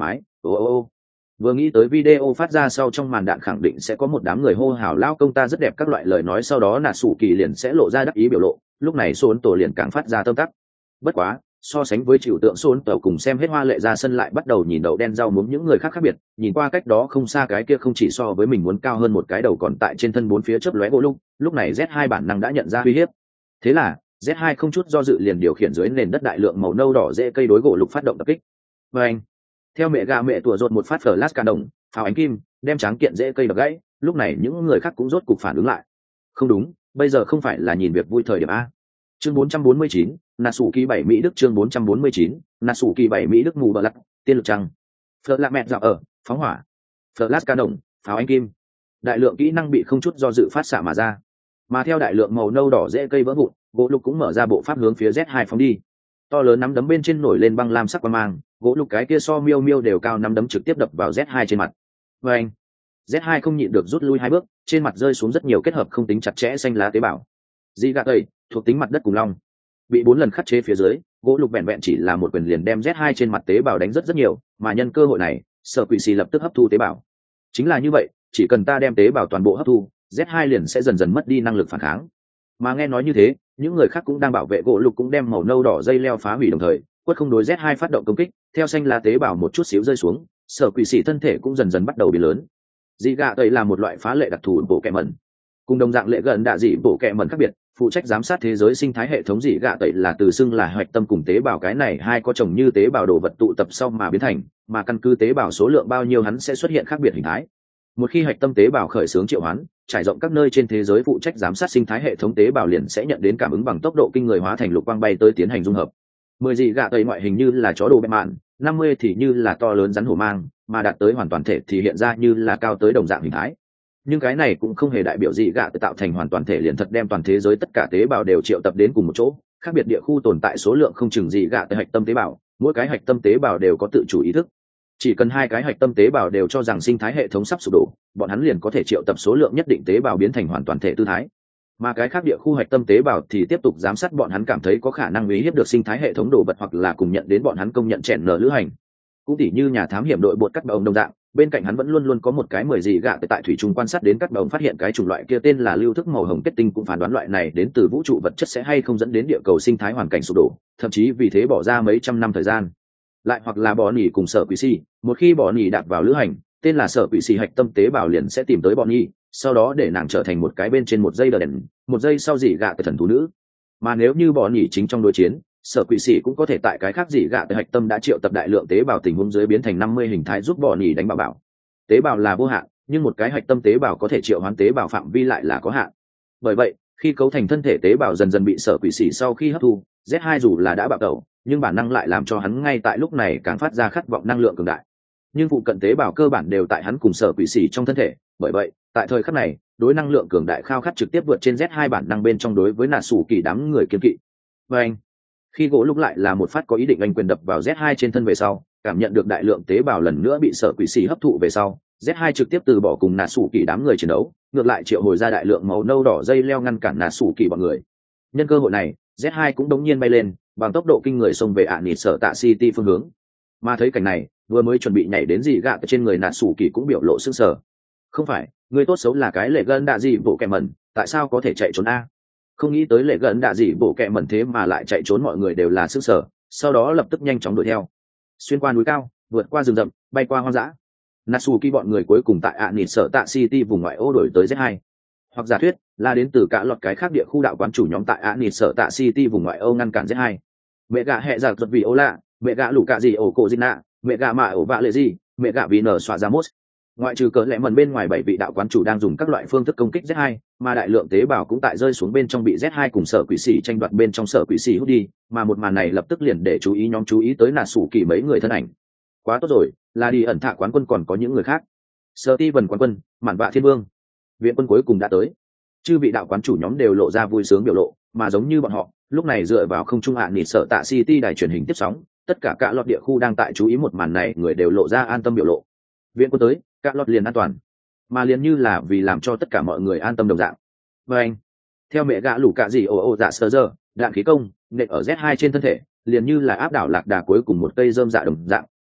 Ô. Vừa nghĩ tới video phát ra sau trong màn đạn khẳng định sẽ có một đám người hô hào lao công ta rất đẹp các loại lời nói, sau đó nà sủ kỳ liền sẽ lộ ra đắc ý biểu lộ, lúc này Sôn tổ liền càng phát ra tâm tắc. Bất quá so sánh với chịu tượng Sôn tổ cùng xem hết hoa lệ ra sân lại bắt đầu nhìn đậu đen rau muống những người khác khác biệt, nhìn qua cách đó không xa cái kia không chỉ so với mình muốn cao hơn một cái đầu còn tại trên thân bốn phía chớp lóe gỗ lúc này Z2 bản năng đã nhận ra uy hiếp. Thế là Z2 không chút do dự liền điều khiển dưới nền đất đại lượng màu nâu đỏ rễ cây đối gỗ lục phát động tập kích. Và anh theo mẹ gà mẹ tủa rột một phát flash ca đồng pháo ánh kim đem tráng kiện rễ cây đập gãy, lúc này những người khác cũng rốt cục phản ứng lại. Không đúng, bây giờ không phải là nhìn việc vui thời điểm a. Chương 449, Natsuki 7 Mỹ Đức. Chương 449, Natsuki 7 Mỹ Đức mù bờ lắc, tiên lực trăng. Phở lạc mẹ dạo ở, phóng hỏa. Flash ca đồng, pháo ánh kim. Đại lượng kỹ năng bị không chút do dự phát xạ mà ra. Mà theo đại lượng màu nâu đỏ rễ cây vỡ vụn, gỗ lục cũng mở ra bộ pháp hướng phía Z2 phóng đi. To lớn nắm đấm bên trên nổi lên băng lam sắc quang mang, gỗ lục cái kia so miêu miêu đều cao nắm đấm trực tiếp đập vào Z2 trên mặt. Và anh, Z2 không nhịn được rút lui 2 bước, trên mặt rơi xuống rất nhiều kết hợp không tính chặt chẽ xanh lá tế bào. Dị gạ tẩy, thuộc tính mặt đất cùng long. Bị 4 lần khắc chế phía dưới, gỗ lục vẹn vẹn chỉ là một quyền liền đem Z2 trên mặt tế bào đánh rất nhiều, mà nhân cơ hội này, Sở Quỷ Xì lập tức hấp thu tế bào. Chính là như vậy, chỉ cần ta đem tế bào toàn bộ hấp thu, Z2 liền sẽ dần dần mất đi năng lực phản kháng. Mà nghe nói như thế, những người khác cũng đang bảo vệ gỗ lục cũng đem màu nâu đỏ dây leo phá hủy đồng thời, quất không đối Z2 phát động công kích, theo xanh lá tế bào một chút xíu rơi xuống, Sở Quỷ Xì thân thể cũng dần dần bắt đầu biến lớn. Dị gạ tẩy là một loại phá lệ đặc thù bộ kẹ mẩn. Cùng đồng dạng lệ gần đạ dị bộ kẹ mẩn khác biệt, phụ trách giám sát thế giới sinh thái hệ thống dị gạ tẩy là từ xưng là hoạch tâm cùng tế bào, cái này hai có chồng như tế bào đồ vật tụ tập sau mà biến thành, mà căn cứ tế bào số lượng bao nhiêu hắn sẽ xuất hiện khác biệt hình thái. Một khi hạch tâm tế bào khởi xướng triệu hoán, trải rộng các nơi trên thế giới phụ trách giám sát sinh thái hệ thống tế bào liền sẽ nhận đến cảm ứng bằng tốc độ kinh người hóa thành lục quang bay tới tiến hành dung hợp. 10 dị gạ tẩy ngoại hình như là chó đồ bẹ mạn, 50 thì như là to lớn rắn hổ mang, mà đạt tới hoàn toàn thể thì hiện ra như là cao tới đồng dạng hình thái. Nhưng cái này cũng không hề đại biểu dị gạ tạo thành hoàn toàn thể liền thật đem toàn thế giới tất cả tế bào đều triệu tập đến cùng một chỗ, khác biệt địa khu tồn tại số lượng không chừng dị gạ tới hạch tâm tế bào, mỗi cái hạch tâm tế bào đều có tự chủ ý thức. Chỉ cần 2 cái hạch tâm tế bào đều cho rằng sinh thái hệ thống sắp sụp đổ, bọn hắn liền có thể triệu tập số lượng nhất định tế bào biến thành hoàn toàn thể tư thái. Mà cái khác địa khu hạch tâm tế bào thì tiếp tục giám sát bọn hắn cảm thấy có khả năng uy hiếp được sinh thái hệ thống đồ vật hoặc là cùng nhận đến bọn hắn công nhận chèn nở lữ hành. Cũng tỉ như nhà thám hiểm đội bột cắt bồng đồng dạng, bên cạnh hắn vẫn luôn luôn có một cái 10 dị gạ tại thủy trung quan sát đến cắt bồng, phát hiện cái chủng loại kia tên là lưu thức màu hồng kết tinh, cũng phán đoán loại này đến từ vũ trụ vật chất sẽ hay không dẫn đến địa cầu sinh thái hoàn cảnh sụp đổ, thậm chí vì thế bỏ ra mấy trăm năm thời gian. Lại hoặc là bỏ nỉ cùng Sở Quỷ Xì, một khi bỏ nỉ đạp vào lữ hành, tên là Sở Quỷ Xì hạch tâm tế bào liền sẽ tìm tới bỏ nỉ, sau đó để nàng trở thành một cái bên trên một giây đờ đèn, một giây sau dị gạ thần thú nữ. Mà nếu như bỏ nỉ chính trong đối chiến, Sở Quỷ Xì cũng có thể tại cái khác dị gạ hạch tâm đã triệu tập đại lượng tế bào tình huống dưới biến thành 50 hình thái giúp bỏ nỉ đánh bảo. Tế bào là vô hạn, nhưng một cái hạch tâm tế bào có thể triệu hoán tế bào phạm vi lại là có hạn. Bởi vậy, khi cấu thành thân thể tế bào dần dần bị Sở Quỷ Xì sau khi hấp thu, Z2 dù là đã bạo tẩu, nhưng bản năng lại làm cho hắn ngay tại lúc này càng phát ra khát vọng năng lượng cường đại. Nhưng phụ cận tế bào cơ bản đều tại hắn cùng Sở Quỷ Xì trong thân thể, bởi vậy, tại thời khắc này, đối năng lượng cường đại khao khát trực tiếp vượt trên Z2 bản năng bên trong đối với Natsuki đám người kiên kỵ. Và anh, khi gỗ lúc lại là một phát có ý định anh quyền đập vào Z2 trên thân về sau, cảm nhận được đại lượng tế bào lần nữa bị Sở Quỷ Xì hấp thụ về sau, Z2 trực tiếp từ bỏ cùng Natsuki đám người chiến đấu, ngược lại triệu hồi ra đại lượng màu nâu đỏ dây leo ngăn cản Natsuki bọn người. Nhân cơ hội này, Z2 cũng đống nhiên bay lên, bằng tốc độ kinh người xông về nịt sở tạ city phương hướng. Mà thấy cảnh này, vừa mới chuẩn bị nhảy đến dị gạ trên người Natsuki cũng biểu lộ sững sờ. Không phải, người tốt xấu là cái lệ gân đạ gì bộ kẹ mẩn, tại sao có thể chạy trốn a? Không nghĩ tới lệ gân đạ gì bộ kẹ mẩn thế mà lại chạy trốn, mọi người đều là sững sờ, sau đó lập tức nhanh chóng đuổi theo. Xuyên qua núi cao, vượt qua rừng rậm, bay qua hoang dã. Natsuki bọn người cuối cùng tại nịt sở tạ city vùng ngoại ô đổi tới Z2. Hoặc giả thuyết là đến từ cả loạt cái khác địa khu đạo quán chủ nhóm tại nịt sở tạ city vùng ngoại ô ngăn cản Z2. Mẹ gạ hẹ giặc giật vì ô lạ, mẹ gạ lũ cạ gì ổ cổ dinh nạ, mẹ gạ mạ ổ vạ lệ gì, mẹ gạ vì nở xoa ra mốt. Ngoại trừ cỡ lẽ mần bên ngoài 7 vị đạo quán chủ đang dùng các loại phương thức công kích Z2, mà đại lượng tế bào cũng tại rơi xuống bên trong bị Z2 cùng Sở Quỷ Xì tranh đoạt bên trong Sở Quỷ Xì hút đi, mà một màn này lập tức liền để nhóm chú ý tới Natsuki mấy người thân ảnh. Quá tốt rồi, là đi ẩn thạ quán quân còn có những người khác. Steven quán quân, Mạn Vạ Thiên Vương, viện quân cuối cùng đã tới. Chư vị đạo quán chủ nhóm đều lộ ra vui sướng biểu lộ, mà giống như bọn họ, lúc này dựa vào không trung nịt sở tạ city đài truyền hình tiếp sóng, tất cả cả lọt địa khu đang tại chú ý một màn này người đều lộ ra an tâm biểu lộ. Viện quân tới, cả lọt liền an toàn, mà liền như là vì làm cho tất cả mọi người an tâm đồng dạng. Và anh, theo mẹ gã lũ cạ gì ồ dạ sơ giờ, đạn khí công nện ở Z2 trên thân thể, liền như là áp đảo lạc đà cuối cùng một cây rơm dạ đồng dạng,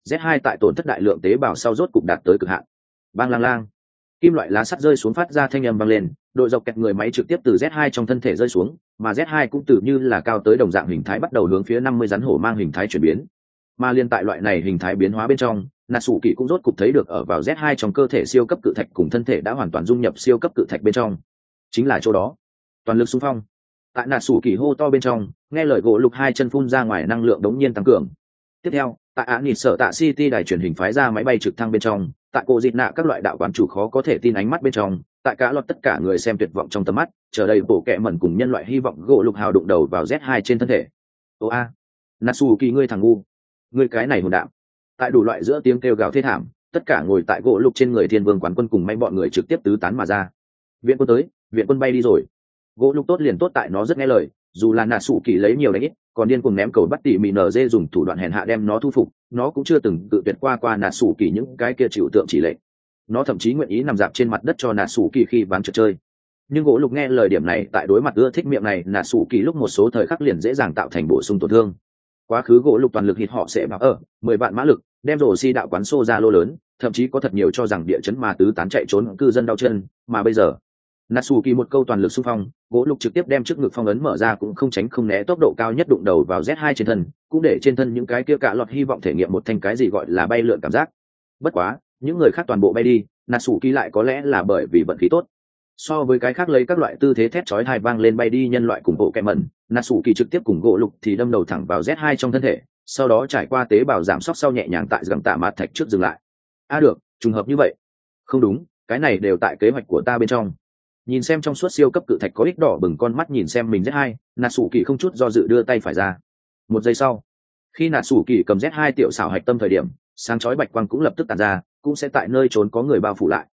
Z2 tại tổn thất đại lượng tế bào sau rốt cục đạt tới cực hạn. Bang lang lang, kim loại lá sắt rơi xuống phát ra thanh âm vang lên, đội dọc kẹt người máy trực tiếp từ Z2 trong thân thể rơi xuống, mà Z2 cũng tự như là cao tới đồng dạng hình thái bắt đầu hướng phía 50 rắn hổ mang hình thái chuyển biến. Mà liên tại loại này hình thái biến hóa bên trong, Natsuki cũng rốt cục thấy được ở vào Z2 trong cơ thể siêu cấp cự thạch cùng thân thể đã hoàn toàn dung nhập siêu cấp cự thạch bên trong. Chính là chỗ đó. Toàn lực xung phong. Tại Natsuki hô to bên trong, nghe lời gỗ lục hai chân phun ra ngoài năng lượng đống nhiên tăng cường. Tiếp theo, tại Án Nhị Sở Tạ City đài truyền hình phái ra máy bay trực thăng bên trong, tại cổ dịt nạ các loại đạo quán chủ khó có thể tin ánh mắt bên trong, tại cả lọt tất cả người xem tuyệt vọng trong tầm mắt, chờ đây bộ kệ mẩn cùng nhân loại hy vọng gỗ lục hào đụng đầu vào Z2 trên thân thể. Ô a, Natsuki ngươi thằng ngu, ngươi cái này hồn đạm. Tại đủ loại giữa tiếng kêu gào thê thảm, tất cả ngồi tại gỗ lục trên người thiên vương quán quân cùng may bọn người trực tiếp tứ tán mà ra. Viện quân tới, viện quân bay đi rồi. Gỗ lục tốt liền tốt tại nó rất nghe lời, dù là Natsuki lấy nhiều đánh ít, còn điên cuồng ném cầu bắt tỉ mỉ NG dùng thủ đoạn hèn hạ đem nó thu phục, nó cũng chưa từng tự tuyệt qua Natsuki những cái kia chịu tượng chỉ lệnh. Nó thậm chí nguyện ý nằm dạp trên mặt đất cho Natsuki khi ván trượt chơi. Nhưng gỗ lục nghe lời điểm này, tại đối mặt ưa thích miệng này Natsuki lúc một số thời khắc liền dễ dàng tạo thành bổ sung tổn thương. Quá khứ gỗ lục toàn lực hít họ sẽ bảo 10 vạn mã lực, đem rổ si đạo quán xô ra lô lớn, thậm chí có thật nhiều cho rằng địa chấn mà tứ tán chạy trốn cư dân đau chân, mà bây giờ Natsuki một câu toàn lực xung phong, gỗ lục trực tiếp đem trước ngực phong ấn mở ra cũng không tránh không né tốc độ cao nhất đụng đầu vào Z2 trên thân, cũng để trên thân những cái kia cả lọt hy vọng thể nghiệm một thành cái gì gọi là bay lượn cảm giác. Bất quá, những người khác toàn bộ bay đi, Natsuki lại có lẽ là bởi vì vận khí tốt. So với cái khác lấy các loại tư thế thét chói tai vang lên bay đi nhân loại cùng bộ kẹm mẩn, Natsuki trực tiếp cùng gỗ lục thì đâm đầu thẳng vào Z2 trong thân thể, sau đó trải qua tế bào giảm sóc sau nhẹ nhàng tại gầm tạ mạt thạch trước dừng lại. Được, trùng hợp như vậy. Không đúng, cái này đều tại kế hoạch của ta bên trong. Nhìn xem trong suốt siêu cấp cự thạch có ích đỏ bừng con mắt nhìn xem mình Z2, Natsuki không chút do dự đưa tay phải ra. Một giây sau, khi Natsuki cầm Z2 tiểu xảo hạch tâm thời điểm, sáng chói bạch quang cũng lập tức tản ra, cũng sẽ tại nơi trốn có người bao phủ lại.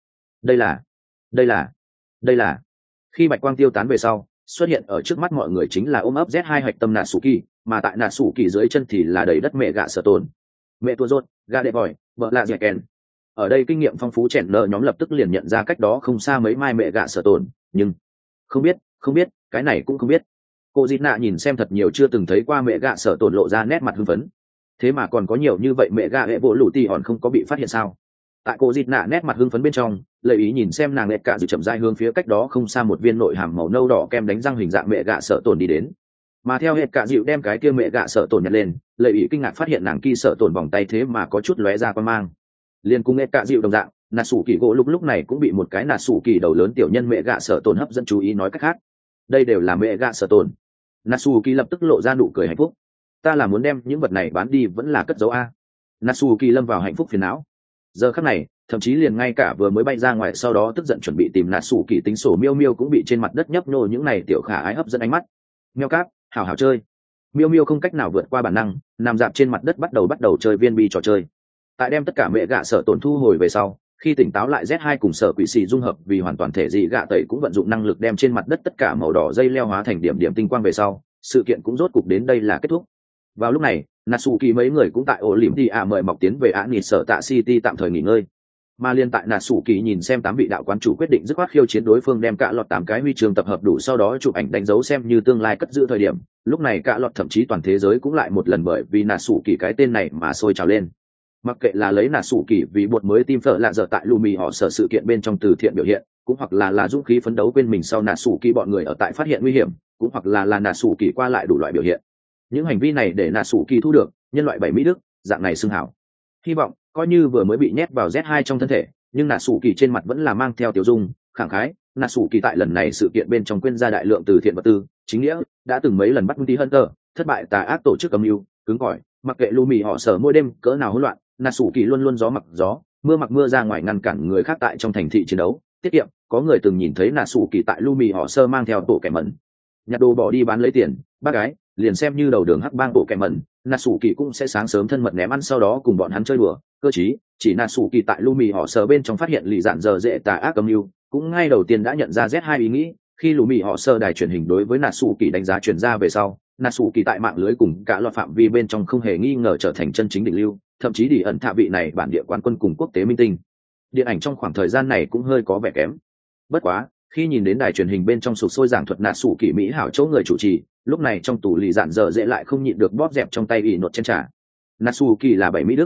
Đây là. Khi bạch quang tiêu tán về sau, xuất hiện ở trước mắt mọi người chính là ôm ấp Z2 hạch tâm Natsuki, mà tại Natsuki dưới chân thì là đầy đất mẹ gạ sở tồn. Mẹ tua rốt, gà đệ vòi, vợ lạ dẻ kèn. Ở đây kinh nghiệm phong phú chèn nợ nhóm lập tức liền nhận ra cách đó không xa mấy mai mẹ gạ sở tồn, nhưng không biết, cái này cũng không biết. Cô dịt nạ nhìn xem thật nhiều chưa từng thấy qua mẹ gạ sở tồn lộ ra nét mặt hưng phấn. Thế mà còn có nhiều như vậy mẹ gạ hệ bộ lũ tì hòn không có bị phát hiện sao? Tại cô dịt nạ nét mặt hưng phấn bên trong, lợi ý nhìn xem nàng lẹt cả dự chậm rãi hướng phía cách đó không xa một viên nội hàm màu nâu đỏ kem đánh răng hình dạng mẹ gạ sở tồn đi đến. Mà theo hệt cả dịu đem cái kia mẹ gạ sở tồn nhặt lên, lợi ý kinh ngạc phát hiện nàng kia sở tồn vòng tay thế mà có chút lóe ra quan mang. Liên cùng hệt cả dịu đồng dạng, Natsuki gỗ lúc này cũng bị một cái Natsuki đầu lớn tiểu nhân mẹ gạ sở tồn hấp dẫn chú ý, nói cách khác, đây đều là mẹ gạ sở tồn. Natsuki lập tức lộ ra nụ cười hạnh phúc. Ta là muốn đem những vật này bán đi vẫn là cất giấu a? Natsuki lâm vào hạnh phúc phiền não. Giờ khắc này, thậm chí liền ngay cả vừa mới bay ra ngoài sau đó tức giận chuẩn bị tìm Natsuki tính sổ miêu miêu cũng bị trên mặt đất nhấp nhô những này tiểu khả ái hấp dẫn ánh mắt. Meo cáp, hào hào chơi. Miêu miêu không cách nào vượt qua bản năng, nằm dạp trên mặt đất bắt đầu chơi viên bi trò chơi. Tại đem tất cả mẹ gạ sở tổn thu hồi về sau, khi tỉnh táo lại, Z2 cùng sở quỷ xì dung hợp vì hoàn toàn thể dị gạ tẩy cũng vận dụng năng lực đem trên mặt đất tất cả màu đỏ dây leo hóa thành điểm điểm tinh quang về sau, sự kiện cũng rốt cục đến đây là kết thúc. Vào lúc này, Natsuki mấy người cũng tại ổ lỉm đi mời mọc tiến về Án Nhị Sở Tạ City tạm thời nghỉ ngơi. Mà liên tại Natsuki nhìn xem 8 vị đạo quán chủ quyết định dứt khoát khiêu chiến đối phương đem cả lọt 8 cái huy chương tập hợp đủ sau đó chụp ảnh đánh dấu xem như tương lai cất giữ thời điểm, lúc này cả lọt thậm chí toàn thế giới cũng lại một lần bởi vì Natsuki cái tên này mà sôi trào lên. Mặc kệ là lấy Natsuki vì bột mới tim phở lạ dở tại Lumi họ sở sự kiện bên trong từ thiện biểu hiện, cũng hoặc là dũng khí phấn đấu quên mình sau Natsuki bọn người ở tại phát hiện nguy hiểm, cũng hoặc là Natsuki qua lại đủ loại biểu hiện. Những hành vi này để Natsuki thu được nhân loại 7 mỹ đức dạng này xưng hảo. Hy vọng coi như vừa mới bị nhét vào Z2 trong thân thể, nhưng Natsuki trên mặt vẫn là mang theo tiểu dung khẳng khái. Natsuki tại lần này sự kiện bên trong quên ra đại lượng từ thiện vật tư, chính nghĩa đã từng mấy lần bắt Bounty Hunter, thất bại tà ác tổ chức âm mưu, cứng cỏi, mặc kệ Lumi họ sở mỗi đêm cỡ nào hỗn loạn, Natsuki luôn luôn gió mặc gió, mưa mặc mưa ra ngoài ngăn cản người khác tại trong thành thị chiến đấu, tiết kiệm. Có người từng nhìn thấy Natsuki tại Lumi họ sơ mang theo tổ kẻ mẩn, nhặt đồ bỏ đi bán lấy tiền, bác gái, liền xem như đầu đường hắc bang bộ kẻ mẩn, Natsuki cũng sẽ sáng sớm thân mật ném ăn sau đó cùng bọn hắn chơi đùa. Cơ chí, chỉ Natsuki tại Lumi họ sơ bên trong phát hiện lì dạn giờ dễ tà ác âm mưu, cũng ngay đầu tiên đã nhận ra Z2 ý nghĩ. Khi Lumi họ sơ đài truyền hình đối với Natsuki đánh giá truyền ra về sau, Natsuki tại mạng lưới cùng cả loạt phạm vi bên trong không hề nghi ngờ trở thành chân chính đỉnh lưu, thậm chí đi ẩn thạ vị này bản địa quán quân cùng quốc tế minh tinh. Điện ảnh trong khoảng thời gian này cũng hơi có vẻ kém. Bất quá, khi nhìn đến đài truyền hình bên trong sục sôi giảng thuật Natsuki mỹ hảo chỗ người chủ trì, lúc này trong tủ lì dạn dở dễ lại không nhịn được bóp dẹp trong tay ỉ nột trên trà. Natsuki là 7 mỹ đức.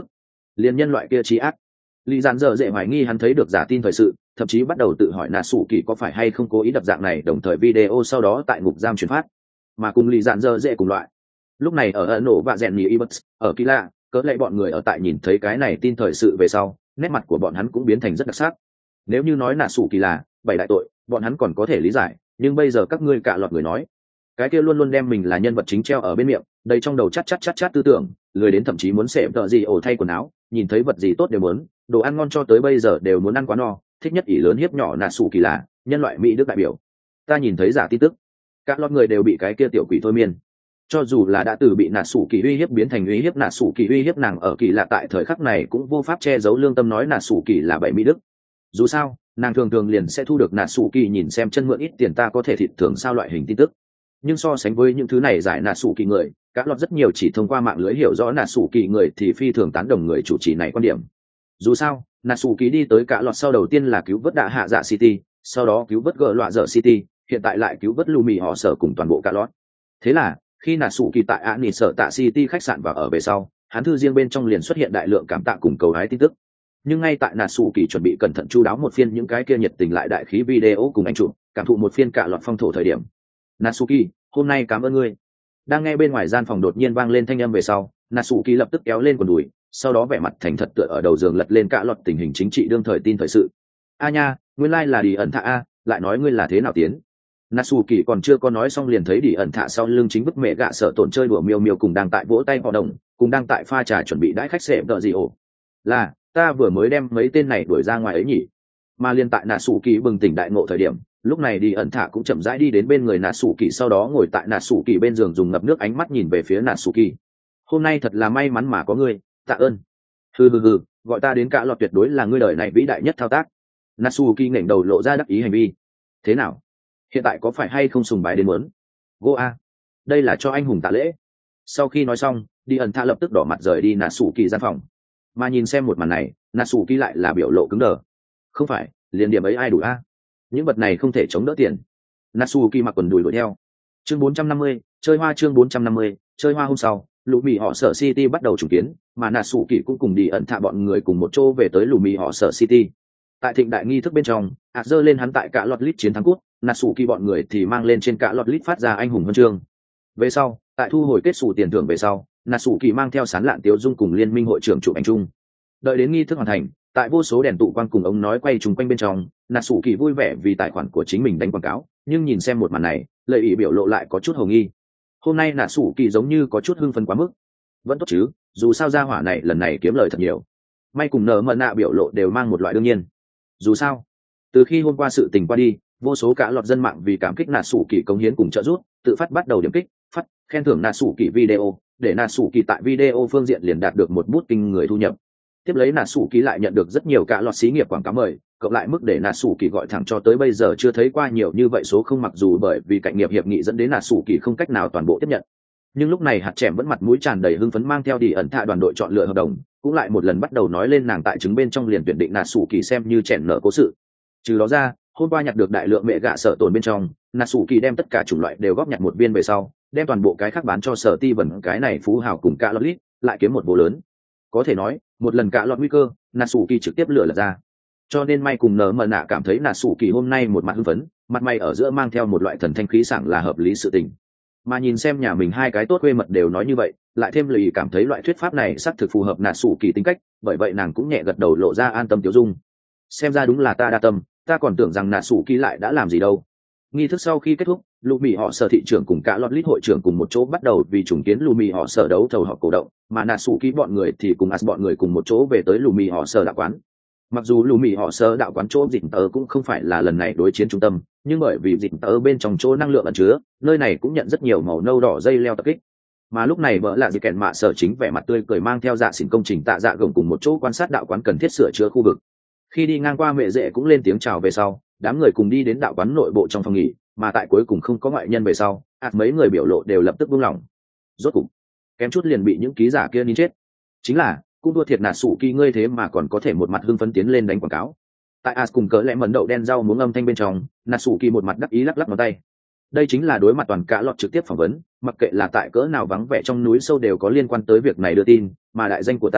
liền nhân loại kia trí ác. Lý Dạn dở dễ hoài nghi hắn thấy được giả tin thời sự, thậm chí bắt đầu tự hỏi nà sủ kỳ có phải hay không cố ý đập dạng này, đồng thời video sau đó tại ngục giam truyền phát. Mà cùng Lý Dạn dở dễ cùng loại. Lúc này ở Ấn Độ và rèn nhì Ibuts, ở Kila, cỡ lệ bọn người ở tại nhìn thấy cái này tin thời sự về sau, nét mặt của bọn hắn cũng biến thành rất đặc sắc. Nếu như nói nà sủ kỳ là bảy đại tội, bọn hắn còn có thể lý giải, nhưng bây giờ các ngươi cả loạt người nói, cái kia luôn luôn đem mình là nhân vật chính treo ở bên miệng, đầy trong đầu chát tư tưởng, lười đến thậm chí muốn xếp tợ gì ổ thay quần áo, nhìn thấy vật gì tốt đều muốn, đồ ăn ngon cho tới bây giờ đều muốn ăn quá no, thích nhất ỷ lớn hiếp nhỏ nà sủ kỳ là nhân loại mỹ đức đại biểu. Ta nhìn thấy giả tin tức, các lót người đều bị cái kia tiểu quỷ thôi miên. Cho dù là đã từ bị nà sủ kỳ uy hiếp biến thành uy hiếp nà sủ kỳ uy hiếp nàng ở kỳ lạ, tại thời khắc này cũng vô pháp che giấu lương tâm nói nà sủ kỳ là bảy mỹ đức. Dù sao nàng thường thường liền sẽ thu được nà sủ kỳ nhìn xem chân mượn ít tiền ta có thể thịt thường sao loại hình tin tức. Nhưng so sánh với những thứ này giải nà sủ kỳ người, các lọt rất nhiều chỉ thông qua mạng lưới hiểu rõ nà sủ kỳ người thì phi thường tán đồng người chủ trì này quan điểm. Dù sao nà sủ kỳ đi tới cả lọt sau đầu tiên là cứu vớt đạ hạ dạ city, sau đó cứu vớt gỡ loạ dở city, hiện tại lại cứu vớt lù mì họ sở cùng toàn bộ cả lọt. Thế là khi nà sủ kỳ tại ạ nỉ sở tạ city khách sạn và ở về sau, hắn thư riêng bên trong liền xuất hiện đại lượng cảm tạ cùng cầu hái tin tức. Nhưng ngay tại nà sủ kỳ chuẩn bị cẩn thận chu đáo một phiên những cái kia nhiệt tình lại đại khí video cùng anh chụp cảm thụ một phiên cả lọt phong thổ thời điểm, Natsuki, hôm nay cảm ơn ngươi. Đang nghe bên ngoài gian phòng đột nhiên vang lên thanh âm về sau, Natsuki lập tức kéo lên quần đùi, sau đó vẻ mặt thành thật tựa ở đầu giường lật lên cả lọt tình hình chính trị đương thời tin thời sự. A nha, nguyên lai là đi ẩn thạ a, lại nói ngươi là thế nào tiến? Natsuki còn chưa có nói xong liền thấy đi ẩn thạ sau lưng chính bức mẹ gạ sợ tổn chơi đùa miêu miêu cùng đang tại vỗ tay họ đồng, cùng đang tại pha trà chuẩn bị đãi khách sệm đợi gì ổ. Là, ta vừa mới đem mấy tên này đuổi ra ngoài ấy nhỉ? Mà liên tại Natsuki bừng tỉnh đại ngộ thời điểm, lúc này đi ẩn thả cũng chậm rãi đi đến bên người Natsuki, sau đó ngồi tại Natsuki bên giường dùng ngập nước ánh mắt nhìn về phía Natsuki. Hôm nay thật là may mắn mà có ngươi, tạ ơn. Hừ, gọi ta đến cả lọt tuyệt đối là ngươi đời này vĩ đại nhất thao tác. Natsuki ngẩng đầu lộ ra đắc ý hành vi. Thế nào? Hiện tại có phải hay không sùng bái đến muốn? Goa, đây là cho anh hùng tạ lễ. Sau khi nói xong, đi ẩn thả lập tức đỏ mặt rời đi Natsuki gian phòng. Mà nhìn xem một màn này, Natsuki lại là biểu lộ cứng đờ. Không phải, liền điểm ấy ai đủ a? Những vật này không thể chống đỡ tiền. Natsuki mặc quần đùi đuổi theo. Chương 450, chơi hoa. Chương 450, chơi hoa. Hôm sau, lũ mì họ sở City bắt đầu trùng kiến, mà Natsuki cũng cùng đi ẩn thạ bọn người cùng một chỗ về tới lũ mì họ sở City. Tại thịnh đại nghi thức bên trong, dơ lên hắn tại cả lọt lít chiến thắng cút, Natsuki bọn người thì mang lên trên cả lọt lít phát ra anh hùng huân chương. Về sau, tại thu hồi kết sủ tiền thưởng về sau, Natsuki mang theo sán lạn tiếu dung cùng liên minh hội trưởng chụp ảnh chung. Đợi đến nghi thức hoàn thành, tại vô số đèn tụ quang cùng ống nói quay trùng quanh bên trong, Natsuki vui vẻ vì tài khoản của chính mình đánh quảng cáo, nhưng nhìn xem một màn này, lợi ý biểu lộ lại có chút hồ nghi. Hôm nay Natsuki giống như có chút hưng phấn quá mức. Vẫn tốt chứ, dù sao gia hỏa này lần này kiếm lời thật nhiều. May cùng nở mờ nạ biểu lộ đều mang một loại đương nhiên. Dù sao, từ khi hôm qua sự tình qua đi, vô số cả lọt dân mạng vì cảm kích Natsuki cống hiến cùng trợ giúp, tự phát bắt đầu điểm kích, phát khen thưởng Natsuki video, để Natsuki tại video phương diện liền đạt được một bút kinh người thu nhập. Tiếp lấy Natsuki lại nhận được rất nhiều cả lọt xí nghiệp quảng cáo mời, cộng lại mức để Natsuki gọi thẳng cho tới bây giờ chưa thấy qua nhiều như vậy số không, mặc dù bởi vì cạnh nghiệp hiệp nghị dẫn đến Natsuki không cách nào toàn bộ tiếp nhận. Nhưng lúc này hạt chèm vẫn mặt mũi tràn đầy hưng phấn mang theo đi ẩn thạ đoàn đội chọn lựa hợp đồng, cũng lại một lần bắt đầu nói lên nàng tại chứng bên trong liền tuyển định Natsuki xem như chèn nở cố sự. Trừ đó ra, hôm qua nhặt được đại lượng mẹ gạ sợ tồn bên trong, Natsuki đem tất cả chủng loại đều góp nhặt một viên về sau, đem toàn bộ cái khác bán cho sở ti vẩn cái này phú hào cùng cả lọt lít, lại kiếm một bố lớn. Có thể nói, một lần cả lọt nguy cơ, Natsuki trực tiếp lựa lật ra. Cho nên may cùng nở mờ nạ cảm thấy Natsuki hôm nay một mặt hưng phấn, mặt mày ở giữa mang theo một loại thần thanh khí sảng là hợp lý sự tình. Mà nhìn xem nhà mình hai cái tốt quê mật đều nói như vậy, lại thêm lời cảm thấy loại thuyết pháp này xác thực phù hợp Natsuki tính cách, bởi vậy nàng cũng nhẹ gật đầu lộ ra an tâm tiêu dung. Xem ra đúng là ta đa tâm, ta còn tưởng rằng Natsuki lại đã làm gì đâu. Nghi thức sau khi kết thúc, lù mì họ sở thị trưởng cùng cả lọt lít hội trưởng cùng một chỗ bắt đầu vì trùng kiến lù mì họ sở đấu thầu họ cổ động, mà Natsuki bọn người thì cùng bọn người cùng một chỗ về tới lù mì họ sở đạo quán. Mặc dù lù mì họ sở đạo quán chỗ dịnh tờ cũng không phải là lần này đối chiến trung tâm, nhưng bởi vì dịnh tờ bên trong chỗ năng lượng ẩn chứa, nơi này cũng nhận rất nhiều màu nâu đỏ dây leo tập kích. Mà lúc này vợ là gì kèn mạ sở chính vẻ mặt tươi cười mang theo dạ xỉn công trình tạ dạ gồng cùng một chỗ quan sát đạo quán cần thiết sửa chữa khu vực. Khi đi ngang qua mẹ dễ cũng lên tiếng chào về sau, đám người cùng đi đến đạo quán nội bộ trong phòng nghỉ, mà tại cuối cùng không có ngoại nhân về sau, mấy người biểu lộ đều lập tức buông lỏng. Rốt cục kém chút liền bị những ký giả kia nín chết. Chính là cũng đua thiệt Natsuki ngươi thế mà còn có thể một mặt hưng phấn tiến lên đánh quảng cáo. Tại cùng cỡ lẽ mẩn đậu đen rau muống âm thanh bên trong, Natsuki một mặt đắc ý lắc lắc ngón tay. Đây chính là đối mặt toàn cả lọt trực tiếp phỏng vấn, mặc kệ là tại cỡ nào vắng vẻ trong núi sâu đều có liên quan tới việc này đưa tin, mà đại danh của ta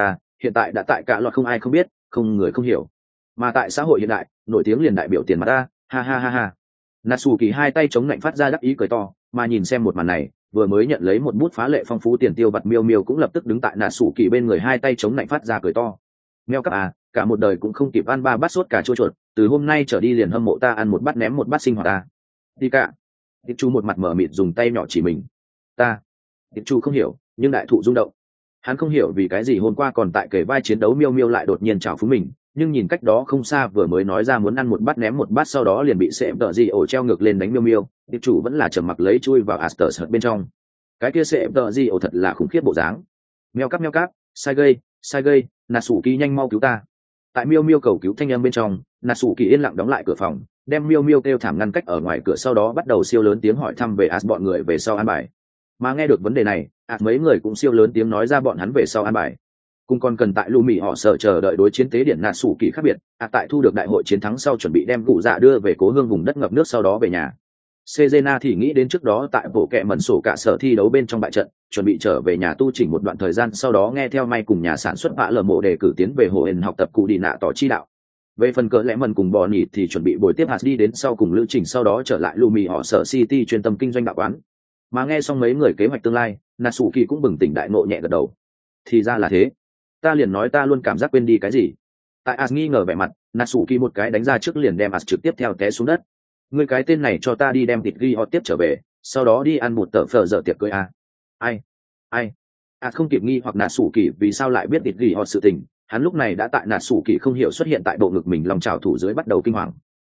hiện tại đã tại cả loạt không ai không biết, không người không hiểu. Mà tại xã hội hiện đại, nổi tiếng liền đại biểu tiền mặt ta, ha ha ha ha. Natsuki hai tay chống lạnh phát ra đắc ý cười to, mà nhìn xem một màn này, vừa mới nhận lấy một bút phá lệ phong phú tiền tiêu vặt Miêu Miêu cũng lập tức đứng tại Natsuki bên người hai tay chống lạnh phát ra cười to. Mèo cấp à, cả một đời cũng không kịp ăn 3 bát sốt cà chua chuột, từ hôm nay trở đi liền hâm mộ ta ăn một bát ném một bát sinh hoạt ta. Đi cả. Tiệp Chu một mặt mở mịt dùng tay nhỏ chỉ mình. Ta. Tiệp Chu không hiểu, nhưng đại thụ rung động. Hắn không hiểu vì cái gì hôm qua còn tại kề vai chiến đấu Miêu Miêu lại đột nhiên chào phúng mình, nhưng nhìn cách đó không xa vừa mới nói ra muốn ăn một bát ném một bát sau đó liền bị sệm tợ gì ổ treo ngược lên đánh Miêu Miêu, Tiệp Chủ vẫn là trầm mặc lấy chui vào Aster bên trong. Cái kia sệm tợ gì ổ thật là khủng khiếp bộ dáng. Meo cắp, sai gây, Natsuki nhanh mau cứu ta. Tại Miêu Miêu cầu cứu thanh âm bên trong, Natsuki yên lặng đóng lại cửa phòng, đem Miêu Miêu kêu thảm ngăn cách ở ngoài cửa, sau đó bắt đầu siêu lớn tiếng hỏi thăm về As bọn người về sau an bài. Mà nghe được vấn đề này, mấy người cũng siêu lớn tiếng nói ra bọn hắn về sau an bài. Cùng còn cần tại Lumi họ sợ chờ đợi đối chiến tế điện Natsuki khác biệt, tại thu được đại hội chiến thắng sau chuẩn bị đem cụ dạ đưa về cố hương vùng đất ngập nước sau đó về nhà. Sejena thì nghĩ đến trước đó tại bộ kệ mẩn sổ cả sở thi đấu bên trong bại trận, chuẩn bị trở về nhà tu chỉnh một đoạn thời gian, sau đó nghe theo may cùng nhà sản xuất vạ lờ mộ đề cử tiến về hồ ẩn học tập cụ đi nạ tỏ chi đạo. Về phần cỡ lẽ mần cùng bò nhị thì chuẩn bị buổi tiếp hạt đi đến sau cùng lữ trình, sau đó trở lại Lumi họ sở City chuyên tâm kinh doanh đạo quán. Mà nghe xong mấy người kế hoạch tương lai, Natsuki cũng bừng tỉnh đại ngộ nhẹ gật đầu. Thì ra là thế, ta liền nói ta luôn cảm giác quên đi cái gì. Tại As nghi ngờ vẻ mặt, Natsuki một cái đánh ra trước liền đem As trực tiếp theo té xuống đất. Ngươi cái tên này cho ta đi đem thịt ghi họ tiếp trở về, sau đó đi ăn một tờ phở dở tiệc cưới à? Ai? Không kịp nghi hoặc Natsuki vì sao lại biết thịt ghi họ sự tình, hắn lúc này đã tại Natsuki không hiểu xuất hiện tại bộ ngực mình, lòng trào thủ dưới bắt đầu kinh hoàng.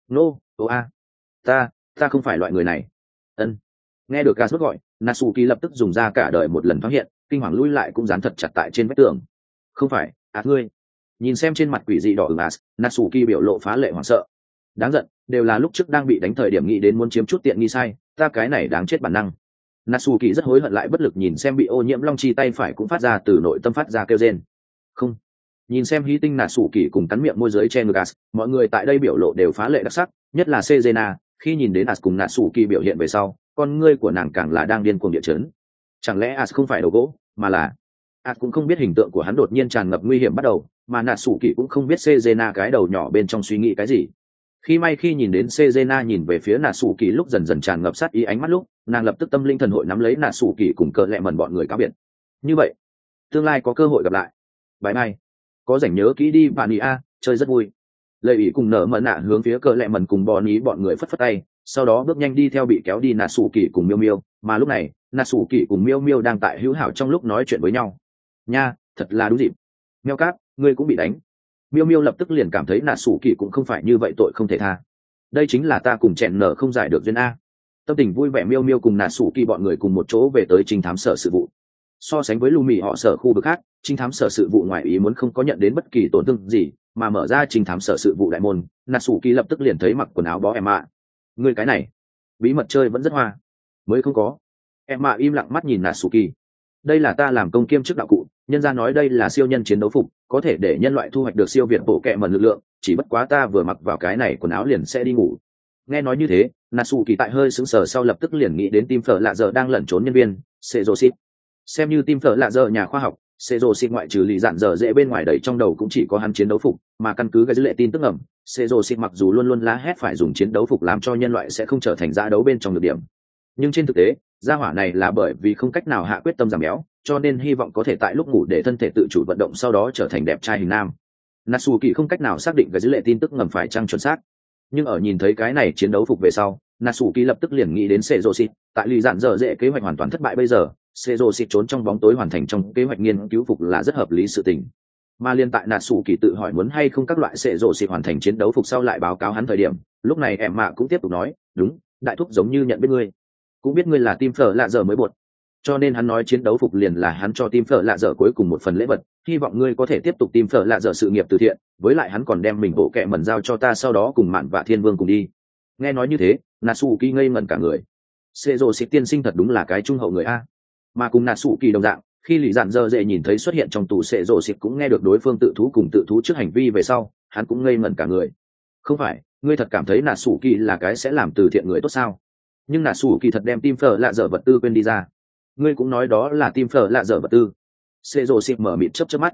Ta không phải loại người này. Ân. Nghe được As gọi, Natsuki lập tức dùng ra cả đời một lần thoáng hiện, kinh hoàng lui lại cũng dán thật chặt tại trên vách tường. Không phải, ngươi. Nhìn xem trên mặt quỷ dị đỏ ửng As, Natsuki biểu lộ phá lệ hoảng sợ. Đáng giận, đều là lúc trước đang bị đánh thời điểm nghĩ đến muốn chiếm chút tiện nghi sai, ta cái này đáng chết bản năng. Natsuki rất hối hận lại bất lực nhìn xem bị ô nhiễm long chi tay phải cũng phát ra từ nội tâm phát ra kêu rên. Không. Nhìn xem hí tinh Natsuki cùng cắn miệng môi giới che ngực As, mọi người tại đây biểu lộ đều phá lệ đặc sắc, nhất là Sejena, khi nhìn đến As cùng Natsuki biểu hiện về sau, con ngươi của nàng càng là đang điên cuồng địa chấn. Chẳng lẽ As không phải đầu gỗ, mà là As cũng không biết hình tượng của hắn đột nhiên tràn ngập nguy hiểm bắt đầu, mà Natsuki cũng không biết Sejena cái đầu nhỏ bên trong suy nghĩ cái gì. Khi nhìn đến Sejena nhìn về phía Natsuki lúc dần dần tràn ngập sát ý ánh mắt lúc, nàng lập tức tâm linh thần hội nắm lấy Natsuki cùng cờ lẹ mần bọn người cáo biệt. Như vậy, tương lai có cơ hội gặp lại. Bye bye. Có rảnh nhớ kỹ đi bạn ý a, chơi rất vui. Lệ ủy cùng nở mận nạ hướng phía cờ lẹ mần cùng bọn ý bọn người phất phất tay, sau đó bước nhanh đi theo bị kéo đi Natsuki cùng Miêu Miêu, mà lúc này, Natsuki cùng Miêu Miêu đang tại hữu hảo trong lúc nói chuyện với nhau. Nha, thật là đúng dịp. Meo cáp, ngươi cũng bị đánh. Miêu Miêu lập tức liền cảm thấy Natsuki cũng không phải như vậy tội không thể tha. Đây chính là ta cùng chèn nở không giải được duyên a. Tâm tình vui vẻ Miêu Miêu cùng Natsuki bọn người cùng một chỗ về tới trinh thám sở sự vụ. So sánh với Lumi họ sở khu vực khác, trinh thám sở sự vụ ngoài ý muốn không có nhận đến bất kỳ tổn thương gì, mà mở ra trinh thám sở sự vụ đại môn, Natsuki lập tức liền thấy mặc quần áo bó Emma. Người cái này, bí mật chơi vẫn rất hoa. Mới không có. Emma im lặng mắt nhìn Natsuki. Đây là ta làm công kiêm chức đạo cụ, nhân gia nói đây là siêu nhân chiến đấu phục, có thể để nhân loại thu hoạch được siêu việt bộ kệ mẩn lực lượng, chỉ bất quá ta vừa mặc vào cái này quần áo liền sẽ đi ngủ. Nghe nói như thế, Natsuki tại hơi sững sờ sau lập tức liền nghĩ đến Tim Phở Lạ Giờ đang lẩn trốn nhân viên, Sejoship. Xem như Tim Phở Lạ Giờ nhà khoa học, Sejoship ngoại trừ lì dạn dở dễ bên ngoài đầy trong đầu cũng chỉ có hắn chiến đấu phục, mà căn cứ cái dữ lệ tin tức ẩm, Sejoship mặc dù luôn luôn la hét phải dùng chiến đấu phục làm cho nhân loại sẽ không trở thành dã đấu bên trong được điểm. Nhưng trên thực tế, gia hỏa này là bởi vì không cách nào hạ quyết tâm giảm béo, cho nên hy vọng có thể tại lúc ngủ để thân thể tự chủ vận động sau đó trở thành đẹp trai hình nam. Natsuki không cách nào xác định cái dữ lệ tin tức ngầm phải chăng chuẩn xác, nhưng ở nhìn thấy cái này chiến đấu phục về sau, Natsuki lập tức liền nghĩ đến Sejoship. Tại lì dạn dở dễ kế hoạch hoàn toàn thất bại bây giờ, Sejoship trốn trong bóng tối hoàn thành trong kế hoạch nghiên cứu phục là rất hợp lý sự tình. Mà liên tại Natsuki tự hỏi muốn hay không các loại Sejoship hoàn thành chiến đấu phục sau lại báo cáo hắn thời điểm, lúc này em mạ cũng tiếp tục nói, đúng, đại thúc giống như nhận biết ngươi, cũng biết ngươi là Tim Phở Lạ Giờ mới bột, cho nên hắn nói chiến đấu phục liền là hắn cho Tim Phở Lạ Giờ cuối cùng một phần lễ vật, hy vọng ngươi có thể tiếp tục Tim Phở Lạ Giờ sự nghiệp từ thiện, với lại hắn còn đem mình bộ kệ mẩn giao cho ta sau đó cùng Mạn và Thiên Vương cùng đi. Nghe nói như thế, Natsuki ngây ngẩn cả người. Sejoship tiên sinh thật đúng là cái trung hậu người a. Mà cùng Natsuki đồng dạng, khi Lý Dạn Dơ Dệ nhìn thấy xuất hiện trong tù Sejoship cũng nghe được đối phương tự thú trước hành vi về sau, hắn cũng ngây ngẩn cả người. Không phải, ngươi thật cảm thấy Natsuki là cái sẽ làm từ thiện người tốt sao? Nhưng Natsuki thật đem Tim Phở Lạ Giờ vật tư quên đi ra. Ngươi cũng nói đó là Tim Phở Lạ Giờ vật tư. Sejoship mở mịt chớp mắt.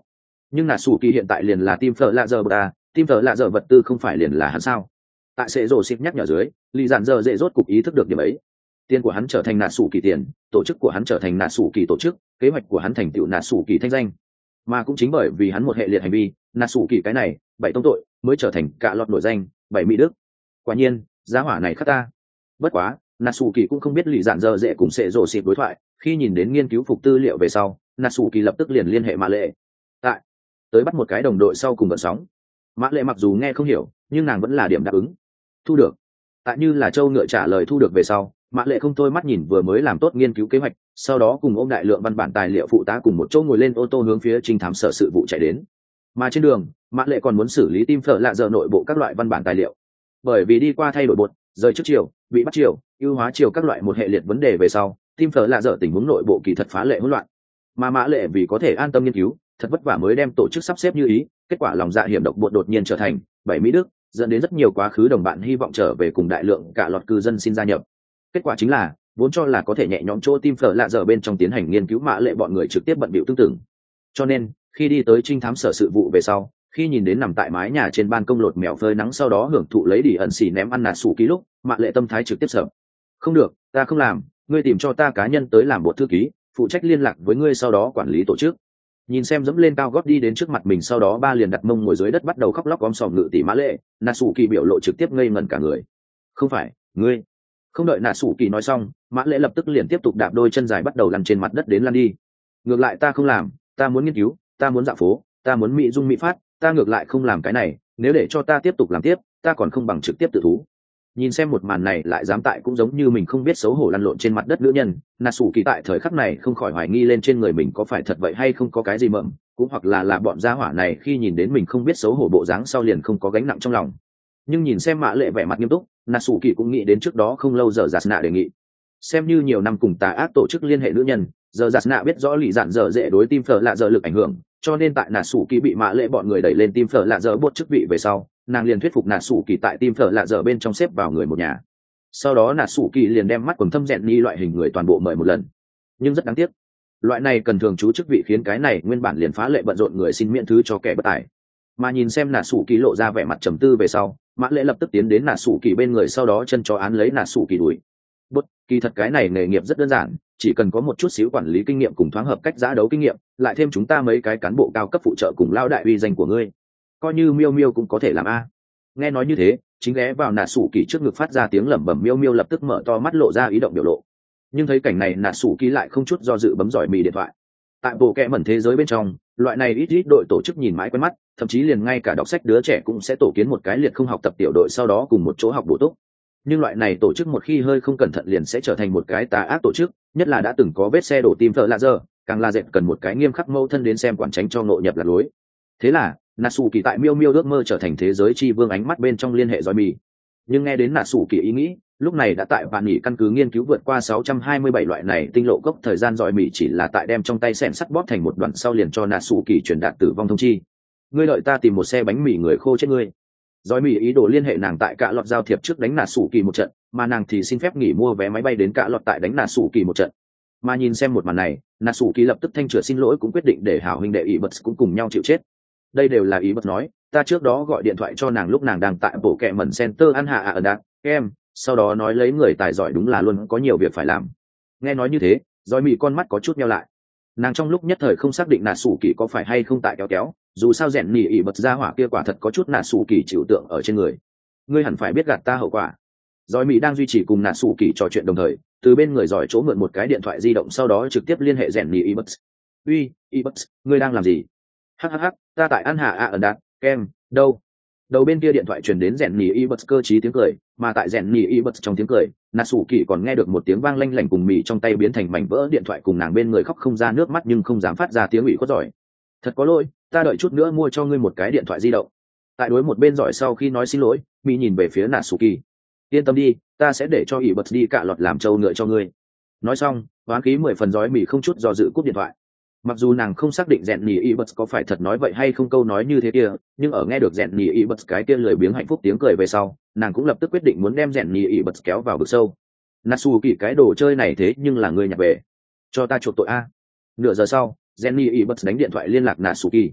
nhưng nà sủ kỳ hiện tại liền là tim phở lạ giờ bờ tim phở lạ giờ vật tư không phải liền là hắn sao? Tại sệ rồ xịp nhắc nhở dưới, lì dạn giờ dễ rốt cục ý thức được điểm ấy. Tiền của hắn trở thành nà sủ kỳ tiền, tổ chức của hắn trở thành nà sủ kỳ tổ chức, kế hoạch của hắn thành tựu nà sủ kỳ thanh danh. Mà cũng chính bởi vì hắn một hệ liệt hành vi, nà sủ kỳ cái này bảy tông tội mới trở thành cả lọt nổi danh bảy mỹ đức. Quả nhiên giá hỏa này khắc ta. Bất quá nà sủ kỳ cũng không biết lì dạn giờ dễ cùng sệ rồ xịp đối thoại, khi nhìn đến nghiên cứu phục tư liệu về sau, nà sủ kỳ lập tức liền liên hệ mã lệ tại tới bắt một cái đồng đội sau cùng vận sóng. Mã lệ mặc dù nghe không hiểu nhưng nàng vẫn là điểm đáp ứng. Thu được. Tại như là châu ngựa trả lời thu được về sau, mã lệ không thôi mắt nhìn vừa mới làm tốt nghiên cứu kế hoạch, sau đó cùng ôm đại lượng văn bản tài liệu phụ tá cùng một chỗ ngồi lên ô tô hướng phía trinh thám sở sự vụ chạy đến. Mà trên đường mã lệ còn muốn xử lý tim phở lạ giờ nội bộ các loại văn bản tài liệu, bởi vì đi qua thay đổi bột rời trước chiều bị bắt chiều ưu hóa chiều các loại một hệ liệt vấn đề về sau, tim phở lạ giờ tình huống nội bộ kỳ thật phá lệ hỗn loạn. Mà mã lệ vì có thể an tâm nghiên cứu, thật vất vả mới đem tổ chức sắp xếp như ý, kết quả lòng dạ hiểm độc bột đột nhiên trở thành bảy mỹ đức, dẫn đến rất nhiều quá khứ đồng bạn hy vọng trở về cùng đại lượng cả lọt cư dân xin gia nhập. Kết quả chính là vốn cho là có thể nhẹ nhõm chỗ tim phở lạ giờ bên trong tiến hành nghiên cứu mã lệ bọn người trực tiếp bận bịu tương tự. Cho nên khi đi tới trinh thám sở sự vụ về sau, khi nhìn đến nằm tại mái nhà trên ban công lột mèo phơi nắng sau đó hưởng thụ lấy đi ẩn xỉ ném ăn nạt sủ ký lúc, mã lệ tâm thái trực tiếp sợ. Không được, ta không làm, ngươi tìm cho ta cá nhân tới làm bộ thư ký, phụ trách liên lạc với ngươi sau đó quản lý tổ chức. Nhìn xem dẫm lên cao gót đi đến trước mặt mình sau đó ba liền đặt mông ngồi dưới đất bắt đầu khóc lóc om sòm ngự tỷ mã lệ, nà sủ kỳ biểu lộ trực tiếp ngây ngẩn cả người. Không phải ngươi. Không đợi nà sủ kỳ nói xong, mã lệ lập tức liền tiếp tục đạp đôi chân dài bắt đầu lăn trên mặt đất đến lăn đi. Ngược lại ta không làm, ta muốn nghiên cứu, ta muốn dạo phố, ta muốn mỹ dung mỹ phát, ta ngược lại không làm cái này, nếu để cho ta tiếp tục làm tiếp, ta còn không bằng trực tiếp tự thú. Nhìn xem một màn này lại dám tại cũng giống như mình không biết xấu hổ lăn lộn trên mặt đất nữ nhân, nà sủ kỳ tại thời khắc này không khỏi hoài nghi lên trên người mình có phải thật vậy hay không có cái gì mậm, cũng hoặc là bọn gia hỏa này khi nhìn đến mình không biết xấu hổ bộ dáng sau liền không có gánh nặng trong lòng. Nhưng nhìn xem mã lệ vẻ mặt nghiêm túc, nà sủ kỳ cũng nghĩ đến trước đó không lâu giờ giạt nạ đề nghị. Xem như nhiều năm cùng tà ác tổ chức liên hệ nữ nhân, giờ giạt nạ biết rõ lì dạn giờ dễ đối tim phở lạ giờ lực ảnh hưởng, cho nên tại nà sủ kỳ bị mã lệ bọn người đẩy lên tim phở lạ giờ bốt chức vị về sau, nàng liền thuyết phục nà sủ kỳ tại tim phở lạ giờ bên trong xếp vào người một nhà. Sau đó nà sủ kỳ liền đem mắt quần thâm rèn ni loại hình người toàn bộ mời một lần. Nhưng rất đáng tiếc, loại này cần thường trú chức vị khiến cái này nguyên bản liền phá lệ bận rộn người xin miễn thứ cho kẻ bất tài. Mà nhìn xem nà sủ kỳ lộ ra vẻ mặt trầm tư về sau, mã lệ lập tức tiến đến nà sủ kỳ bên người sau đó chân chó án lấy nà sủ kỳ đuổi. Bút kỳ thật cái này nghề nghiệp rất đơn giản, chỉ cần có một chút xíu quản lý kinh nghiệm cùng thoáng hợp cách giã đấu kinh nghiệm, lại thêm chúng ta mấy cái cán bộ cao cấp phụ trợ cùng lao đại uy danh của ngươi, coi như miêu miêu cũng có thể làm a. Nghe nói như thế, chính ghé vào nà sủ kỳ trước ngực phát ra tiếng lẩm bẩm miêu miêu lập tức mở to mắt lộ ra ý động biểu lộ. Nhưng thấy cảnh này nà sủ kỳ lại không chút do dự bấm giỏi mì điện thoại. Tại bộ kẽ mẩn thế giới bên trong, loại này ít đội tổ chức nhìn mãi quen mắt, thậm chí liền ngay cả đọc sách đứa trẻ cũng sẽ tổ kiến một cái liệt không học tập tiểu đội sau đó cùng một chỗ học bổ túc. Nhưng loại này tổ chức một khi hơi không cẩn thận liền sẽ trở thành một cái tà ác tổ chức, nhất là đã từng có vết xe đổ tim thợ lạ giờ, càng là dệt cần một cái nghiêm khắc mâu thân đến xem quản tránh cho nội nhập lạc lối. Thế là nà sủ kỳ tại miêu miêu ước mơ trở thành thế giới chi vương ánh mắt bên trong liên hệ giỏi mì. Nhưng nghe đến nà sủ kỳ ý nghĩ, lúc này đã tại bạn nghỉ căn cứ nghiên cứu vượt qua 627 loại này tinh lộ gốc thời gian giỏi mì chỉ là tại đem trong tay xẻng sắt bóp thành một đoạn sau liền cho nà sủ kỳ truyền đạt tử vong thông chi. Ngươi đợi ta tìm một xe bánh mì người khô chết ngươi. Giỏi mì ý đồ liên hệ nàng tại cả lọt giao thiệp trước đánh nà sủ kỳ một trận, mà nàng thì xin phép nghỉ mua vé máy bay đến cả lọt tại đánh nà sủ kỳ một trận. Mà nhìn xem một màn này, nà sủ kỳ lập tức thanh chữa xin lỗi cũng quyết định để hảo huynh đệ ý bật cũng cùng nhau chịu chết. Đây đều là ý bật nói, ta trước đó gọi điện thoại cho nàng lúc nàng đang tại bộ kẹ mẩn center ăn hạ ở đạc em, sau đó nói lấy người tài giỏi đúng là luôn có nhiều việc phải làm. Nghe nói như thế, Giỏi mì con mắt có chút nheo lại. Nàng trong lúc nhất thời không xác định nà sủ kỳ có phải hay không tại kéo, dù sao rèn nỉ ỉ bật ra hỏa kia quả thật có chút nà sủ kỳ chịu tượng ở trên người. Ngươi hẳn phải biết gạt ta hậu quả. Giỏi mì đang duy trì cùng nà sủ kỳ trò chuyện đồng thời, từ bên người giỏi chỗ mượn một cái điện thoại di động sau đó trực tiếp liên hệ rèn nỉ ỉ bật. Uy, ỉ bật, ngươi đang làm gì? Hhh, ta tại ăn hạ ở đạc kem đâu. Đầu bên kia điện thoại truyền đến rèn nỉ ỉ bật cơ trí tiếng cười, mà tại rèn nỉ ỉ bật trong tiếng cười, nà sủ kỳ còn nghe được một tiếng vang lanh lảnh cùng mì trong tay biến thành mảnh vỡ điện thoại cùng nàng bên người khóc không ra nước mắt nhưng không dám phát ra tiếng ủy khuất giỏi. Thật có lỗi, ta đợi chút nữa mua cho ngươi một cái điện thoại di động. Tại đối một bên giỏi sau khi nói xin lỗi, mì nhìn về phía nà sủ kỳ. Yên tâm đi, ta sẽ để cho ỉ bật đi cạ lọt làm trâu ngựa cho ngươi. Nói xong, hoán khí 10 phần giỏi mì không chút do dự cúp điện thoại. Mặc dù nàng không xác định rèn nỉ ỉ bật có phải thật nói vậy hay không câu nói như thế kia, nhưng ở nghe được rèn nỉ ỉ bật cái kia lười biếng hạnh phúc tiếng cười về sau, nàng cũng lập tức quyết định muốn đem rèn nỉ ỉ bật kéo vào vực sâu. Natsuki cái đồ chơi này thế nhưng là người nhặt về, cho ta chuộc tội a. Nửa giờ sau, rèn nỉ ỉ bật đánh điện thoại liên lạc Natsuki.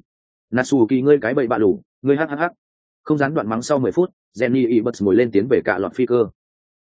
Natsuki ngươi cái bậy bạ lù, ngươi hắc hắc hắc. Không gián đoạn mắng sau 10 phút, Jenny Ibuts ngồi lên tiến về cả lọt phi cơ.